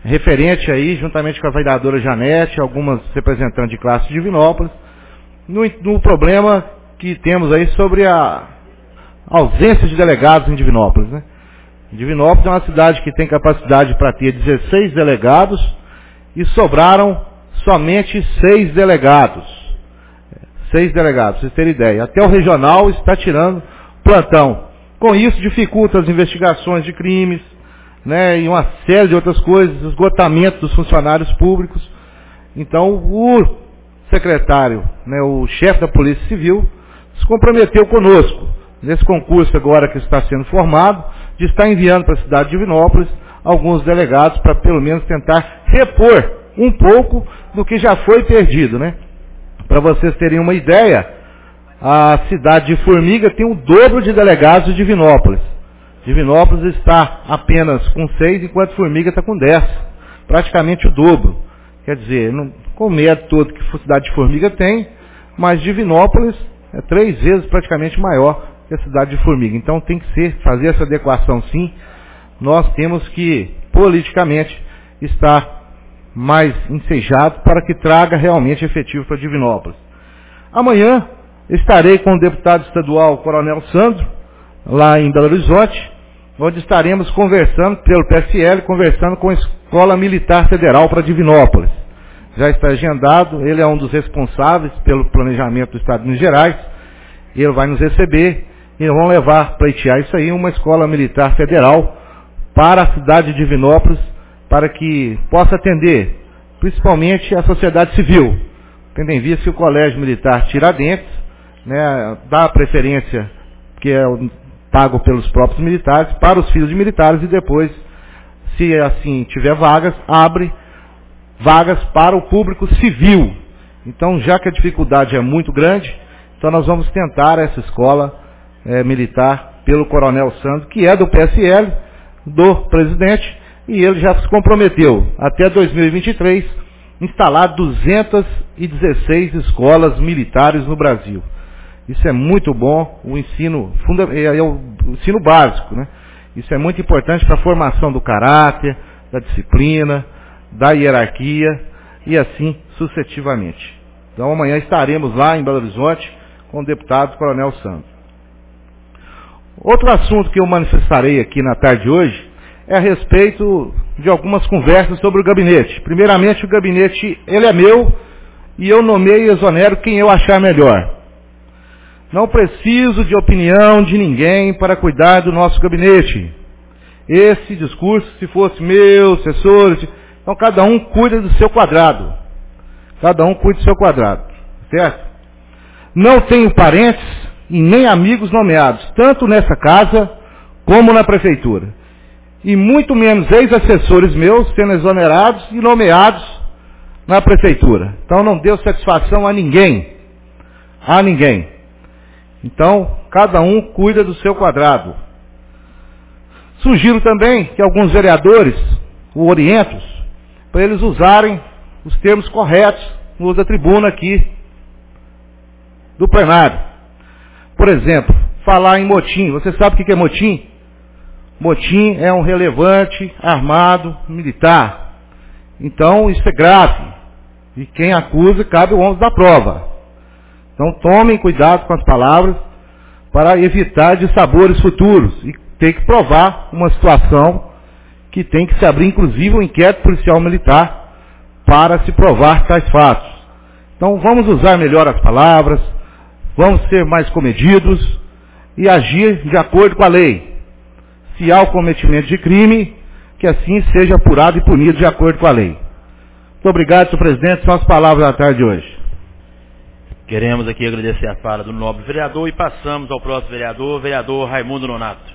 referente aí, juntamente com a vereadora Janete, algumas representantes de classe de Divinópolis, no problema que temos aí sobre a ausência de delegados em Divinópolis, né? Divinópolis é uma cidade que tem capacidade para ter 16 delegados e sobraram somente 6 delegados. 6 delegados, pra vocês terem ideia. Até o regional está tirando plantão. Com isso, dificulta as investigações de crimes, né, e uma série de outras coisas, esgotamento dos funcionários públicos. Então, o secretário, né, o chefe da Polícia Civil, se comprometeu conosco, nesse concurso agora que está sendo formado, de estar enviando para a cidade de Divinópolis alguns delegados para pelo menos tentar repor um pouco do que já foi perdido, né? Para vocês terem uma ideia, a cidade de Formiga tem o dobro de delegados de Divinópolis. Divinópolis está apenas com 6, enquanto Formiga está com 10. Praticamente o dobro. Quer dizer, com o mérito todo que a cidade de Formiga tem, mas Divinópolis é 3 vezes praticamente maior que a cidade de Formiga. Então tem que fazer essa adequação sim. Nós temos que, politicamente, estar mais ensejado para que traga realmente efetivo para Divinópolis. Amanhã estarei com o deputado estadual Coronel Sandro, lá em Belo Horizonte, onde estaremos conversando, pelo PSL, conversando com a Escola Militar Federal para Divinópolis. Já está agendado, ele é um dos responsáveis pelo planejamento do Estado de Minas Gerais, ele vai nos receber e vão levar, pleitear isso aí, uma Escola Militar Federal para a cidade de Divinópolis, para que possa atender, principalmente a sociedade civil, tendo em vista que o Colégio Militar Tiradentes, né, dá preferência, que é pago pelos próprios militares, para os filhos de militares e depois, se assim tiver vagas, abre vagas para o público civil. Então, já que a dificuldade é muito grande, então nós vamos tentar essa escola militar pelo Coronel Sandro, que é do PSL, do presidente, e ele já se comprometeu, até 2023, instalar 216 escolas militares no Brasil. Isso é muito bom, o ensino básico, né? Isso é muito importante para a formação do caráter, da disciplina, da hierarquia e assim sucessivamente. Então amanhã estaremos lá em Belo Horizonte com o deputado Coronel Santos. Outro assunto que eu manifestarei aqui na tarde de hoje é a respeito de algumas conversas sobre o gabinete. Primeiramente, o gabinete, ele é meu e eu nomeio e exonero quem eu achar melhor. Não preciso de opinião de ninguém para cuidar do nosso gabinete. Esse discurso, se fosse meu, assessores, então cada um cuida do seu quadrado. Cada um cuida do seu quadrado. Certo? Não tenho parentes e nem amigos nomeados, tanto nessa casa como na prefeitura. E muito menos ex-assessores meus sendo exonerados e nomeados na prefeitura. Então não deu satisfação a ninguém. A ninguém. Então, cada um cuida do seu quadrado. Sugiro também que alguns vereadores o orientam para eles usarem os termos corretos no uso da tribuna aqui do plenário. Por exemplo, falar em motim. Você sabe o que é motim? Motim é um relevante armado militar. Então, isso é grave. E quem acusa, cabe o ônus da prova. Então, tomem cuidado com as palavras para evitar dissabores futuros. E tem que provar uma situação que tem que se abrir, inclusive, um inquérito policial militar para se provar tais fatos. Então, vamos usar melhor as palavras, vamos ser mais comedidos e agir de acordo com a lei. Se há o cometimento de crime, que assim seja apurado e punido de acordo com a lei. Muito obrigado, senhor presidente. São as palavras da tarde de hoje. Queremos aqui agradecer a fala do nobre vereador e passamos ao próximo vereador, vereador Raimundo Nonato.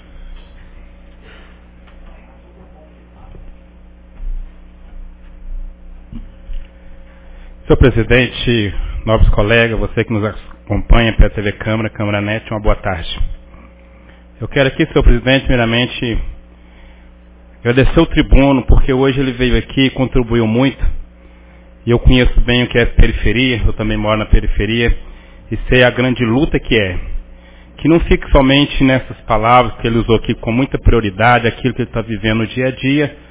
Senhor presidente, nobres colegas, você que nos acompanha pela TV Câmara, Câmara Net, uma boa tarde. Eu quero aqui, senhor presidente, primeiramente, agradecer ao tribuno, porque hoje ele veio aqui e contribuiu muito. E eu conheço bem o que é periferia, eu também moro na periferia, e sei a grande luta que é. Que não fique somente nessas palavras que ele usou aqui com muita prioridade, aquilo que ele está vivendo no dia a dia,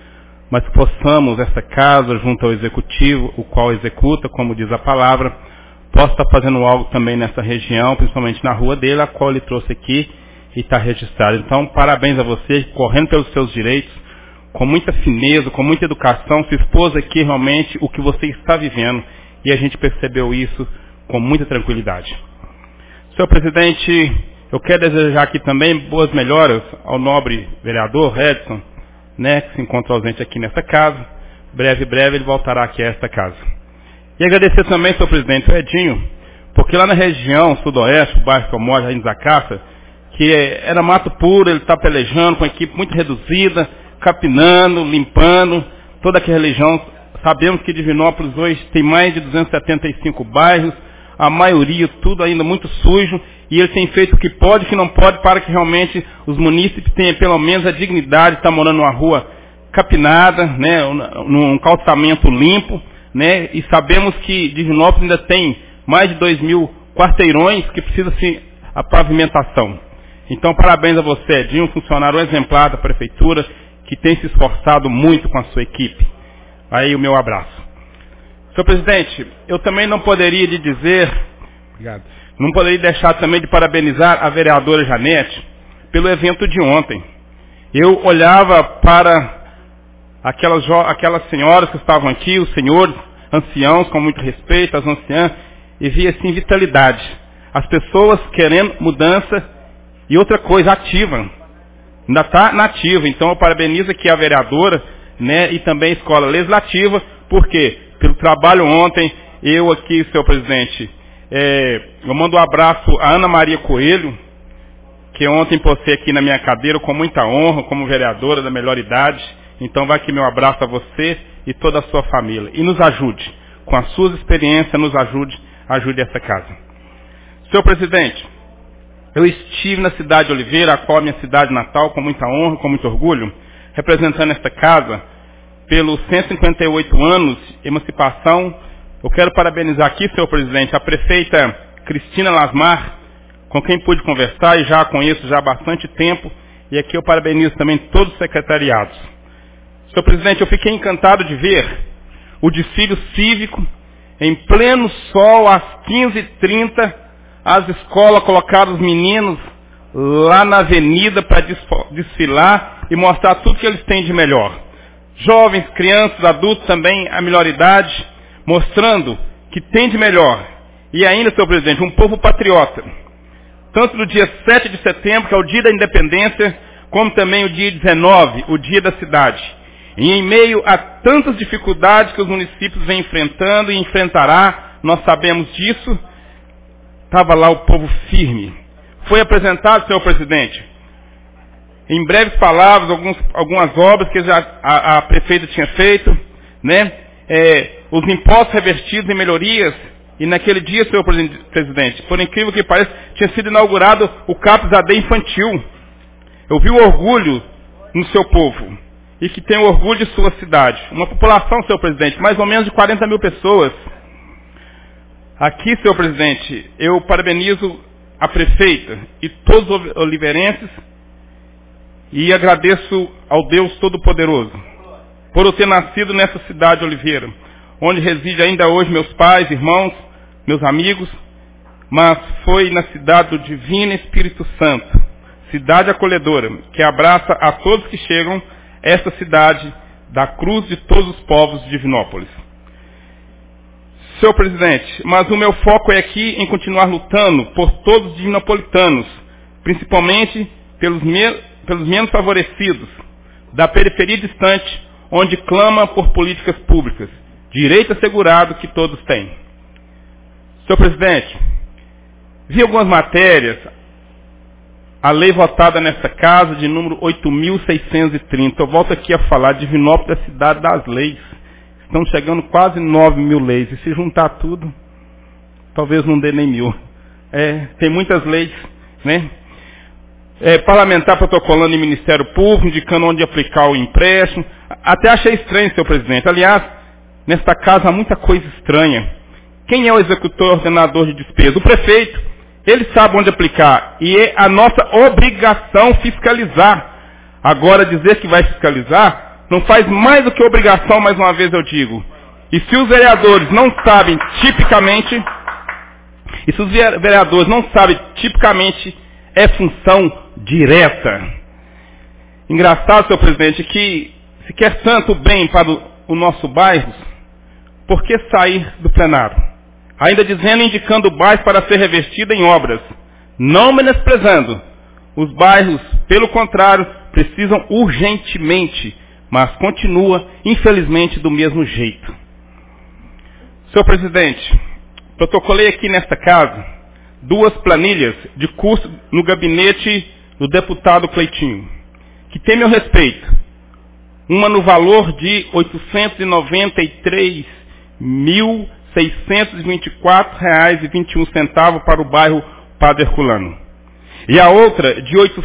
mas que possamos, esta casa, junto ao Executivo, o qual executa, como diz a palavra, possa estar fazendo algo também nessa região, principalmente na rua dele, a qual ele trouxe aqui e está registrado. Então, parabéns a você, correndo pelos seus direitos, com muita fineza, com muita educação, se expôs aqui realmente o que você está vivendo, e a gente percebeu isso com muita tranquilidade. Senhor presidente, eu quero desejar aqui também boas melhoras ao nobre vereador Edson, né, que se encontra ausente aqui nessa casa. Breve ele voltará aqui a esta casa. E agradecer também, senhor presidente, o Edinho, porque lá na região sudoeste, o bairro que eu moro, em Zacaça, que era mato puro, ele está pelejando com uma equipe muito reduzida, capinando, limpando, toda aquela região. Sabemos que Divinópolis hoje tem mais de 275 bairros, a maioria tudo ainda muito sujo, e ele tem feito o que pode e o que não pode para que realmente os munícipes tenham pelo menos a dignidade de estar morando numa rua capinada, né, num calçamento limpo, né, e sabemos que Divinópolis ainda tem mais de 2.000 quarteirões que precisa-se a pavimentação. Então, parabéns a você, Edinho, um funcionário exemplar da Prefeitura, que tem se esforçado muito com a sua equipe. Aí o meu abraço. Senhor presidente, eu também não poderia de dizer, obrigado, não poderia deixar também de parabenizar a vereadora Janete pelo evento de ontem. Eu olhava para aquelas senhoras que estavam aqui, os senhores, anciãos, com muito respeito, as anciãs, e via assim vitalidade. As pessoas querendo mudança e outra coisa, ativa. Ainda está nativa. Então eu parabenizo aqui a vereadora, né, e também a Escola Legislativa, porque pelo trabalho ontem, eu aqui, senhor presidente, eu mando um abraço a Ana Maria Coelho, que ontem postei aqui na minha cadeira com muita honra, como vereadora da melhor idade. Então vai aqui meu abraço a você e toda a sua família. E nos ajude, com as suas experiências, nos ajude essa casa. Senhor presidente, eu estive na cidade de Oliveira, a qual é minha cidade natal, com muita honra, com muito orgulho, representando esta casa pelos 158 anos de emancipação. Eu quero parabenizar aqui, senhor presidente, a prefeita Cristina Lasmar, com quem pude conversar e já a conheço já há bastante tempo, e aqui eu parabenizo também todos os secretariados. Senhor presidente, eu fiquei encantado de ver o desfile cívico em pleno sol, às 15h30, as escolas colocaram os meninos lá na avenida para desfilar e mostrar tudo que eles têm de melhor. Jovens, crianças, adultos também, a melhor idade, mostrando que tem de melhor. E ainda, senhor presidente, um povo patriota. Tanto no dia 7 de setembro, que é o dia da independência, como também o dia 19, o dia da cidade. E em meio a tantas dificuldades que os municípios vêm enfrentando e enfrentará, nós sabemos disso, estava lá o povo firme. Foi apresentado, senhor presidente, em breves palavras, algumas obras que a prefeita tinha feito, né? Os impostos revertidos em melhorias, e naquele dia, senhor presidente, por incrível que pareça, tinha sido inaugurado o CAPS AD infantil. Eu vi o orgulho no seu povo, e que tem o orgulho de sua cidade. Uma população, senhor presidente, mais ou menos de 40 mil pessoas. Aqui, senhor presidente, eu parabenizo a prefeita e todos os oliveirenses e agradeço ao Deus Todo-Poderoso por eu ter nascido nessa cidade de Oliveira, onde reside ainda hoje meus pais, irmãos, meus amigos, mas foi na cidade do Divino Espírito Santo, cidade acolhedora, que abraça a todos que chegam a esta cidade da cruz de todos os povos de Divinópolis. Senhor presidente, mas o meu foco é aqui em continuar lutando por todos os divinopolitanos, principalmente pelos menos favorecidos, da periferia distante, onde clama por políticas públicas, direito assegurado que todos têm. Senhor presidente, vi algumas matérias, a lei votada nesta casa de número 8.630, eu volto aqui a falar, Divinópolis é a cidade das leis. Estão chegando quase 9.000 leis. E se juntar tudo, talvez não dê nem 1.000. Tem muitas leis, né? Parlamentar protocolando em Ministério Público, indicando onde aplicar o empréstimo. Até achei estranho, senhor presidente. Aliás, nesta casa há muita coisa estranha. Quem é o executor ordenador de despesa? O prefeito. Ele sabe onde aplicar. E é a nossa obrigação fiscalizar. Agora, dizer que vai fiscalizar, não faz mais do que obrigação, mais uma vez eu digo. E se os vereadores não sabem tipicamente, é função direta. Engraçado, senhor presidente, que se quer tanto bem para o nosso bairro, por que sair do plenário? Ainda dizendo, indicando o bairro para ser revestido em obras, não menosprezando. Os bairros, pelo contrário, precisam urgentemente, mas continua, infelizmente, do mesmo jeito. Senhor presidente, protocolei aqui nesta casa 2 planilhas de curso no gabinete do deputado Cleitinho, que tem meu respeito. Uma no valor de R$ 893.624,21 para o bairro Padre Herculano. E a outra de R$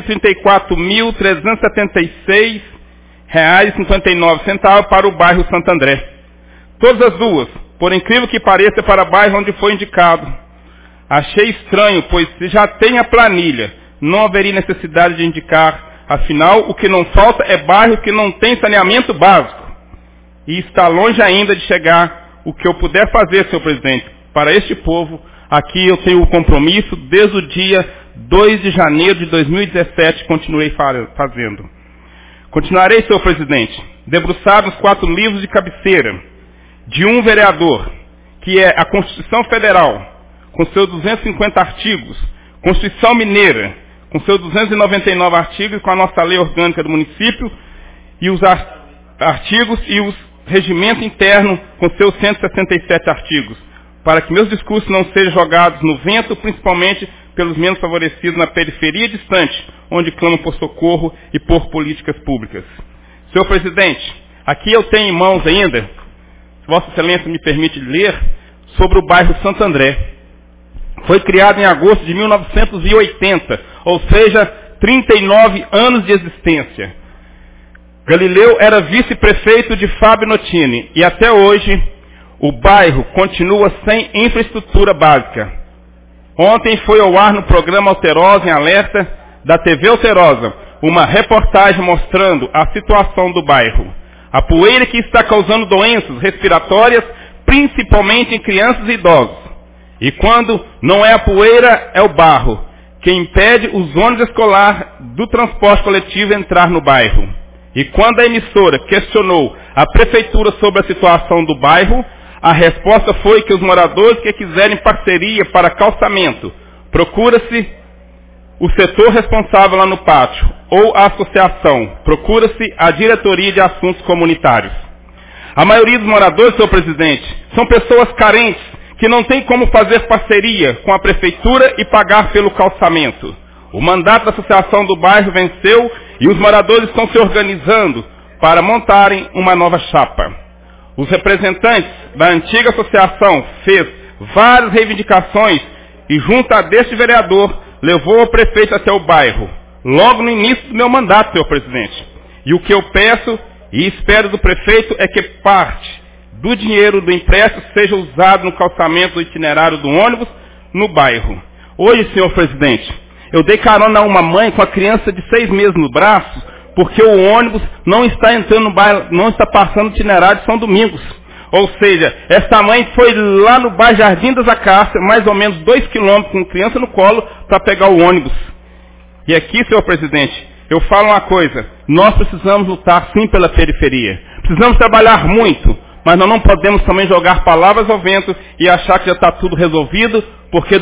834.376,59 para o bairro Santo André. Todas as duas, por incrível que pareça, para o bairro onde foi indicado. Achei estranho, pois se já tem a planilha, não haveria necessidade de indicar. Afinal, o que não falta é bairro que não tem saneamento básico. E está longe ainda de chegar o que eu puder fazer, senhor presidente, para este povo. Aqui eu tenho o compromisso desde o dia 2 de janeiro de 2017, continuei fazendo. Continuarei, senhor presidente, debruçado nos 4 livros de cabeceira de um vereador, que é a Constituição Federal, com seus 250 artigos, Constituição Mineira, com seus 299 artigos, com a nossa lei orgânica do município, e os artigos e os regimento interno, com seus 167 artigos, para que meus discursos não sejam jogados no vento, principalmente pelos menos favorecidos na periferia distante, onde clamam por socorro e por políticas públicas. Senhor presidente, aqui eu tenho em mãos ainda, se Vossa Excelência me permite ler, sobre o bairro Santo André. Foi criado em agosto de 1980, ou seja, 39 anos de existência. Galileu era vice-prefeito de Fábio Notini e até hoje o bairro continua sem infraestrutura básica. Ontem foi ao ar no programa Alterosa em Alerta da TV Alterosa uma reportagem mostrando a situação do bairro. A poeira que está causando doenças respiratórias, principalmente em crianças e idosos. E quando não é a poeira, é o barro, que impede os ônibus escolares do transporte coletivo entrar no bairro. E quando a emissora questionou a prefeitura sobre a situação do bairro, a resposta foi que os moradores que quiserem parceria para calçamento, procura-se o setor responsável lá no pátio, ou a associação, procura-se a diretoria de assuntos comunitários. A maioria dos moradores, senhor presidente, são pessoas carentes, que não têm como fazer parceria com a prefeitura e pagar pelo calçamento. O mandato da associação do bairro venceu e os moradores estão se organizando para montarem uma nova chapa. Os representantes da antiga associação fez várias reivindicações e junto a deste vereador levou o prefeito até o bairro, logo no início do meu mandato, senhor presidente. E o que eu peço e espero do prefeito é que parte do dinheiro do empréstimo seja usado no calçamento do itinerário do ônibus no bairro. Hoje, senhor presidente, eu dei carona a uma mãe com a criança de 6 meses no braço, porque o ônibus não está entrando no bairro, não está passando o itinerário de São Domingos. Ou seja, essa mãe foi lá no bairro Jardim das Acácias, mais ou menos 2 quilômetros, com criança no colo, para pegar o ônibus. E aqui, senhor presidente, eu falo uma coisa, nós precisamos lutar sim pela periferia. Precisamos trabalhar muito, mas nós não podemos também jogar palavras ao vento e achar que já está tudo resolvido, porque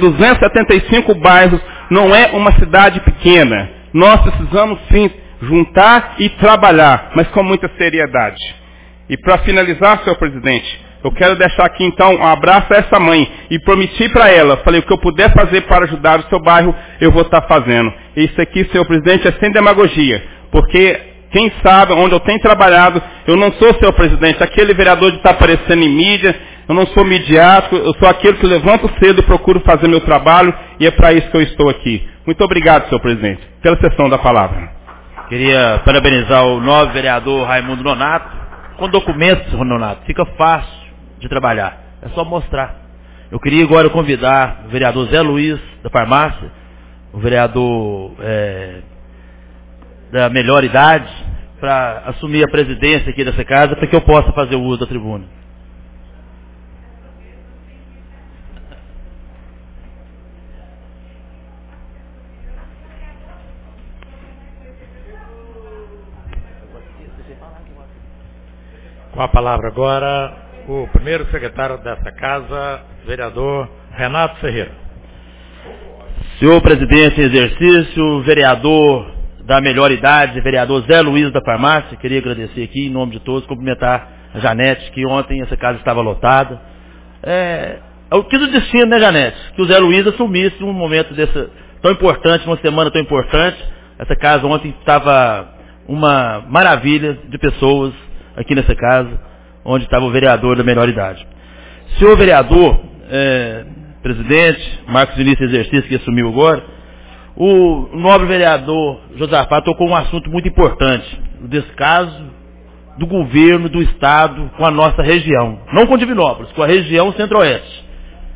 275 bairros não é uma cidade pequena. Nós precisamos sim juntar e trabalhar, mas com muita seriedade. E para finalizar, senhor presidente, eu quero deixar aqui então um abraço a essa mãe e prometi para ela, falei, o que eu puder fazer para ajudar o seu bairro, eu vou estar fazendo. Isso aqui, senhor presidente, é sem demagogia, porque quem sabe onde eu tenho trabalhado, eu não sou, senhor presidente, aquele vereador de estar aparecendo em mídia, eu não sou midiático, eu sou aquele que levanto cedo e procuro fazer meu trabalho, e é para isso que eu estou aqui. Muito obrigado, senhor presidente, pela cessão da palavra. Queria parabenizar o novo vereador Raimundo Nonato. Com documentos, Nonato, fica fácil de trabalhar. É só mostrar. Eu queria agora convidar o vereador Zé Luiz, da farmácia, o vereador da melhor idade, para assumir a presidência aqui dessa casa, para que eu possa fazer o uso da tribuna. Com a palavra agora, o primeiro secretário dessa casa, vereador Renato Ferreira. Senhor presidente em exercício, vereador da melhor idade, vereador Zé Luiz da Farmácia, queria agradecer aqui em nome de todos, cumprimentar a Janete, que ontem essa casa estava lotada. Eu quis o destino, né, Janete? Que o Zé Luiz assumisse um momento tão importante, uma semana tão importante. Essa casa ontem estava uma maravilha de pessoas aqui nessa casa, onde estava o vereador da melhor idade. Senhor vereador, presidente, Marcos Vinícius Exercício, que assumiu agora, o nobre vereador Josafá tocou um assunto muito importante, o descaso do governo do Estado com a nossa região, não com Divinópolis, com a região centro-oeste.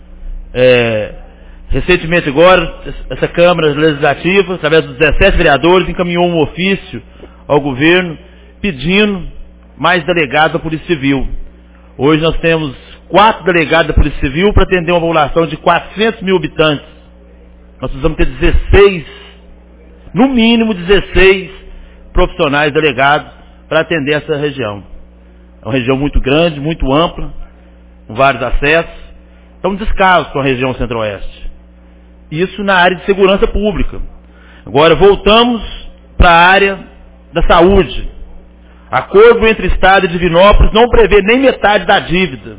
Recentemente agora, essa Câmara Legislativa, através dos 17 vereadores, encaminhou um ofício ao governo pedindo mais delegados da Polícia Civil. Hoje nós temos 4 delegados da Polícia Civil para atender uma população de 400 mil habitantes. Nós precisamos ter 16, no mínimo 16 profissionais delegados para atender essa região. É uma região muito grande, muito ampla, com vários acessos. Então, descaso com a região centro-oeste. Isso na área de segurança pública. Agora, voltamos para a área da saúde. Acordo entre Estado e Divinópolis não prevê nem metade da dívida.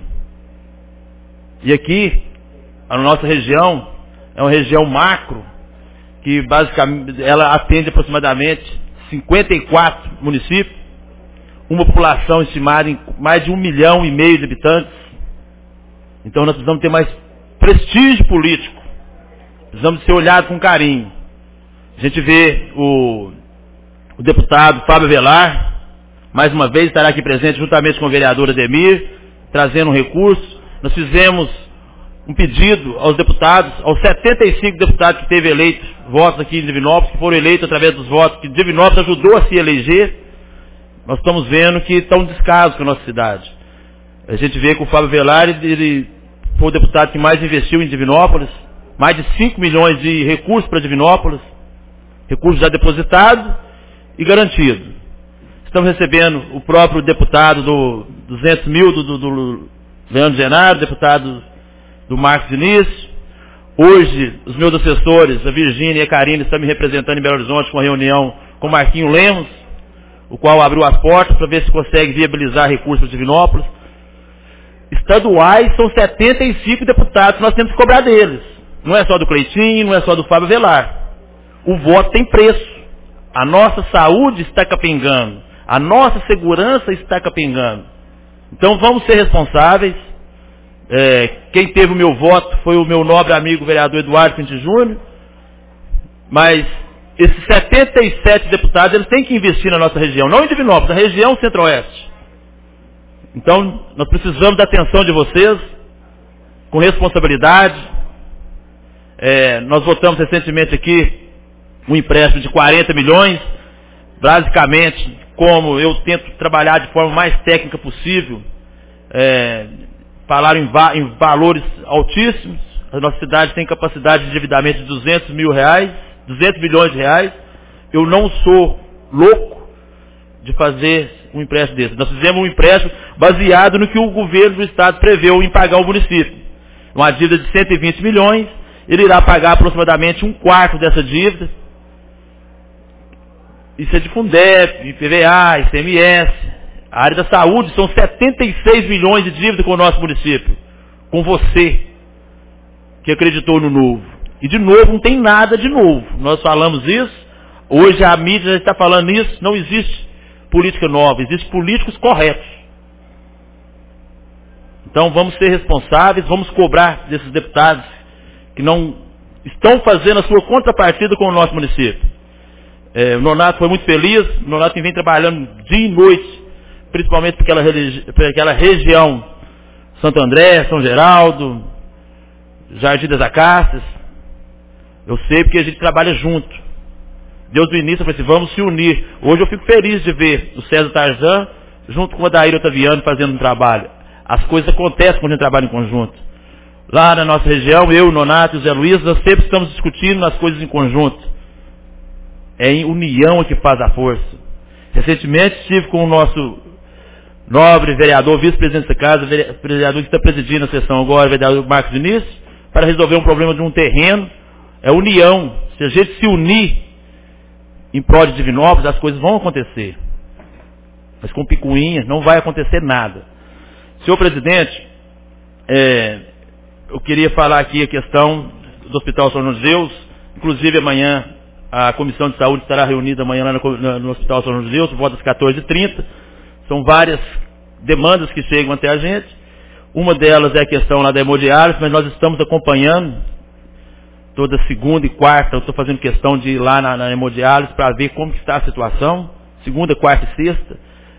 E aqui, a nossa região, é uma região macro, que basicamente ela atende aproximadamente 54 municípios, uma população estimada em mais de 1,5 milhão de habitantes. Então nós precisamos ter mais prestígio político, precisamos ser olhados com carinho. A gente vê o deputado Fábio Avelar, mais uma vez estará aqui presente juntamente com o vereador Ademir, trazendo um recurso. Nós fizemos um pedido aos deputados, aos 75 deputados que teve eleitos, votos aqui em Divinópolis, que foram eleitos através dos votos que Divinópolis ajudou a se eleger. Nós estamos vendo que está um descaso com a nossa cidade. A gente vê que o Fábio Avelar, ele foi o deputado que mais investiu em Divinópolis, mais de 5 milhões de recursos para Divinópolis, recursos já depositados e garantidos. Estamos recebendo o próprio deputado do 200 mil do Leandro Genaro, deputado do Marcos Vinícius. Hoje, os meus assessores, a Virgínia e a Karine, estão me representando em Belo Horizonte com a reunião com o Marquinho Lemos, o qual abriu as portas para ver se consegue viabilizar recursos para Divinópolis. Estaduais são 75 deputados que nós temos que cobrar deles. Não é só do Cleitinho, não é só do Fábio Avelar. O voto tem preço. A nossa saúde está capengando. A nossa segurança está capengando. Então vamos ser responsáveis. Quem teve o meu voto foi o meu nobre amigo vereador Eduardo Pinto Júnior. Mas esses 77 deputados, eles têm que investir na nossa região. Não em Divinópolis, na região centro-oeste. Então nós precisamos da atenção de vocês, com responsabilidade. Nós votamos recentemente aqui um empréstimo de 40 milhões. Basicamente, como eu tento trabalhar de forma mais técnica possível, falaram em valores altíssimos. A nossa cidade tem capacidade de endividamento de 200 milhões de reais. Eu não sou louco de fazer um empréstimo desse. Nós fizemos um empréstimo baseado no que o governo do estado preveu em pagar ao município. Uma dívida de 120 milhões, ele irá pagar aproximadamente 1/4 dessa dívida. Isso é de Fundeb, IPVA, ICMS. A área da saúde são 76 milhões de dívida com o nosso município. Com você, que acreditou no novo. E de novo, não tem nada de novo. Nós falamos isso, hoje a mídia já está falando isso, não existe política nova, existem políticos corretos. Então vamos ser responsáveis, vamos cobrar desses deputados que não estão fazendo a sua contrapartida com o nosso município. O Nonato foi muito feliz, o Nonato vem trabalhando dia e noite, principalmente por aquela região, Santo André, São Geraldo, Jardim das Acácias. Eu sei porque a gente trabalha junto. Desde o início eu falei assim, vamos se unir. Hoje eu fico feliz de ver o César Tarzan junto com o Adair Otaviano fazendo um trabalho. As coisas acontecem quando a gente trabalha em conjunto. Lá na nossa região, eu, o Nonato e o Zé Luiz, nós sempre estamos discutindo as coisas em conjunto. É em união que faz a força. Recentemente estive com o nosso nobre vereador, vice-presidente dessa casa, vereador que está presidindo a sessão agora, vereador Marcos Diniz, para resolver um problema de um terreno. É união. Se a gente se unir em prol de Divinópolis, as coisas vão acontecer. Mas com picuinha não vai acontecer nada. Senhor presidente, eu queria falar aqui a questão do Hospital São João de Deus. Inclusive amanhã a Comissão de Saúde estará reunida amanhã lá no Hospital São João de Deus, por volta das 14h30. São várias demandas que chegam até a gente. Uma delas é a questão lá da hemodiálise, mas nós estamos acompanhando toda segunda e quarta. Eu estou fazendo questão de ir lá na hemodiálise para ver como que está a situação. Segunda, quarta e sexta.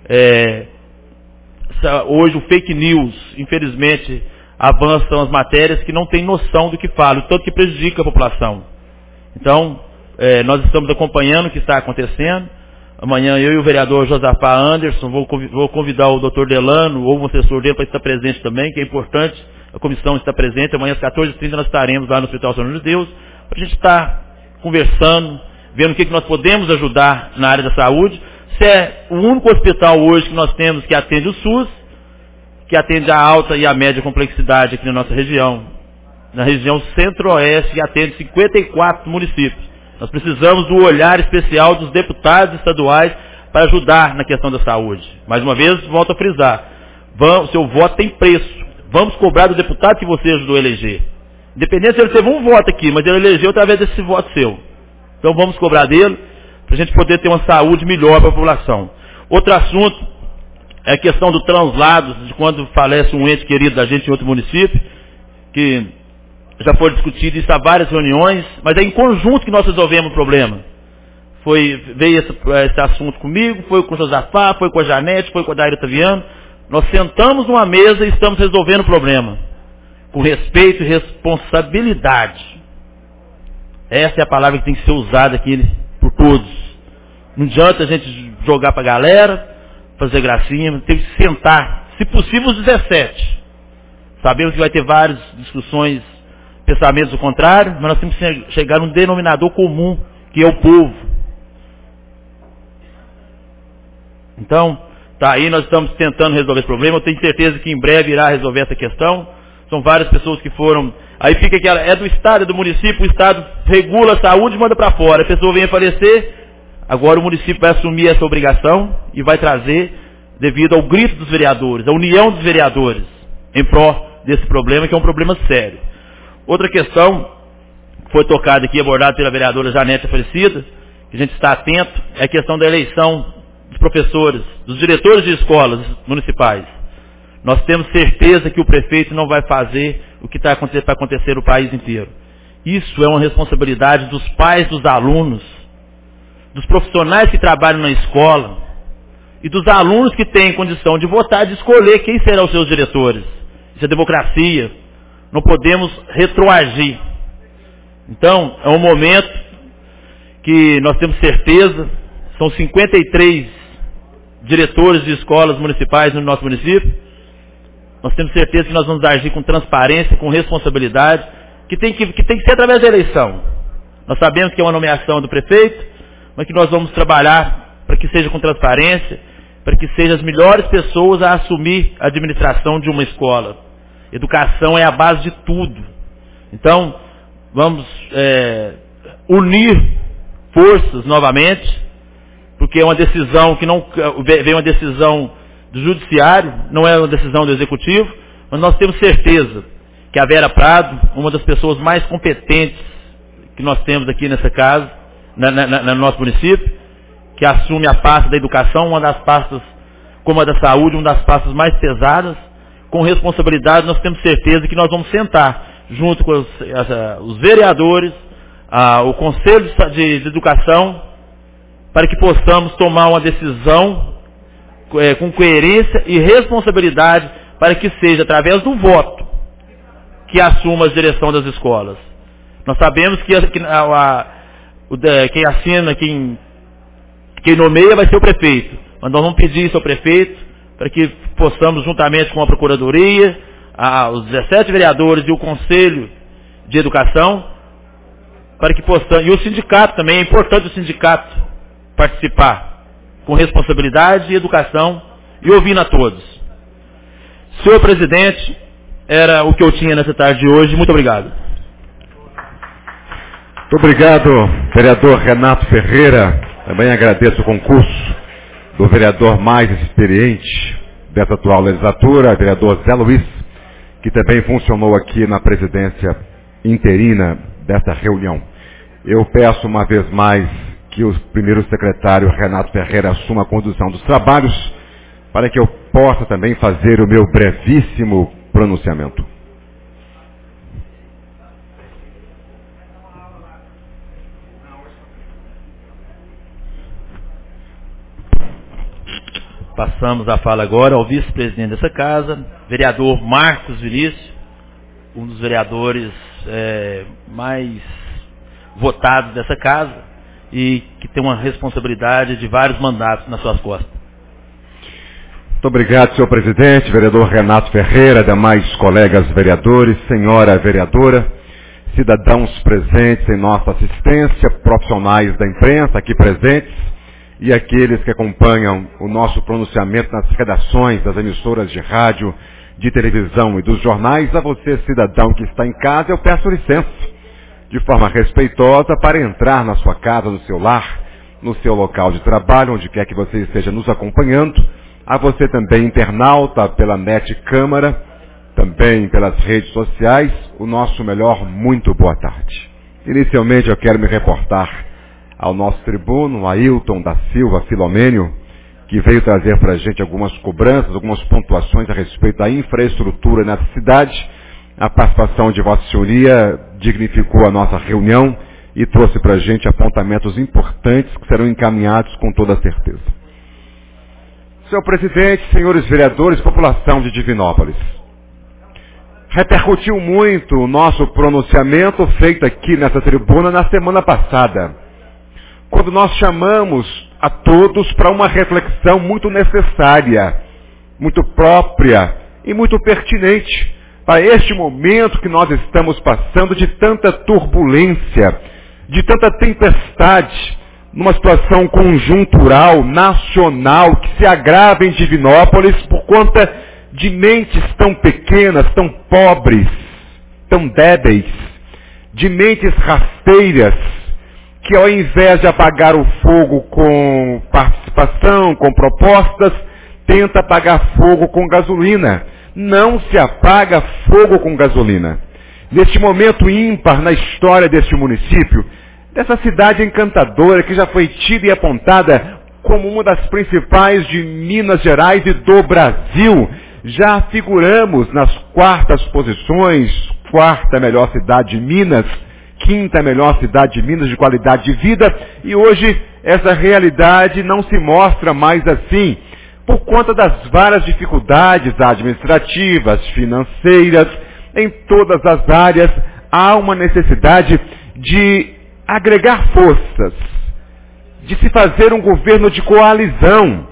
Hoje o fake news, infelizmente, avançam as matérias que não têm noção do que falam, tanto que prejudica a população. Então, nós estamos acompanhando o que está acontecendo. Amanhã eu e o vereador Josafá Anderson, vou convidar o doutor Delano ou o assessor dele para estar presente também, que é importante a comissão estar presente. Amanhã às 14h30 nós estaremos lá no Hospital São João de Deus, para a gente estar conversando, vendo o que nós podemos ajudar na área da saúde. Se é o único hospital hoje que nós temos que atende o SUS, que atende a alta e a média complexidade aqui na nossa região. Na região centro-oeste, que atende 54 municípios. Nós precisamos do olhar especial dos deputados estaduais para ajudar na questão da saúde. Mais uma vez, volto a frisar. O seu voto tem preço. Vamos cobrar do deputado que você ajudou a eleger. Independente se ele teve um voto aqui, mas ele elegeu através desse voto seu. Então vamos cobrar dele, para a gente poder ter uma saúde melhor para a população. Outro assunto é a questão do translado, de quando falece um ente querido da gente em outro município, que já foi discutido isso há várias reuniões, mas é em conjunto que nós resolvemos o problema. Veio esse assunto comigo, foi com o Josafá, foi com a Janete, foi com a Daira Taviano. Nós sentamos numa mesa e estamos resolvendo o problema. Com respeito e responsabilidade. Essa é a palavra que tem que ser usada aqui por todos. Não adianta a gente jogar para a galera, fazer gracinha, tem que sentar, se possível os 17. Sabemos que vai ter várias discussões, pensamentos do contrário, mas nós temos que chegar num denominador comum, que é o povo. Então, tá aí, nós estamos tentando resolver esse problema. Eu tenho certeza que em breve irá resolver essa questão. São várias pessoas que foram. Aí fica aquela, é do Estado, é do município, o Estado regula a saúde e manda para fora. A pessoa vem a falecer, agora o município vai assumir essa obrigação e vai trazer, devido ao grito dos vereadores, a união dos vereadores, em pró desse problema, que é um problema sério. Outra questão que foi tocada aqui, abordada pela vereadora Janete Aparecida, que a gente está atento, é a questão da eleição dos professores, dos diretores de escolas municipais. Nós temos certeza que o prefeito não vai fazer o que está para acontecer no país inteiro. Isso é uma responsabilidade dos pais dos alunos, dos profissionais que trabalham na escola e dos alunos que têm condição de votar, de escolher quem serão os seus diretores. Isso é democracia. Não podemos retroagir. Então, é um momento que nós temos certeza, são 53 diretores de escolas municipais no nosso município. Nós temos certeza que nós vamos agir com transparência, com responsabilidade, que tem que ser através da eleição. Nós sabemos que é uma nomeação do prefeito, mas que nós vamos trabalhar para que seja com transparência, para que sejam as melhores pessoas a assumir a administração de uma escola. Educação é a base de tudo. Então, vamos unir forças novamente, porque é uma decisão que não vem uma decisão do judiciário, não é uma decisão do executivo, mas nós temos certeza que a Vera Prado, uma das pessoas mais competentes que nós temos aqui nessa casa, no nosso município, que assume a pasta da educação, uma das pastas, como a da saúde, uma das pastas mais pesadas, com responsabilidade. Nós temos certeza que nós vamos sentar junto com os vereadores, o Conselho de Educação, para que possamos tomar uma decisão com coerência e responsabilidade, para que seja através do voto que assuma a direção das escolas. Nós sabemos que quem assina, quem nomeia vai ser o prefeito. Mas nós vamos pedir isso ao prefeito, para que possamos, juntamente com a Procuradoria, os 17 vereadores e o Conselho de Educação, para que possamos, e o sindicato também, é importante o sindicato participar com responsabilidade e educação e ouvindo a todos. Senhor presidente, era o que eu tinha nessa tarde de hoje. Muito obrigado. Muito obrigado, vereador Renato Ferreira. Também agradeço o concurso do vereador mais experiente dessa atual legislatura, vereador Zé Luiz, que também funcionou aqui na presidência interina dessa reunião. Eu peço uma vez mais que o primeiro secretário Renato Ferreira assuma a condução dos trabalhos, para que eu possa também fazer o meu brevíssimo pronunciamento. Passamos a fala agora ao vice-presidente dessa casa, vereador Marcos Vinícius, um dos vereadores mais votados dessa casa e que tem uma responsabilidade de vários mandatos nas suas costas. Muito obrigado, senhor presidente, vereador Renato Ferreira, demais colegas vereadores, senhora vereadora, cidadãos presentes em nossa assistência, profissionais da imprensa aqui presentes, e aqueles que acompanham o nosso pronunciamento nas redações das emissoras de rádio, de televisão e dos jornais. A você, cidadão que está em casa, eu peço licença, de forma respeitosa, para entrar na sua casa, no seu lar, no seu local de trabalho, onde quer que você esteja nos acompanhando. A você também, internauta, pela NET Câmara, também pelas redes sociais, o nosso melhor muito boa tarde. Inicialmente eu quero me reportar ao nosso tribuno, Ailton da Silva Filomênio, que veio trazer para a gente algumas cobranças, algumas pontuações a respeito da infraestrutura nessa cidade. A participação de Vossa Senhoria dignificou a nossa reunião e trouxe para a gente apontamentos importantes que serão encaminhados com toda certeza. Senhor presidente, senhores vereadores, população de Divinópolis, repercutiu muito o nosso pronunciamento feito aqui nessa tribuna na semana passada, quando nós chamamos a todos para uma reflexão muito necessária, muito própria e muito pertinente para este momento que nós estamos passando de tanta turbulência, de tanta tempestade, numa situação conjuntural, nacional, que se agrava em Divinópolis por conta de mentes tão pequenas, tão pobres, tão débeis, de mentes rasteiras, que ao invés de apagar o fogo com participação, com propostas, tenta apagar fogo com gasolina. Não se apaga fogo com gasolina. Neste momento ímpar na história deste município, dessa cidade encantadora que já foi tida e apontada como uma das principais de Minas Gerais e do Brasil, já figuramos nas quartas posições, quarta melhor cidade de Minas, quinta melhor cidade de Minas de qualidade de vida, e hoje essa realidade não se mostra mais assim, por conta das várias dificuldades administrativas, financeiras, em todas as áreas há uma necessidade de agregar forças, de se fazer um governo de coalizão.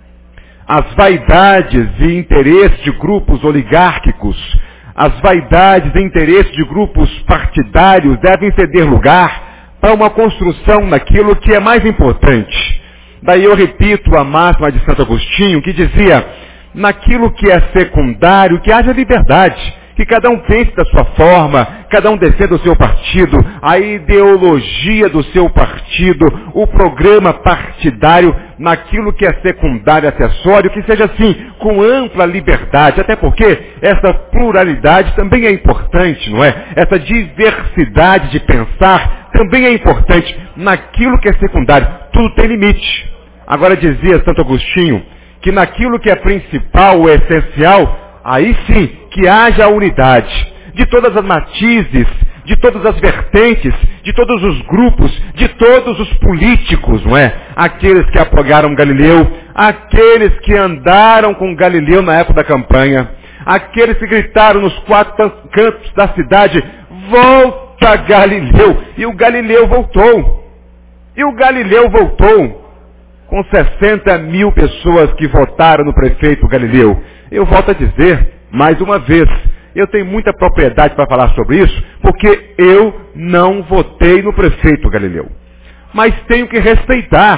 As vaidades e interesses de grupos oligárquicos, as vaidades e interesses de grupos partidários devem ceder lugar para uma construção naquilo que é mais importante. Daí eu repito a máxima de Santo Agostinho, que dizia, naquilo que é secundário, que haja liberdade, que cada um pense da sua forma, cada um defenda o seu partido, a ideologia do seu partido, o programa partidário, naquilo que é secundário, acessório, que seja assim, com ampla liberdade, até porque essa pluralidade também é importante, não é? Essa diversidade de pensar também é importante naquilo que é secundário, tudo tem limite. Agora dizia Santo Agostinho, que naquilo que é principal ou essencial, aí sim, que haja unidade de todas as matizes, de todas as vertentes, de todos os grupos, de todos os políticos, não é? Aqueles que apoiaram Galileu, aqueles que andaram com Galileu na época da campanha, aqueles que gritaram nos quatro cantos da cidade, volta Galileu, e o Galileu voltou. E o Galileu voltou com 60 mil pessoas que votaram no prefeito Galileu. Eu volto a dizer, mais uma vez, eu tenho muita propriedade para falar sobre isso, porque eu não votei no prefeito Galileu. Mas tenho que respeitar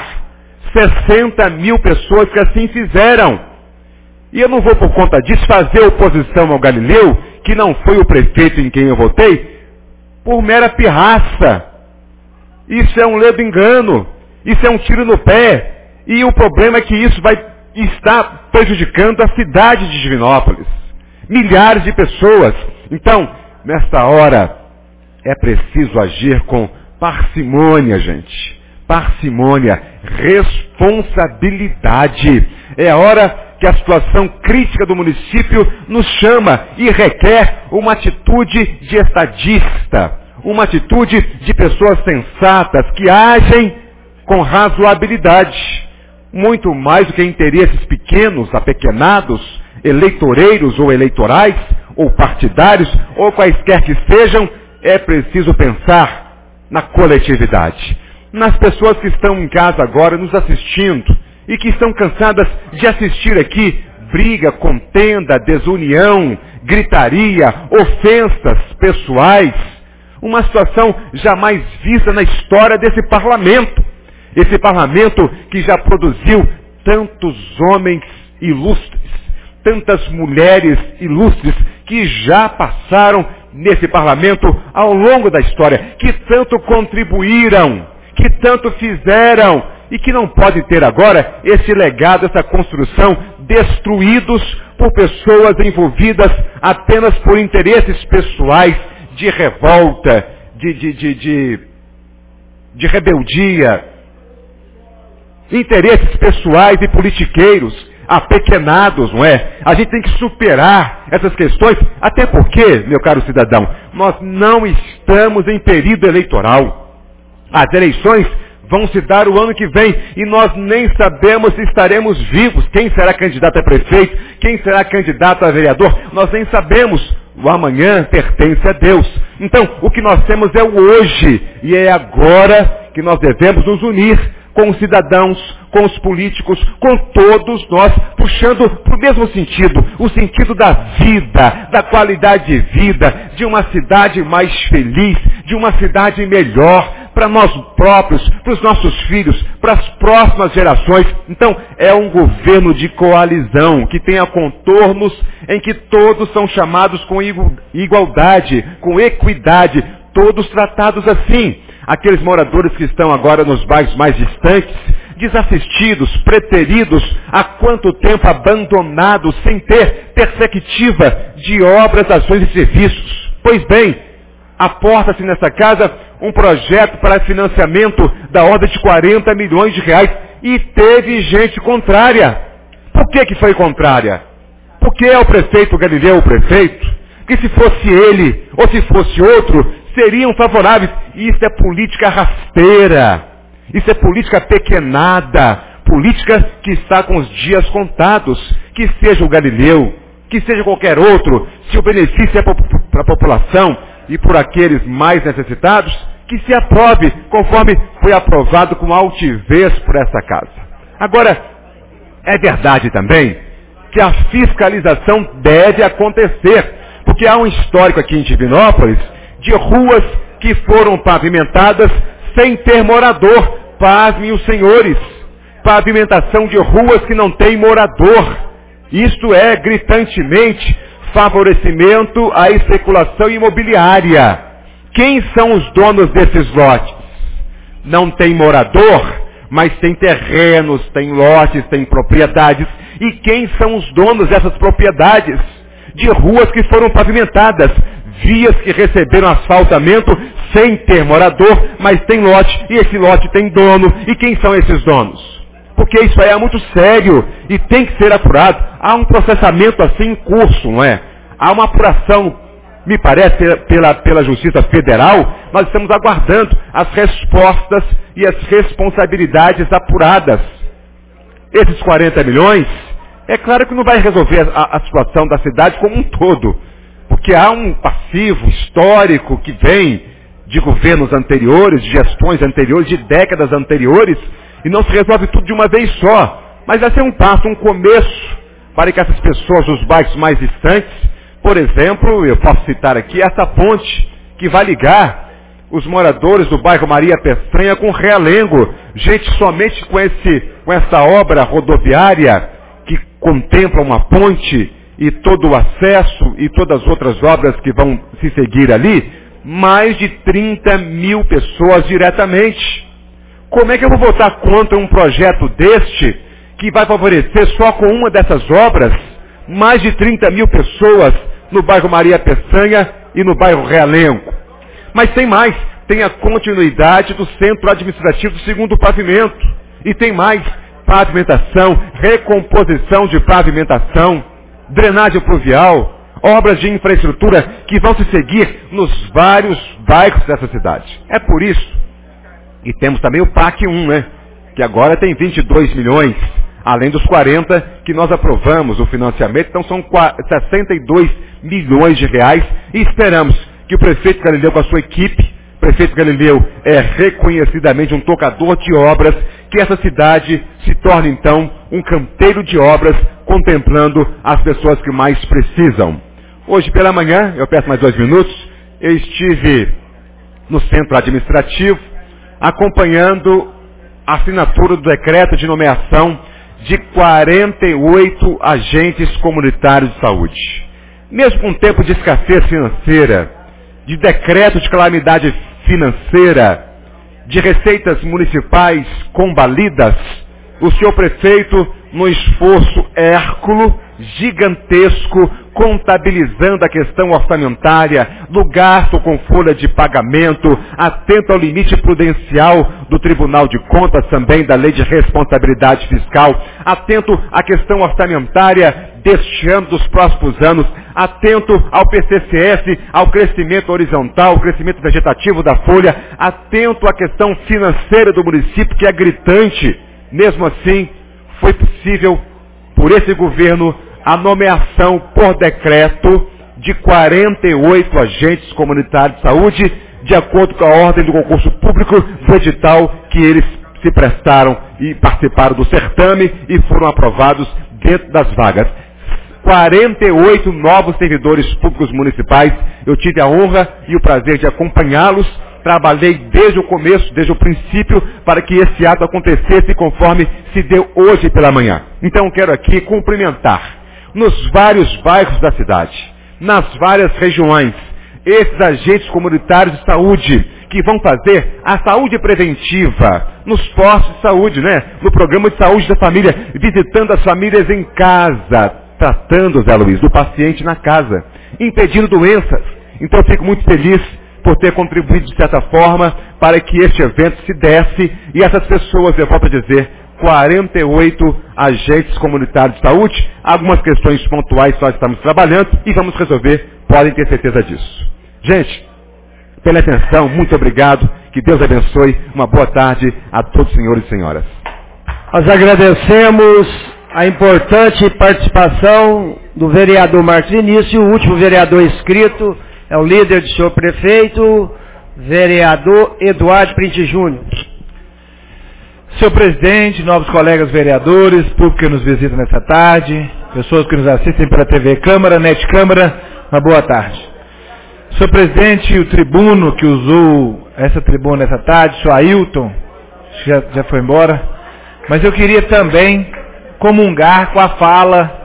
60 mil pessoas que assim fizeram. E eu não vou, por conta disso, fazer oposição ao Galileu, que não foi o prefeito em quem eu votei, por mera pirraça. Isso é um ledo engano. Isso é um tiro no pé. E o problema é que isso vai estar prejudicando a cidade de Divinópolis. Milhares de pessoas. Então, nesta hora, é preciso agir com parcimônia, gente. Parcimônia. Responsabilidade. É a hora que a situação crítica do município nos chama e requer uma atitude de estadista, uma atitude de pessoas sensatas que agem com razoabilidade, muito mais do que interesses pequenos, apequenados, eleitoreiros ou eleitorais, ou partidários, ou quaisquer que sejam. É preciso pensar na coletividade, nas pessoas que estão em casa agora nos assistindo, e que estão cansadas de assistir aqui briga, contenda, desunião, gritaria, ofensas pessoais. Uma situação jamais vista na história desse parlamento. Esse parlamento que já produziu tantos homens ilustres, tantas mulheres ilustres que já passaram nesse parlamento ao longo da história, que tanto contribuíram, que tanto fizeram, e que não podem ter agora esse legado, essa construção, destruídos por pessoas envolvidas apenas por interesses pessoais, de revolta, de rebeldia, interesses pessoais e politiqueiros, apequenados, não é? A gente tem que superar essas questões, até porque, meu caro cidadão, nós não estamos em período eleitoral. As eleições vão se dar o ano que vem e nós nem sabemos se estaremos vivos. Quem será candidato a prefeito? Quem será candidato a vereador? Nós nem sabemos. O amanhã pertence a Deus. Então, o que nós temos é o hoje. E é agora que nós devemos nos unir com os cidadãos, com os políticos, com todos nós, puxando para o mesmo sentido. O sentido da vida, da qualidade de vida, de uma cidade mais feliz, de uma cidade melhor, para nós próprios, para os nossos filhos, para as próximas gerações. Então, é um governo de coalizão, que tenha contornos em que todos são chamados com igualdade, com equidade, todos tratados assim. Aqueles moradores que estão agora nos bairros mais distantes, desassistidos, preteridos, há quanto tempo abandonados, sem ter perspectiva de obras, ações e serviços. Pois bem, aporta-se nessa casa um projeto para financiamento da ordem de 40 milhões de reais e teve gente contrária. Por que foi contrária? Porque é o prefeito Galileu o prefeito? Porque se fosse ele ou se fosse outro, seriam favoráveis. Isso é política rasteira. Isso é política pequenada. Política que está com os dias contados. Que seja o Galileu, que seja qualquer outro, se o benefício é para a população e por aqueles mais necessitados, que se aprove, conforme foi aprovado com altivez por essa casa. Agora, é verdade também que a fiscalização deve acontecer, porque há um histórico aqui em Divinópolis de ruas que foram pavimentadas sem ter morador. Pasmem os senhores, pavimentação de ruas que não tem morador. Isto é gritantemente favorecimento à especulação imobiliária. Quem são os donos desses lotes? Não tem morador, mas tem terrenos, tem lotes, tem propriedades. E quem são os donos dessas propriedades? De ruas que foram pavimentadas, vias que receberam asfaltamento sem ter morador, mas tem lote, e esse lote tem dono. E quem são esses donos? Porque isso aí é muito sério e tem que ser apurado. Há um processamento assim em curso, não é? Há uma apuração, me parece, pela Justiça Federal. Nós estamos aguardando as respostas e as responsabilidades apuradas. Esses 40 milhões, é claro que não vai resolver a situação da cidade como um todo. Porque há um passivo histórico que vem de governos anteriores, de gestões anteriores, de décadas anteriores, e não se resolve tudo de uma vez só. Mas vai ser um passo, um começo, para que essas pessoas dos bairros mais distantes, por exemplo, eu posso citar aqui essa ponte que vai ligar os moradores do bairro Maria Peçanha com Realengo. Gente, somente com essa obra rodoviária que contempla uma ponte e todo o acesso e todas as outras obras que vão se seguir ali, mais de 30 mil pessoas diretamente. Como é que eu vou votar contra um projeto deste que vai favorecer só com uma dessas obras mais de 30 mil pessoas no bairro Maria Peçanha e no bairro Realengo? Mas tem mais, tem a continuidade do centro administrativo do segundo pavimento. E tem mais, pavimentação, recomposição de pavimentação, drenagem pluvial, obras de infraestrutura que vão se seguir nos vários bairros dessa cidade. É por isso, e temos também o PAC 1, né? Que agora tem 22 milhões, além dos 40 que nós aprovamos o financiamento, então são 62 milhões de reais, e esperamos que o prefeito Galileu com a sua equipe, o prefeito Galileu é reconhecidamente um tocador de obras, que essa cidade se torne então um canteiro de obras, contemplando as pessoas que mais precisam. Hoje pela manhã, eu peço mais 2 minutos, eu estive no centro administrativo, acompanhando a assinatura do decreto de nomeação de 48 agentes comunitários de saúde. Mesmo com um tempo de escassez financeira, de decreto de calamidade financeira, de receitas municipais combalidas, o senhor prefeito, no esforço hérculo, gigantesco, contabilizando a questão orçamentária, do gasto com folha de pagamento, atento ao limite prudencial do Tribunal de Contas, também da Lei de Responsabilidade Fiscal, atento à questão orçamentária deste ano, dos próximos anos, atento ao PCCS, ao crescimento horizontal, ao crescimento vegetativo da folha, atento à questão financeira do município, que é gritante. Mesmo assim, foi possível, por esse governo, a nomeação por decreto de 48 agentes comunitários de saúde, de acordo com a ordem do concurso público do edital que eles se prestaram e participaram do certame e foram aprovados dentro das vagas. 48 novos servidores públicos municipais. Eu tive a honra e o prazer de acompanhá-los. Trabalhei desde o começo, desde o princípio, para que esse ato acontecesse conforme se deu hoje pela manhã. Então quero aqui cumprimentar, nos vários bairros da cidade, nas várias regiões, esses agentes comunitários de saúde, que vão fazer a saúde preventiva, nos postos de saúde, né? No programa de saúde da família, visitando as famílias em casa, tratando, Zé Luiz, do paciente na casa, impedindo doenças. Então eu fico muito feliz por ter contribuído de certa forma para que este evento se desse, e essas pessoas, eu volto a dizer, 48 agentes comunitários de saúde, algumas questões pontuais nós estamos trabalhando e vamos resolver, podem ter certeza disso. Gente, pela atenção, muito obrigado, que Deus abençoe, uma boa tarde a todos os senhores e senhoras. Nós agradecemos a importante participação do vereador Marcos Vinícius, e o último vereador inscrito é o líder do senhor prefeito, vereador Eduardo Printe Júnior. Senhor presidente, novos colegas vereadores, público que nos visita nessa tarde, pessoas que nos assistem pela TV Câmara, Net Câmara, uma boa tarde. Senhor presidente, o tribuno que usou essa tribuna nessa tarde, o senhor Ailton, já foi embora, mas eu queria também comungar com a fala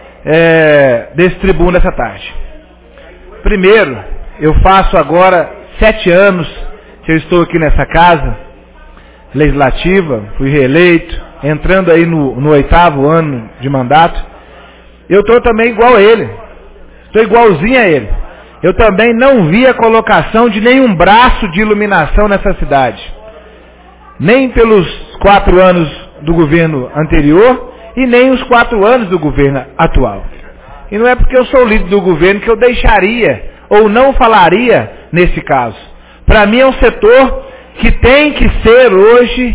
desse tribuno nessa tarde. Primeiro, eu faço agora 7 anos que eu estou aqui nessa casa legislativa, fui reeleito, entrando aí no 8º ano de mandato. Eu estou também igual a ele, estou igualzinho a ele. Eu também não vi a colocação de nenhum braço de iluminação nessa cidade, nem pelos 4 anos do governo anterior e nem os 4 anos do governo atual. E não é porque eu sou líder do governo que eu deixaria ou não falaria nesse caso. Para mim é um setor que tem que ser hoje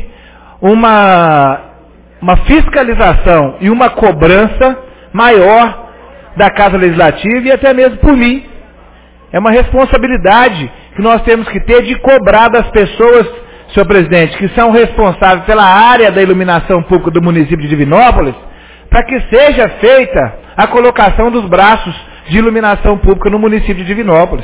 uma fiscalização e uma cobrança maior da Casa Legislativa e até mesmo por mim. É uma responsabilidade que nós temos que ter de cobrar das pessoas, senhor presidente, que são responsáveis pela área da iluminação pública do município de Divinópolis, para que seja feita a colocação dos braços de iluminação pública no município de Divinópolis.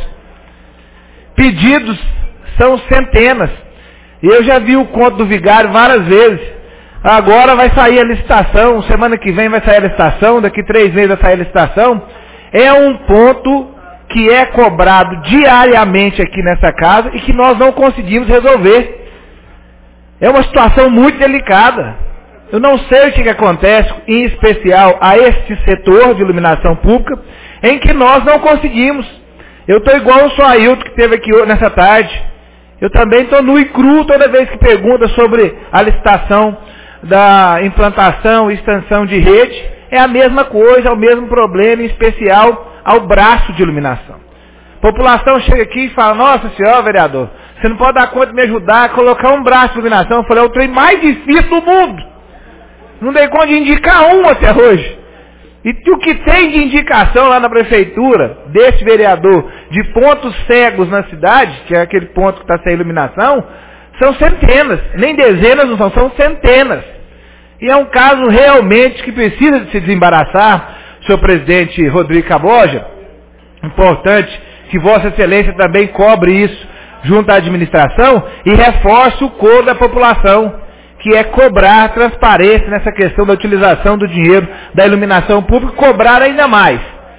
Pedidos são centenas. Eu já vi o conto do vigário várias vezes. Agora vai sair a licitação, semana que vem vai sair a licitação, daqui 3 meses vai sair a licitação. É um ponto que é cobrado diariamente aqui nessa casa e que nós não conseguimos resolver. É uma situação muito delicada. Eu não sei o que acontece, em especial a este setor de iluminação pública, em que nós não conseguimos. Eu estou igual o senhor Ailton que esteve aqui nessa tarde. Eu também estou nu e cru toda vez que pergunta sobre a licitação da implantação e extensão de rede. É a mesma coisa, é o mesmo problema, em especial ao braço de iluminação. A população chega aqui e fala, nossa senhora, vereador, você não pode dar conta de me ajudar a colocar um braço de iluminação. Eu falei, é o trem mais difícil do mundo. Não dei conta de indicar um até hoje. E o que tem de indicação lá na prefeitura, desse vereador, de pontos cegos na cidade, que é aquele ponto que está sem iluminação, são centenas. Nem dezenas não são centenas. E é um caso realmente que precisa de se desembaraçar, senhor presidente Rodrigo Caboja. Importante que Vossa Excelência também cobre isso junto à administração e reforce o coro da população, que é cobrar transparência nessa questão da utilização do dinheiro da iluminação pública, cobrar ainda mais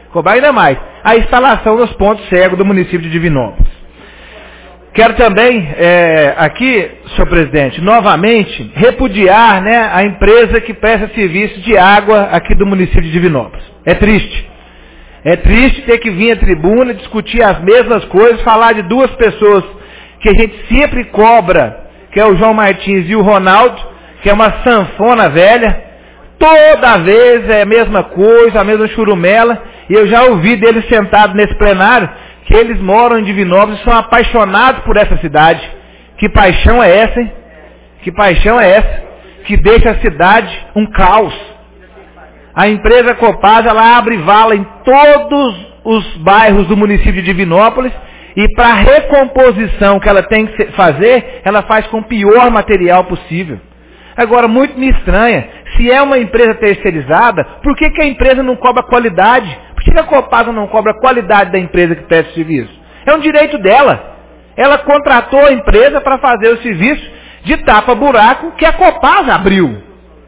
a instalação dos pontos cegos do município de Divinópolis. Quero também, aqui, senhor presidente, novamente, repudiar, né, a empresa que presta serviço de água aqui do município de Divinópolis. É triste. É triste ter que vir à tribuna, discutir as mesmas coisas, falar de duas pessoas que a gente sempre cobra, que é o João Martins e o Ronaldo, que é uma sanfona velha. Toda vez é a mesma coisa, a mesma churumela. E eu já ouvi deles sentados nesse plenário, que eles moram em Divinópolis e são apaixonados por essa cidade. Que paixão é essa, hein? Que paixão é essa? Que deixa a cidade um caos. A empresa Copasa, ela abre vala em todos os bairros do município de Divinópolis, e para a recomposição que ela tem que fazer, ela faz com o pior material possível. Agora, muito me estranha, se é uma empresa terceirizada, por que a empresa não cobra qualidade? Por que a Copasa não cobra a qualidade da empresa que presta o serviço? É um direito dela. Ela contratou a empresa para fazer o serviço de tapa-buraco que a Copasa abriu.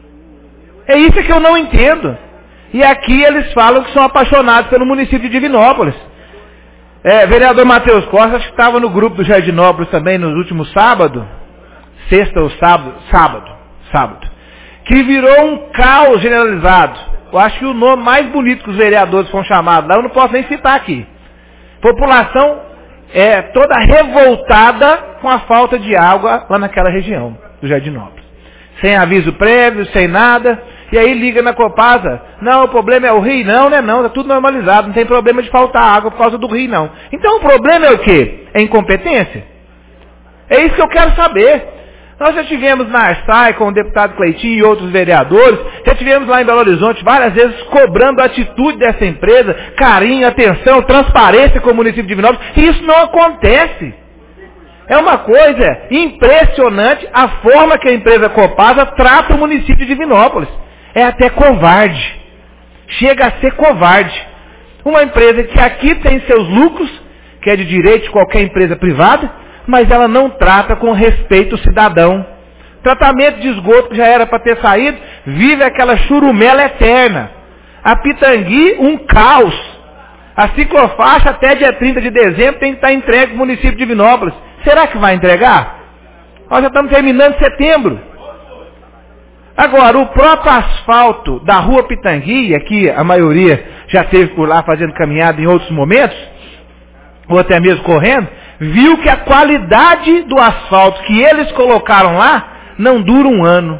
É isso que eu não entendo. E aqui eles falam que são apaixonados pelo município de Divinópolis. Vereador Matheus Costa, acho que estava no grupo do Jardinópolis também no último sábado, sexta ou sábado, que virou um caos generalizado. Eu acho que o nome mais bonito que os vereadores foram chamados lá, eu não posso nem citar aqui. População toda revoltada com a falta de água lá naquela região do Jardinópolis. Sem aviso prévio, sem nada. E aí liga na Copasa, não, o problema é o rio, não, né? Não, tá tudo normalizado, não tem problema de faltar água por causa do rio, não. Então o problema é o quê? É incompetência? É isso que eu quero saber. Nós já tivemos na Arsai com o deputado Cleitinho e outros vereadores, já tivemos lá em Belo Horizonte várias vezes cobrando a atitude dessa empresa, carinho, atenção, transparência com o município de Divinópolis, e isso não acontece. É uma coisa impressionante a forma que a empresa Copasa trata o município de Divinópolis. É até covarde. Chega a ser covarde. Uma empresa que aqui tem seus lucros, que é de direito de qualquer empresa privada, mas ela não trata com respeito o cidadão. Tratamento de esgoto que já era para ter saído, vive aquela churumela eterna. A Pitangui, um caos. A ciclofaixa até dia 30 de dezembro tem que estar entregue no município de Divinópolis. Será que vai entregar? Nós já estamos terminando setembro. Agora, o próprio asfalto da rua Pitangui, aqui a maioria já esteve por lá fazendo caminhada em outros momentos, ou até mesmo correndo, viu que a qualidade do asfalto que eles colocaram lá não dura um ano.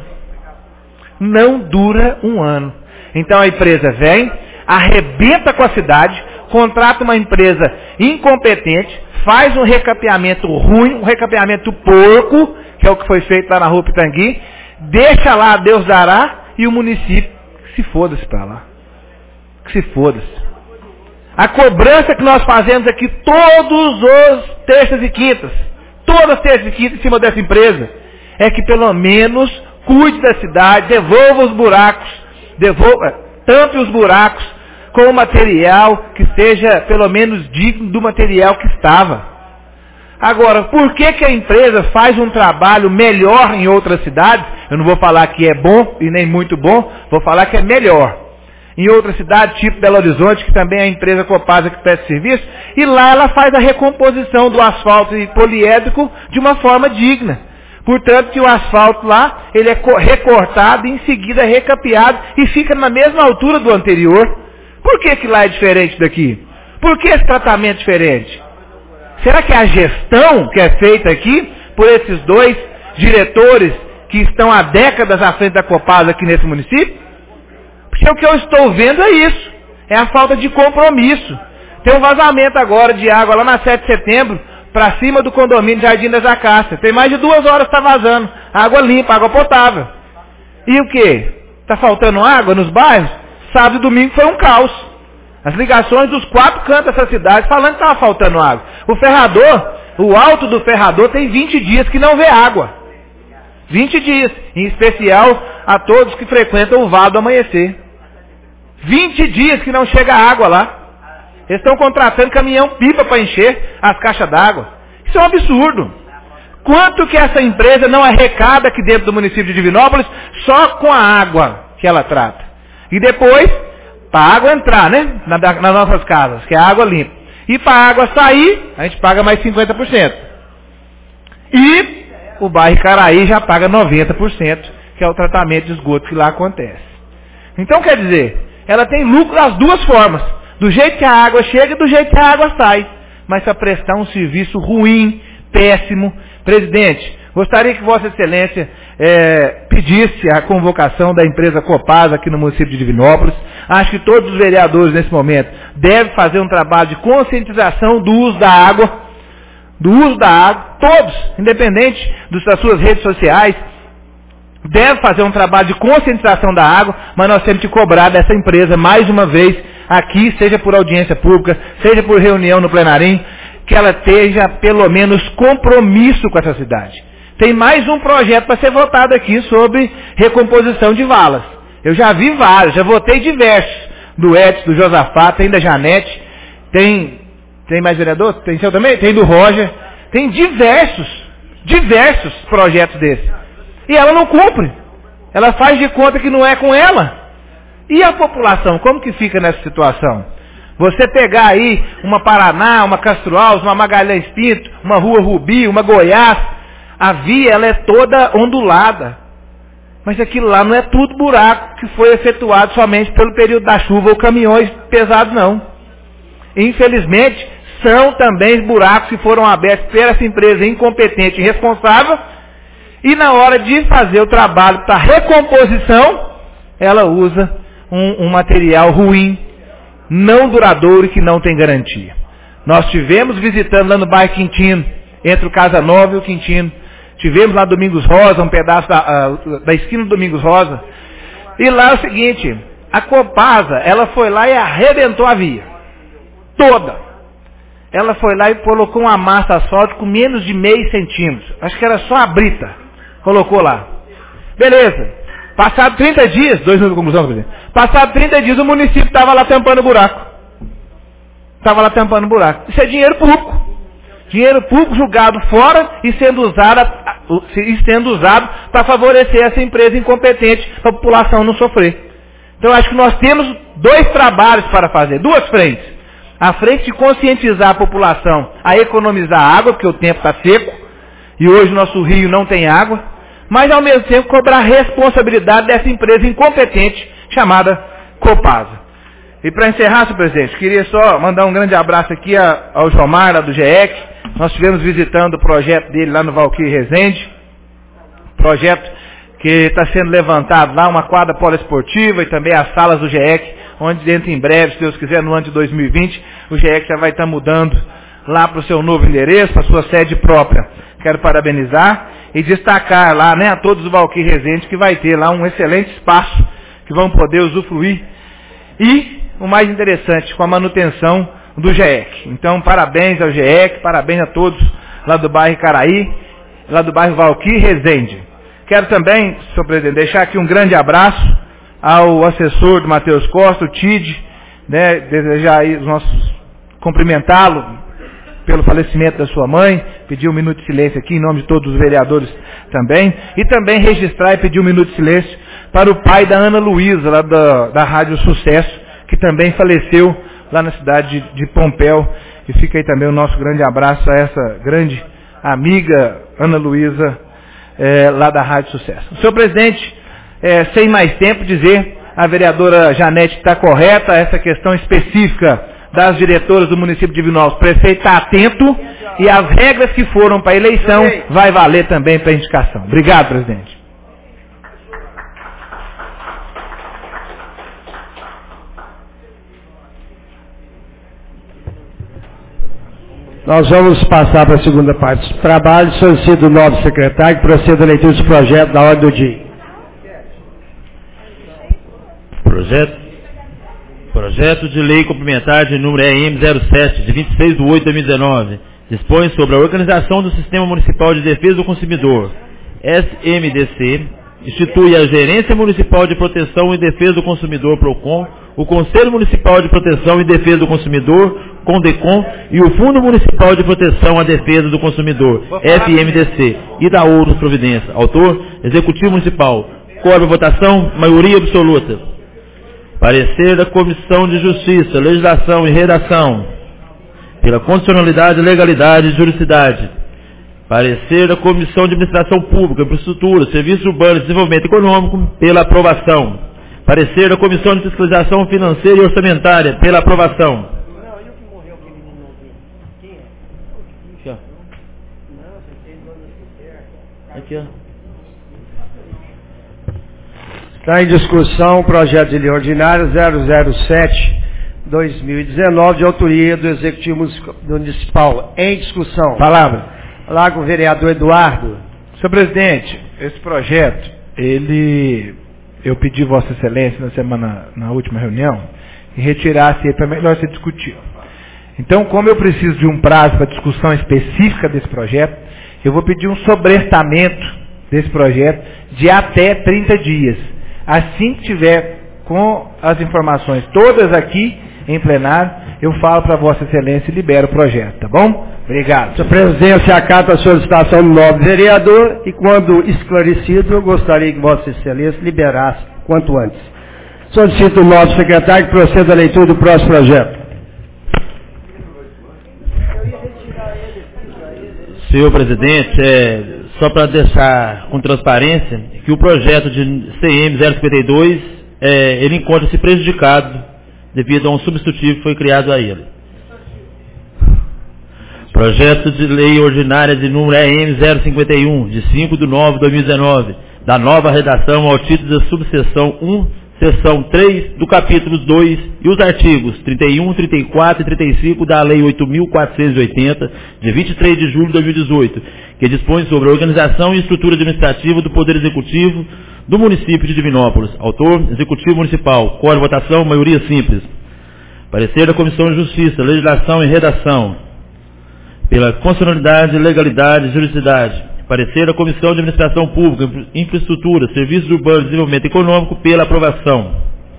Não dura um ano. Então a empresa vem, arrebenta com a cidade, contrata uma empresa incompetente, faz um recapeamento ruim, um recapeamento porco, que é o que foi feito lá na rua Pitangui, deixa lá, Deus dará, e o município que se foda-se para lá. Que se foda-se. A cobrança que nós fazemos aqui todos os terças e quintas, todas as terças e quintas em cima dessa empresa, é que pelo menos cuide da cidade, devolva os buracos, tampe os buracos com um material que seja pelo menos digno do material que estava. Agora, por que a empresa faz um trabalho melhor em outras cidades? Eu não vou falar que é bom e nem muito bom, vou falar que é melhor. Em outras cidades, tipo Belo Horizonte, que também é a empresa Copasa que presta serviço, e lá ela faz a recomposição do asfalto poliédrico de uma forma digna. Portanto, que o asfalto lá, ele é recortado e em seguida recapeado e fica na mesma altura do anterior. Por que lá é diferente daqui? Por que esse tratamento é diferente? Será que é a gestão que é feita aqui por esses dois diretores que estão há décadas à frente da Copasa aqui nesse município? Porque o que eu estou vendo é isso. É a falta de compromisso. Tem um vazamento agora de água lá na 7 de setembro, para cima do condomínio Jardim das Acácias. Tem mais de 2 horas que está vazando. Água limpa, água potável. E o quê? Está faltando água nos bairros? Sábado e domingo foi um caos. As ligações dos 4 cantos dessa cidade falando que estava faltando água. O ferrador, o alto do ferrador tem 20 dias que não vê água. 20 dias. Em especial a todos que frequentam o Vale do Amanhecer. 20 dias que não chega água lá. Eles estão contratando caminhão-pipa para encher as caixas d'água. Isso é um absurdo. Quanto que essa empresa não arrecada aqui dentro do município de Divinópolis só com a água que ela trata? E depois, para a água entrar, né? Nas nossas casas, que é a água limpa. E para a água sair, a gente paga mais 50%. E o bairro Icaraí já paga 90%, que é o tratamento de esgoto que lá acontece. Então, quer dizer, ela tem lucro das duas formas. Do jeito que a água chega e do jeito que a água sai. Mas para prestar um serviço ruim, péssimo. Presidente, gostaria que Vossa Excelência pedisse a convocação da empresa Copasa aqui no município de Divinópolis. Acho que todos os vereadores nesse momento devem fazer um trabalho de conscientização do uso da água. Todos, independente das suas redes sociais, devem fazer um trabalho de conscientização da água, mas nós temos que cobrar dessa empresa mais uma vez aqui, seja por audiência pública, seja por reunião no plenarinho, que ela tenha pelo menos compromisso com essa cidade. Tem mais um projeto para ser votado aqui sobre recomposição de valas. Eu já vi vários, já votei diversos. Do Edson, do Josafá, tem da Janete, tem mais vereador? Tem seu também? Tem do Roger. Tem diversos projetos desses. E ela não cumpre. Ela faz de conta que não é com ela. E a população, como que fica nessa situação? Você pegar aí uma Paraná, uma Castro Alves, uma Magalhães Pinto, uma Rua Rubi, uma Goiás, a via ela é toda ondulada. Mas aquilo lá não é tudo buraco que foi efetuado somente pelo período da chuva ou caminhões pesados, não. Infelizmente, são também buracos que foram abertos por essa empresa incompetente e irresponsável, e na hora de fazer o trabalho para recomposição, ela usa um material ruim, não duradouro e que não tem garantia. Nós tivemos visitando lá no bairro Quintino, entre o Casa Nova e o Quintino. Tivemos lá Domingos Rosa, um pedaço da esquina do Domingos Rosa. E lá é o seguinte, a Copasa, ela foi lá e arrebentou a via. Toda. Ela foi lá e colocou uma massa asfáltica com menos de meio centímetro. Acho que era só a brita. Colocou lá. Beleza. Passado 30 dias, 2 minutos de conclusão, presidente. Passado 30 dias, o município estava lá tampando o buraco. Isso é dinheiro público. Dinheiro público jogado fora e sendo usado para favorecer essa empresa incompetente, para a população não sofrer. Então, acho que nós temos 2 trabalhos para fazer, 2 frentes. A frente de conscientizar a população a economizar água, porque o tempo está seco, e hoje o nosso rio não tem água, mas ao mesmo tempo cobrar a responsabilidade dessa empresa incompetente chamada Copasa. E para encerrar, senhor presidente, queria só mandar um grande abraço aqui ao Jomar, lá do GEEC. Nós estivemos visitando o projeto dele lá no Valquírio Resende. Projeto que está sendo levantado lá, uma quadra poliesportiva e também as salas do GEEC, onde dentro em breve, se Deus quiser, no ano de 2020, o GEEC já vai estar mudando lá para o seu novo endereço, para a sua sede própria. Quero parabenizar e destacar lá, né, a todos do Valquírio Resende, que vai ter lá um excelente espaço que vão poder usufruir. E o mais interessante, com a manutenção do GEEC. Então, parabéns ao GEEC, parabéns a todos lá do bairro Caraí, lá do bairro Valquir Resende. Quero também, senhor presidente, deixar aqui um grande abraço ao assessor do Matheus Costa, o TID, né, desejar aí os nossos, cumprimentá-lo pelo falecimento da sua mãe, pedir um minuto de silêncio aqui em nome de todos os vereadores também, e também registrar e pedir um minuto de silêncio para o pai da Ana Luísa, lá da Rádio Sucesso, que também faleceu lá na cidade de Pompéu, e fica aí também o nosso grande abraço a essa grande amiga Ana Luísa, lá da Rádio Sucesso. Senhor presidente, sem mais tempo dizer, a vereadora Janete está correta, essa questão específica das diretoras do município de Divinópolis, o prefeito está atento, e as regras que foram para a eleição vai valer também para a indicação. Obrigado, presidente. Nós vamos passar para a segunda parte do trabalho. Solicito o novo secretário que proceda a leitura dos projetos da ordem do dia. Projeto de lei complementar de número EM 07, de 26 de 8 de 2019, dispõe sobre a organização do Sistema Municipal de Defesa do Consumidor, SMDC, institui a Gerência Municipal de Proteção e Defesa do Consumidor, PROCON, o Conselho Municipal de Proteção e Defesa do Consumidor, CONDECON, e o Fundo Municipal de Proteção à Defesa do Consumidor, FMDC, e da outras providências. Autor, Executivo Municipal. Código de votação, maioria absoluta. Parecer da Comissão de Justiça, Legislação e Redação, pela constitucionalidade, legalidade e juridicidade. Parecer da Comissão de Administração Pública, Infraestrutura, Serviços Urbanos e Desenvolvimento Econômico, pela aprovação. Parecer da Comissão de Fiscalização Financeira e Orçamentária, pela aprovação. Aqui, ó. Está em discussão o projeto de lei ordinária 007/2019, de autoria do Executivo Municipal. Em discussão. Palavra. Lá com o vereador Eduardo. Senhor presidente, esse projeto, eu pedi Vossa Excelência na última reunião, que retirasse ele para melhor ser discutido. Então, como eu preciso de um prazo para discussão específica desse projeto, eu vou pedir um sobrestamento desse projeto de até 30 dias. Assim que tiver com as informações todas aqui em plenário, eu falo para Vossa Excelência e libero o projeto, tá bom? Obrigado. Senhor presidente, acata a solicitação do nobre vereador e, quando esclarecido, eu gostaria que Vossa Excelência liberasse quanto antes. Solicito o nobre secretário que proceda à leitura do próximo projeto. Senhor presidente, só para deixar com transparência, que o projeto de CM 052, ele encontra-se prejudicado devido a um substitutivo que foi criado a ele. Projeto de lei ordinária de número EM 051, de 5 de 9 de 2019, da nova redação ao título da subseção 1, seção 3 do capítulo 2 e os artigos 31, 34 e 35 da Lei 8.480, de 23 de julho de 2018, que dispõe sobre a organização e estrutura administrativa do Poder Executivo do município de Divinópolis. Autor, Executivo Municipal. Código de votação, maioria simples. Parecer da Comissão de Justiça, Legislação e Redação, pela constitucionalidade, legalidade e juridicidade. Parecer da Comissão de Administração Pública, Infraestrutura, Serviços Urbanos e Desenvolvimento Econômico, pela aprovação.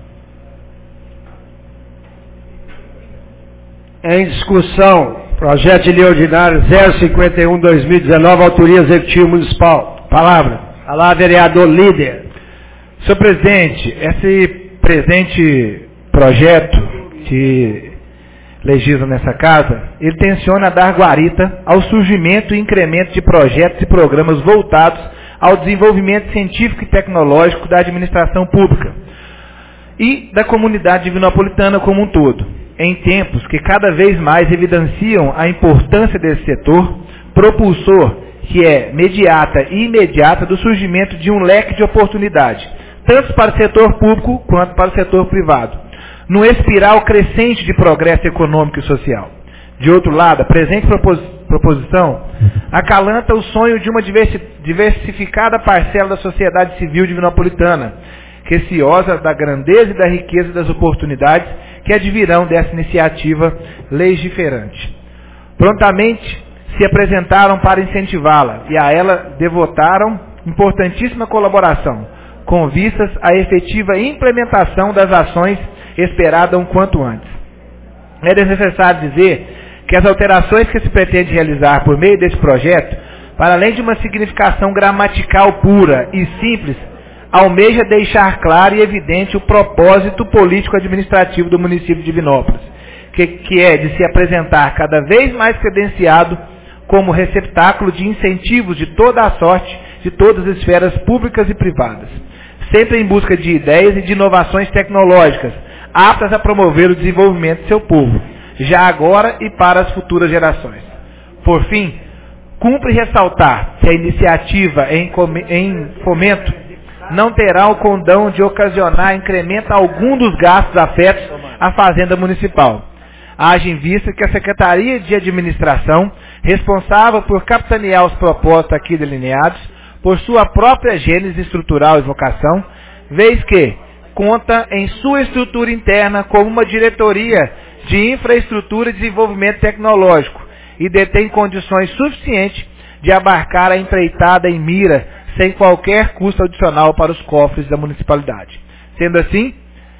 Em discussão, projeto de lei ordinário 051/2019, autoria Executivo Municipal. Palavra. Alá, vereador líder. Senhor presidente, esse presente projeto que legisla nessa casa, ele tenciona dar guarita ao surgimento e incremento de projetos e programas voltados ao desenvolvimento científico e tecnológico da administração pública e da comunidade divinopolitana como um todo, em tempos que cada vez mais evidenciam a importância desse setor propulsor, que é mediata e imediata do surgimento de um leque de oportunidade, tanto para o setor público quanto para o setor privado, numa espiral crescente de progresso econômico e social. De outro lado, a presente proposição acalanta o sonho de uma diversificada parcela da sociedade civil divinopolitana, receosa da grandeza e da riqueza das oportunidades que advirão dessa iniciativa legiferante. Prontamente se apresentaram para incentivá-la e a ela devotaram importantíssima colaboração, com vistas à efetiva implementação das ações esperadas um quanto antes. É necessário dizer que as alterações que se pretende realizar por meio desse projeto, para além de uma significação gramatical pura e simples, almeja deixar claro e evidente o propósito político-administrativo do município de Divinópolis, que é de se apresentar cada vez mais credenciado como receptáculo de incentivos de toda a sorte, de todas as esferas públicas e privadas, sempre em busca de ideias e de inovações tecnológicas, aptas a promover o desenvolvimento de seu povo, já agora e para as futuras gerações. Por fim, cumpre ressaltar que a iniciativa em fomento não terá o condão de ocasionar incremento algum dos gastos afetos à Fazenda Municipal. Haja em vista que a Secretaria de Administração, responsável por capitanear os propósitos aqui delineados, por sua própria gênese estrutural e vocação, vez que conta em sua estrutura interna como uma diretoria de infraestrutura e desenvolvimento tecnológico e detém condições suficientes de abarcar a empreitada em mira sem qualquer custo adicional para os cofres da municipalidade. Sendo assim,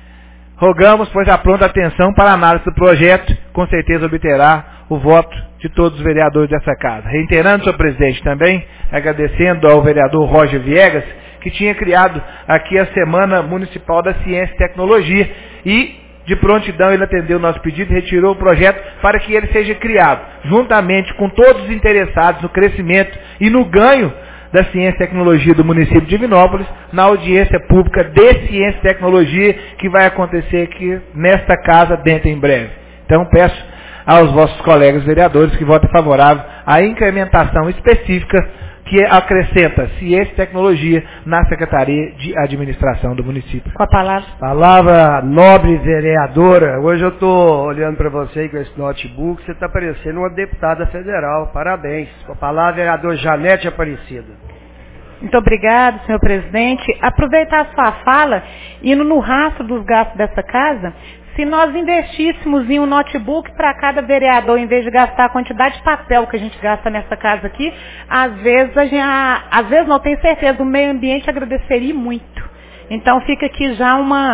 rogamos, pois, a pronta atenção para a análise do projeto, com certeza obterá o voto de todos os vereadores dessa casa. Reiterando, senhor presidente, também agradecendo ao vereador Roger Viegas, que tinha criado aqui a Semana Municipal da Ciência e Tecnologia e, de prontidão, ele atendeu o nosso pedido e retirou o projeto para que ele seja criado, juntamente com todos os interessados no crescimento e no ganho da Ciência e Tecnologia do município de Divinópolis, na audiência pública de Ciência e Tecnologia, que vai acontecer aqui nesta casa dentro em breve. Então, peço aos vossos colegas vereadores que votem favorável à incrementação específica que acrescenta Ciência e Tecnologia na Secretaria de Administração do município. Com a palavra. Palavra nobre vereadora. Hoje eu estou olhando para você com esse notebook, você está parecendo uma deputada federal. Parabéns. Com a palavra, vereador Janete Aparecida. Muito obrigado, senhor presidente. Aproveitar a sua fala, indo no rastro dos gastos dessa casa, se nós investíssemos em um notebook para cada vereador, em vez de gastar a quantidade de papel que a gente gasta nessa casa aqui, às vezes não tenho certeza, o meio ambiente agradeceria muito. Então fica aqui já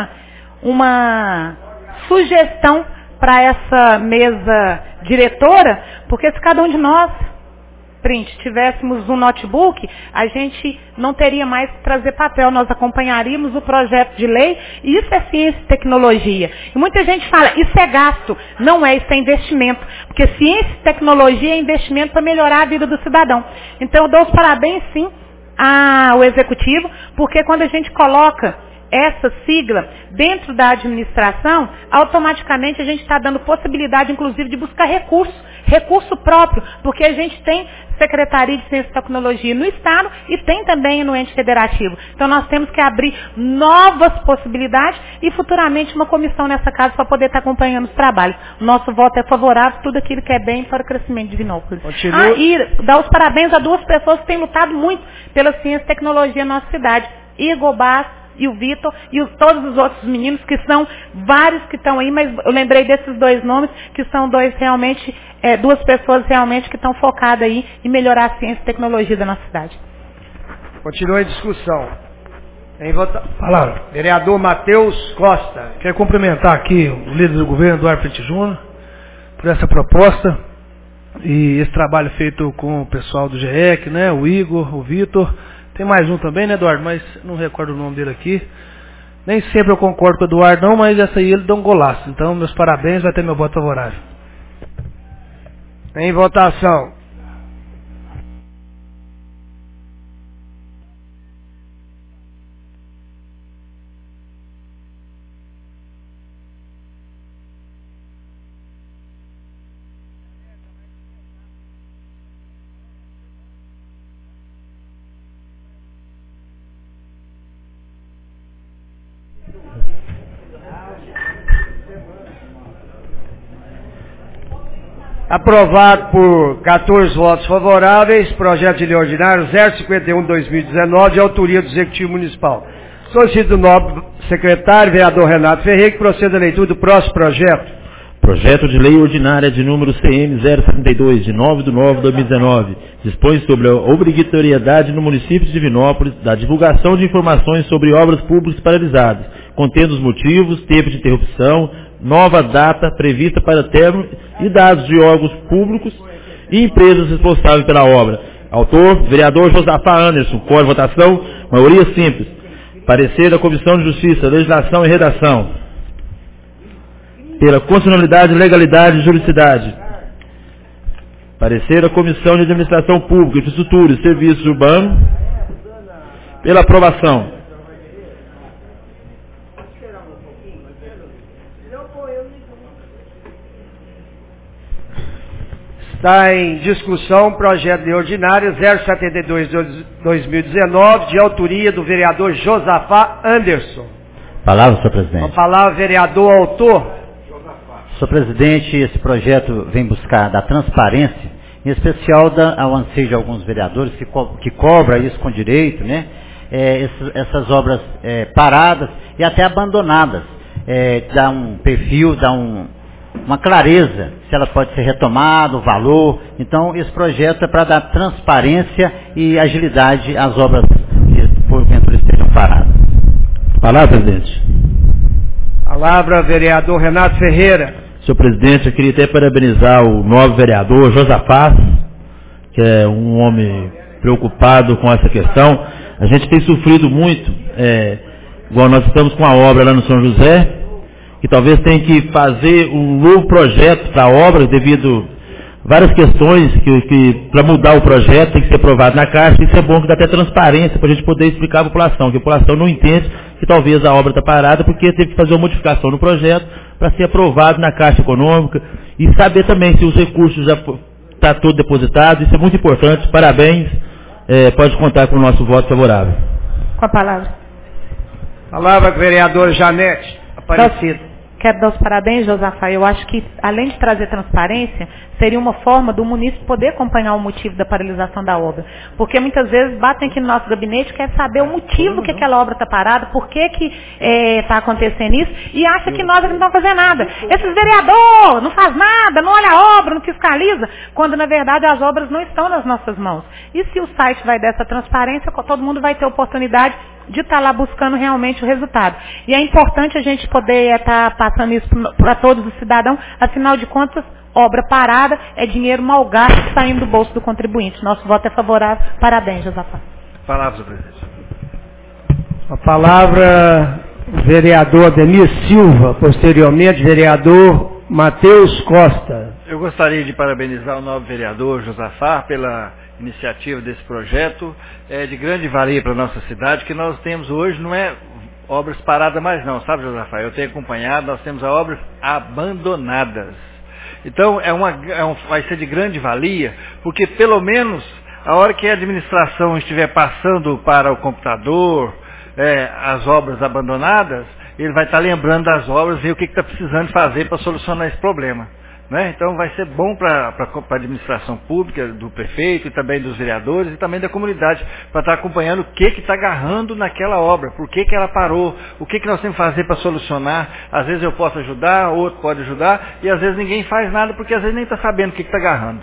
uma sugestão para essa mesa diretora, porque se cada um de nós tivéssemos um notebook, a gente não teria mais que trazer papel, nós acompanharíamos o projeto de lei, e isso é ciência e tecnologia. E muita gente fala, isso é gasto. Não é, isso é investimento, porque ciência e tecnologia é investimento para melhorar a vida do cidadão. Então eu dou os parabéns sim ao Executivo, porque quando a gente coloca essa sigla dentro da administração, automaticamente a gente está dando possibilidade, inclusive, de buscar recurso próprio, porque a gente tem Secretaria de Ciência e Tecnologia no Estado e tem também no ente federativo. Então nós temos que abrir novas possibilidades e futuramente uma comissão nessa casa para poder estar acompanhando os trabalhos. O nosso voto é favorável, tudo aquilo que é bem para o crescimento de Divinópolis. E dar os parabéns a duas pessoas que têm lutado muito pela ciência e tecnologia na nossa cidade. Igor Bass e o Vitor, e todos os outros meninos, que são vários que estão aí, mas eu lembrei desses dois nomes, que são duas pessoas realmente que estão focadas aí em melhorar a ciência e tecnologia da nossa cidade. Continua a discussão. Palavra. Vereador Matheus Costa. Quero cumprimentar aqui o líder do governo, Eduardo Frente Júnior, por essa proposta e esse trabalho feito com o pessoal do GEC, né, o Igor, o Vitor. Tem mais um também, né, Eduardo? Mas não recordo o nome dele aqui. Nem sempre eu concordo com o Eduardo, não, mas essa aí ele dá um golaço. Então, meus parabéns, vai ter meu voto favorável. Em votação. Aprovado por 14 votos favoráveis, projeto de lei ordinário 051/2019, de autoria do Executivo Municipal. Solicito do nobre secretário, vereador Renato Ferreira, que proceda a leitura do próximo projeto. Projeto de lei ordinária de número CM 072, de 9/9/2019, dispõe sobre a obrigatoriedade no município de Divinópolis da divulgação de informações sobre obras públicas paralisadas, contendo os motivos, tempo de interrupção, nova data prevista para término e dados de órgãos públicos e empresas responsáveis pela obra. Autor, vereador Josafá Anderson. Cor de votação, maioria simples. Parecer da Comissão de Justiça, Legislação e Redação. Pela constitucionalidade, legalidade e juridicidade. Parecer da Comissão de Administração Pública, Infraestrutura e Serviços Urbanos. Pela aprovação. Está em discussão o projeto de ordinária 072/2019, de autoria do vereador Josafá Anderson. Palavra, senhor presidente. A palavra, vereador autor. Senhor presidente, esse projeto vem buscar da transparência, em especial ao anseio de alguns vereadores que cobram isso com direito, né? Essas obras paradas e até abandonadas. Dá um perfil, dá uma clareza se ela pode ser retomada, o valor. Então, esse projeto é para dar transparência e agilidade às obras que porventura estejam paradas. Palavra, presidente. Palavra, vereador Renato Ferreira. Senhor presidente, eu queria até parabenizar o novo vereador Josafá, que é um homem preocupado com essa questão. A gente tem sofrido muito, igual nós estamos com a obra lá no São José, que talvez tenha que fazer um novo projeto para a obra, devido a várias questões que para mudar o projeto tem que ser aprovado na Caixa. Isso é bom, que dá até transparência para a gente poder explicar à população, que a população não entende que talvez a obra está parada porque teve que fazer uma modificação no projeto para ser aprovado na Caixa Econômica, e saber também se os recursos já está todo depositado. Isso é muito importante. Parabéns. Pode contar com o nosso voto favorável. Com a palavra. Palavra, vereador Janete Aparecido. Quero dar os parabéns, Josafá. Eu acho que, além de trazer transparência, seria uma forma do munícipe poder acompanhar o motivo da paralisação da obra. Porque muitas vezes batem aqui no nosso gabinete, quer saber o motivo que aquela obra está parada, por que está acontecendo isso, e acha que nós não estamos fazendo nada. Esses vereadores não faz nada, não olha a obra, não fiscaliza, quando na verdade as obras não estão nas nossas mãos. E se o site vai dessa transparência, todo mundo vai ter oportunidade de estar lá buscando realmente o resultado. E é importante a gente poder estar passando isso para todos os cidadãos. Afinal de contas, obra parada é dinheiro mal gasto saindo do bolso do contribuinte. Nosso voto é favorável. Parabéns, Josafá. Palavra, presidente. A palavra, vereador Ademir Silva. Posteriormente, vereador Matheus Costa. Eu gostaria de parabenizar o novo vereador Josafá pela iniciativa desse projeto. É de grande valia para a nossa cidade. O que nós temos hoje não é obras paradas mais não, sabe, Josafá? Eu tenho acompanhado, nós temos obras abandonadas. Então, vai ser de grande valia, porque pelo menos a hora que a administração estiver passando para o computador as obras abandonadas, ele vai estar lembrando das obras e o que está precisando fazer para solucionar esse problema. Né? Então vai ser bom para a administração pública, do prefeito e também dos vereadores e também da comunidade, para estar acompanhando o que está agarrando naquela obra, por que ela parou, o que nós temos que fazer para solucionar. Às vezes eu posso ajudar, outro pode ajudar, e às vezes ninguém faz nada porque às vezes nem está sabendo o que está agarrando.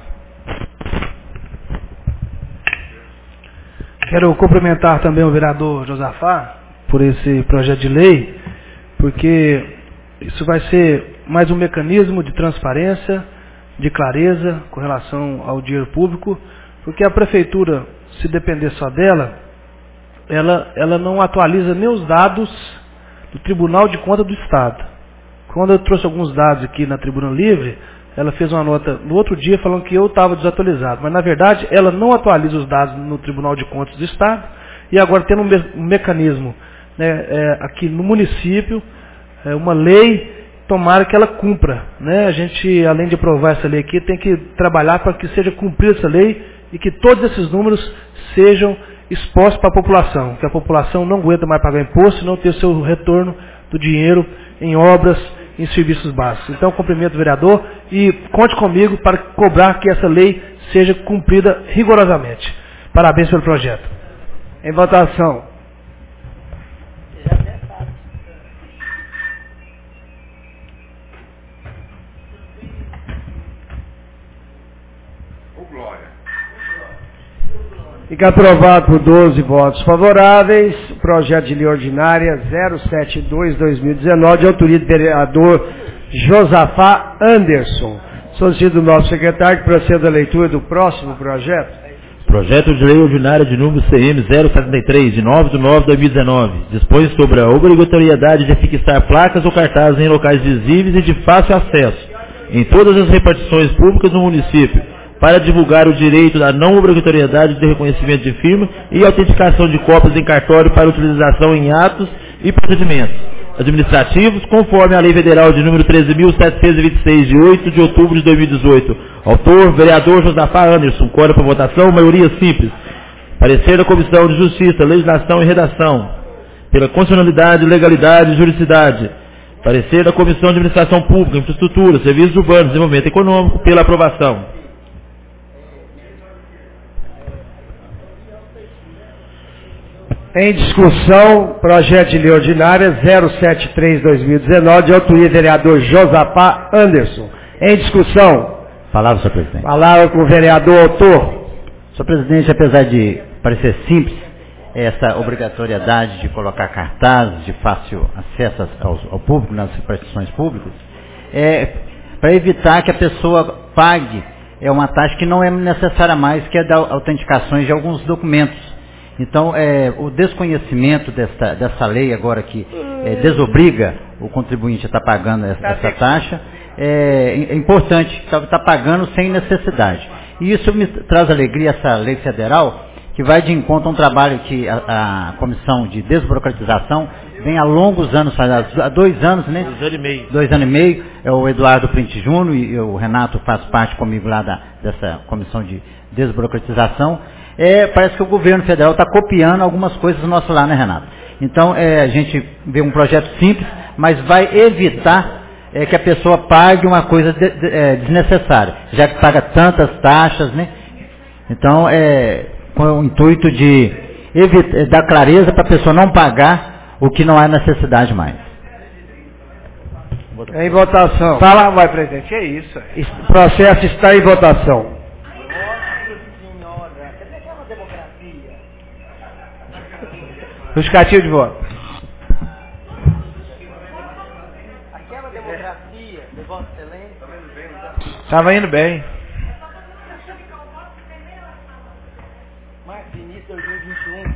Quero cumprimentar também o vereador Josafá por esse projeto de lei, porque isso vai ser mais um mecanismo de transparência, de clareza com relação ao dinheiro público, porque a prefeitura, se depender só dela, ela não atualiza nem os dados do Tribunal de Contas do Estado. Quando eu trouxe alguns dados aqui na Tribuna Livre, ela fez uma nota no outro dia falando que eu estava desatualizado, mas na verdade ela não atualiza os dados no Tribunal de Contas do Estado, e agora tendo um mecanismo, né, aqui no município, uma lei, tomara que ela cumpra, né? A gente, além de aprovar essa lei aqui, tem que trabalhar para que seja cumprida essa lei e que todos esses números sejam expostos para a população, que a população não aguenta mais pagar imposto e não ter o seu retorno do dinheiro em obras, em serviços básicos. Então, cumprimento o vereador e conte comigo para cobrar que essa lei seja cumprida rigorosamente. Parabéns pelo projeto. Em votação. Fica aprovado por 12 votos favoráveis o projeto de lei ordinária 072/2019, de autoria do vereador Josafá Anderson. Solicito do nosso secretário que proceda a leitura do próximo projeto. Projeto de lei ordinária de número CM 073, de 9/9/2019, dispõe sobre a obrigatoriedade de fixar placas ou cartazes em locais visíveis e de fácil acesso em todas as repartições públicas do município, para divulgar o direito da não obrigatoriedade de reconhecimento de firma e autenticação de cópias em cartório para utilização em atos e procedimentos administrativos, conforme a Lei Federal de número 13.726, de 8 de outubro de 2018. Autor, vereador Josafá Anderson. Código para votação, maioria simples. Parecer da Comissão de Justiça, Legislação e Redação, pela constitucionalidade, legalidade e juridicidade. Parecer da Comissão de Administração Pública, Infraestrutura, Serviços Urbanos, Desenvolvimento Econômico, pela aprovação. Em discussão, projeto de lei ordinária 073/2019, de autoria do vereador Josafá Anderson. Em discussão. Palavra, senhor presidente. Palavra com o vereador autor. Senhor presidente, apesar de parecer simples, essa obrigatoriedade de colocar cartazes de fácil acesso ao público, nas repartições públicas, para evitar que a pessoa pague uma taxa que não é necessária mais, que é da autenticações de alguns documentos. Então, o desconhecimento dessa lei agora que desobriga o contribuinte a estar pagando essa taxa, é importante, está pagando sem necessidade. E isso me traz alegria, essa lei federal, que vai de encontro a um trabalho que a Comissão de Desburocratização vem há longos anos, há 2 anos, né? 2 anos e meio. 2 anos e meio, o Eduardo Print Júnior e o Renato faz parte comigo lá dessa Comissão de Desburocratização. Parece que o governo federal está copiando algumas coisas nossas lá, né, Renato? Então, a gente vê um projeto simples, mas vai evitar que a pessoa pague uma coisa desnecessária, já que paga tantas taxas, né? Então, com o intuito de dar clareza para a pessoa não pagar o que não há necessidade mais. Em votação. Fala, vai, presidente, é isso. O processo está em votação. Justificativo de voto. Aquela democracia de Vossa Excelência Estava indo bem. Março, início de 2021.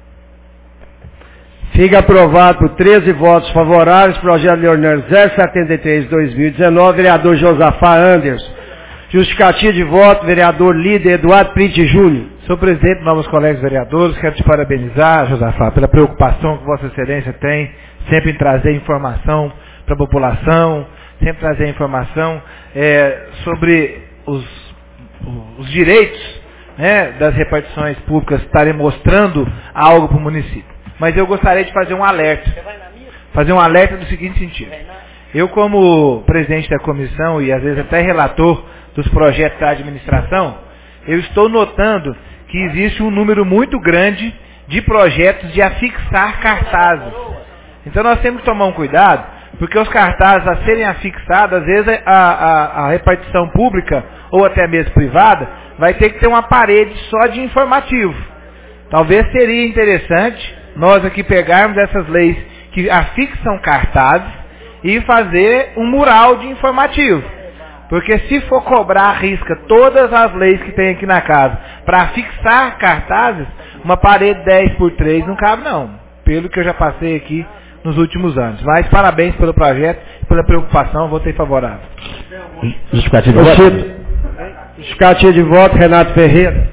Fica aprovado por 13 votos favoráveis, projeto de lei ordinário 073/2019, vereador Josafá Anderson. Justificativo de voto, vereador líder Eduardo Print Júnior. Senhor presidente, novos colegas vereadores, quero te parabenizar, Josafá, pela preocupação que Vossa Excelência tem sempre em trazer informação para a população, sempre trazer informação sobre os direitos, né, das repartições públicas estarem mostrando algo para o município. Mas eu gostaria de fazer um alerta. Fazer um alerta do seguinte sentido. Eu, como presidente da comissão e às vezes até relator dos projetos da administração, eu estou notando que existe um número muito grande de projetos de afixar cartazes. Então nós temos que tomar um cuidado, porque os cartazes a serem afixados, às vezes a repartição pública ou até mesmo privada vai ter que ter uma parede só de informativo. Talvez seria interessante nós aqui pegarmos essas leis que afixam cartazes e fazer um mural de informativo. Porque se for cobrar à risca todas as leis que tem aqui na casa para fixar cartazes, uma parede 10x3 não cabe não, pelo que eu já passei aqui nos últimos anos. Mas parabéns pelo projeto, pela preocupação, votei favorável. Justificativo de voto, Renato Ferreira.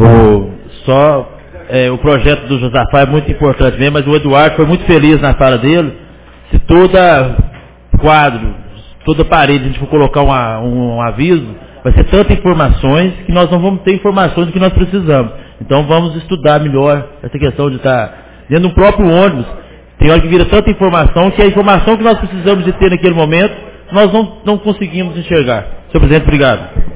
O projeto do Josafá é muito importante mesmo, mas o Eduardo foi muito feliz na fala dele. Se toda quadro, toda parede a gente for colocar um aviso, vai ser tantas informações que nós não vamos ter informações do que nós precisamos. Então vamos estudar melhor essa questão de estar dentro do próprio ônibus. Tem hora que vira tanta informação que a informação que nós precisamos de ter naquele momento, nós não conseguimos enxergar. Senhor presidente, obrigado.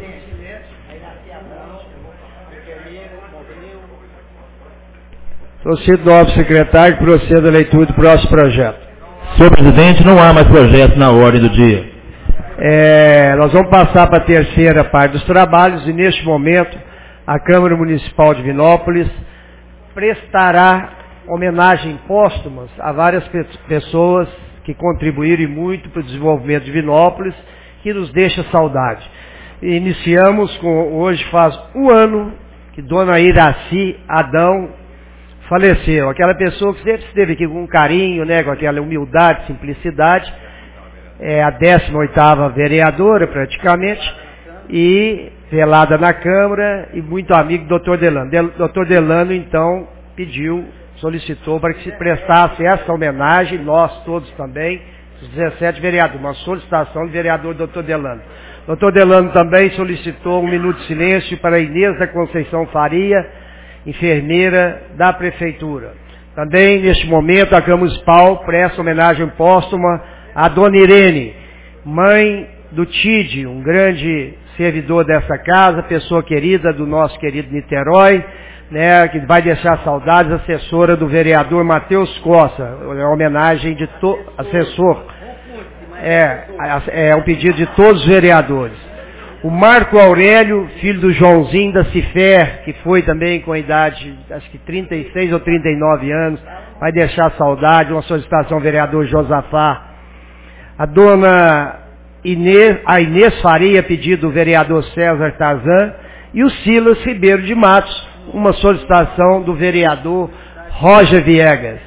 Solicito do novo secretário que proceda a leitura do próximo projeto. Senhor presidente, não há mais projeto na ordem do dia. Nós vamos passar para a terceira parte dos trabalhos e neste momento a Câmara Municipal de Divinópolis prestará homenagem póstumas a várias pessoas que contribuíram muito para o desenvolvimento de Divinópolis, que nos deixa saudade. Iniciamos hoje faz um ano que Dona Iraci Adão faleceu. Aquela pessoa que sempre esteve aqui com carinho, né, com aquela humildade, simplicidade. É a 18ª vereadora praticamente, e velada na Câmara, e muito amigo do Dr. Delano. Dr. Delano, então, solicitou para que se prestasse essa homenagem, nós todos também, os 17 vereadores, uma solicitação do vereador Dr. Delano. Dr. Delano também solicitou um minuto de silêncio para Inês da Conceição Faria, enfermeira da Prefeitura. Também, neste momento, a Câmara Municipal presta homenagem póstuma a Dona Irene, mãe do Tide, um grande servidor dessa casa, pessoa querida do nosso querido Niterói, né, que vai deixar saudades, assessora do vereador Matheus Costa, homenagem de assessor. É um pedido de todos os vereadores. O Marco Aurélio, filho do Joãozinho da Cifer, que foi também com a idade, acho que 36 ou 39 anos, vai deixar saudade, uma solicitação do vereador Josafá. A dona Inês Faria, pedido do vereador César Tarzan, e o Silas Ribeiro de Matos, uma solicitação do vereador Roger Viegas.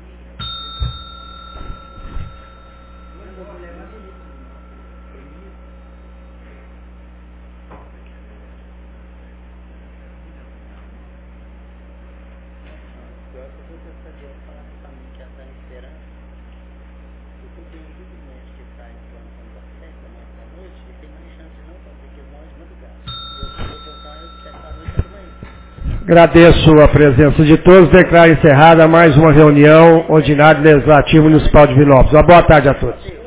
Agradeço a presença de todos. Declaro encerrada mais uma reunião ordinária do Legislativo Municipal de Divinópolis. Uma boa tarde a todos.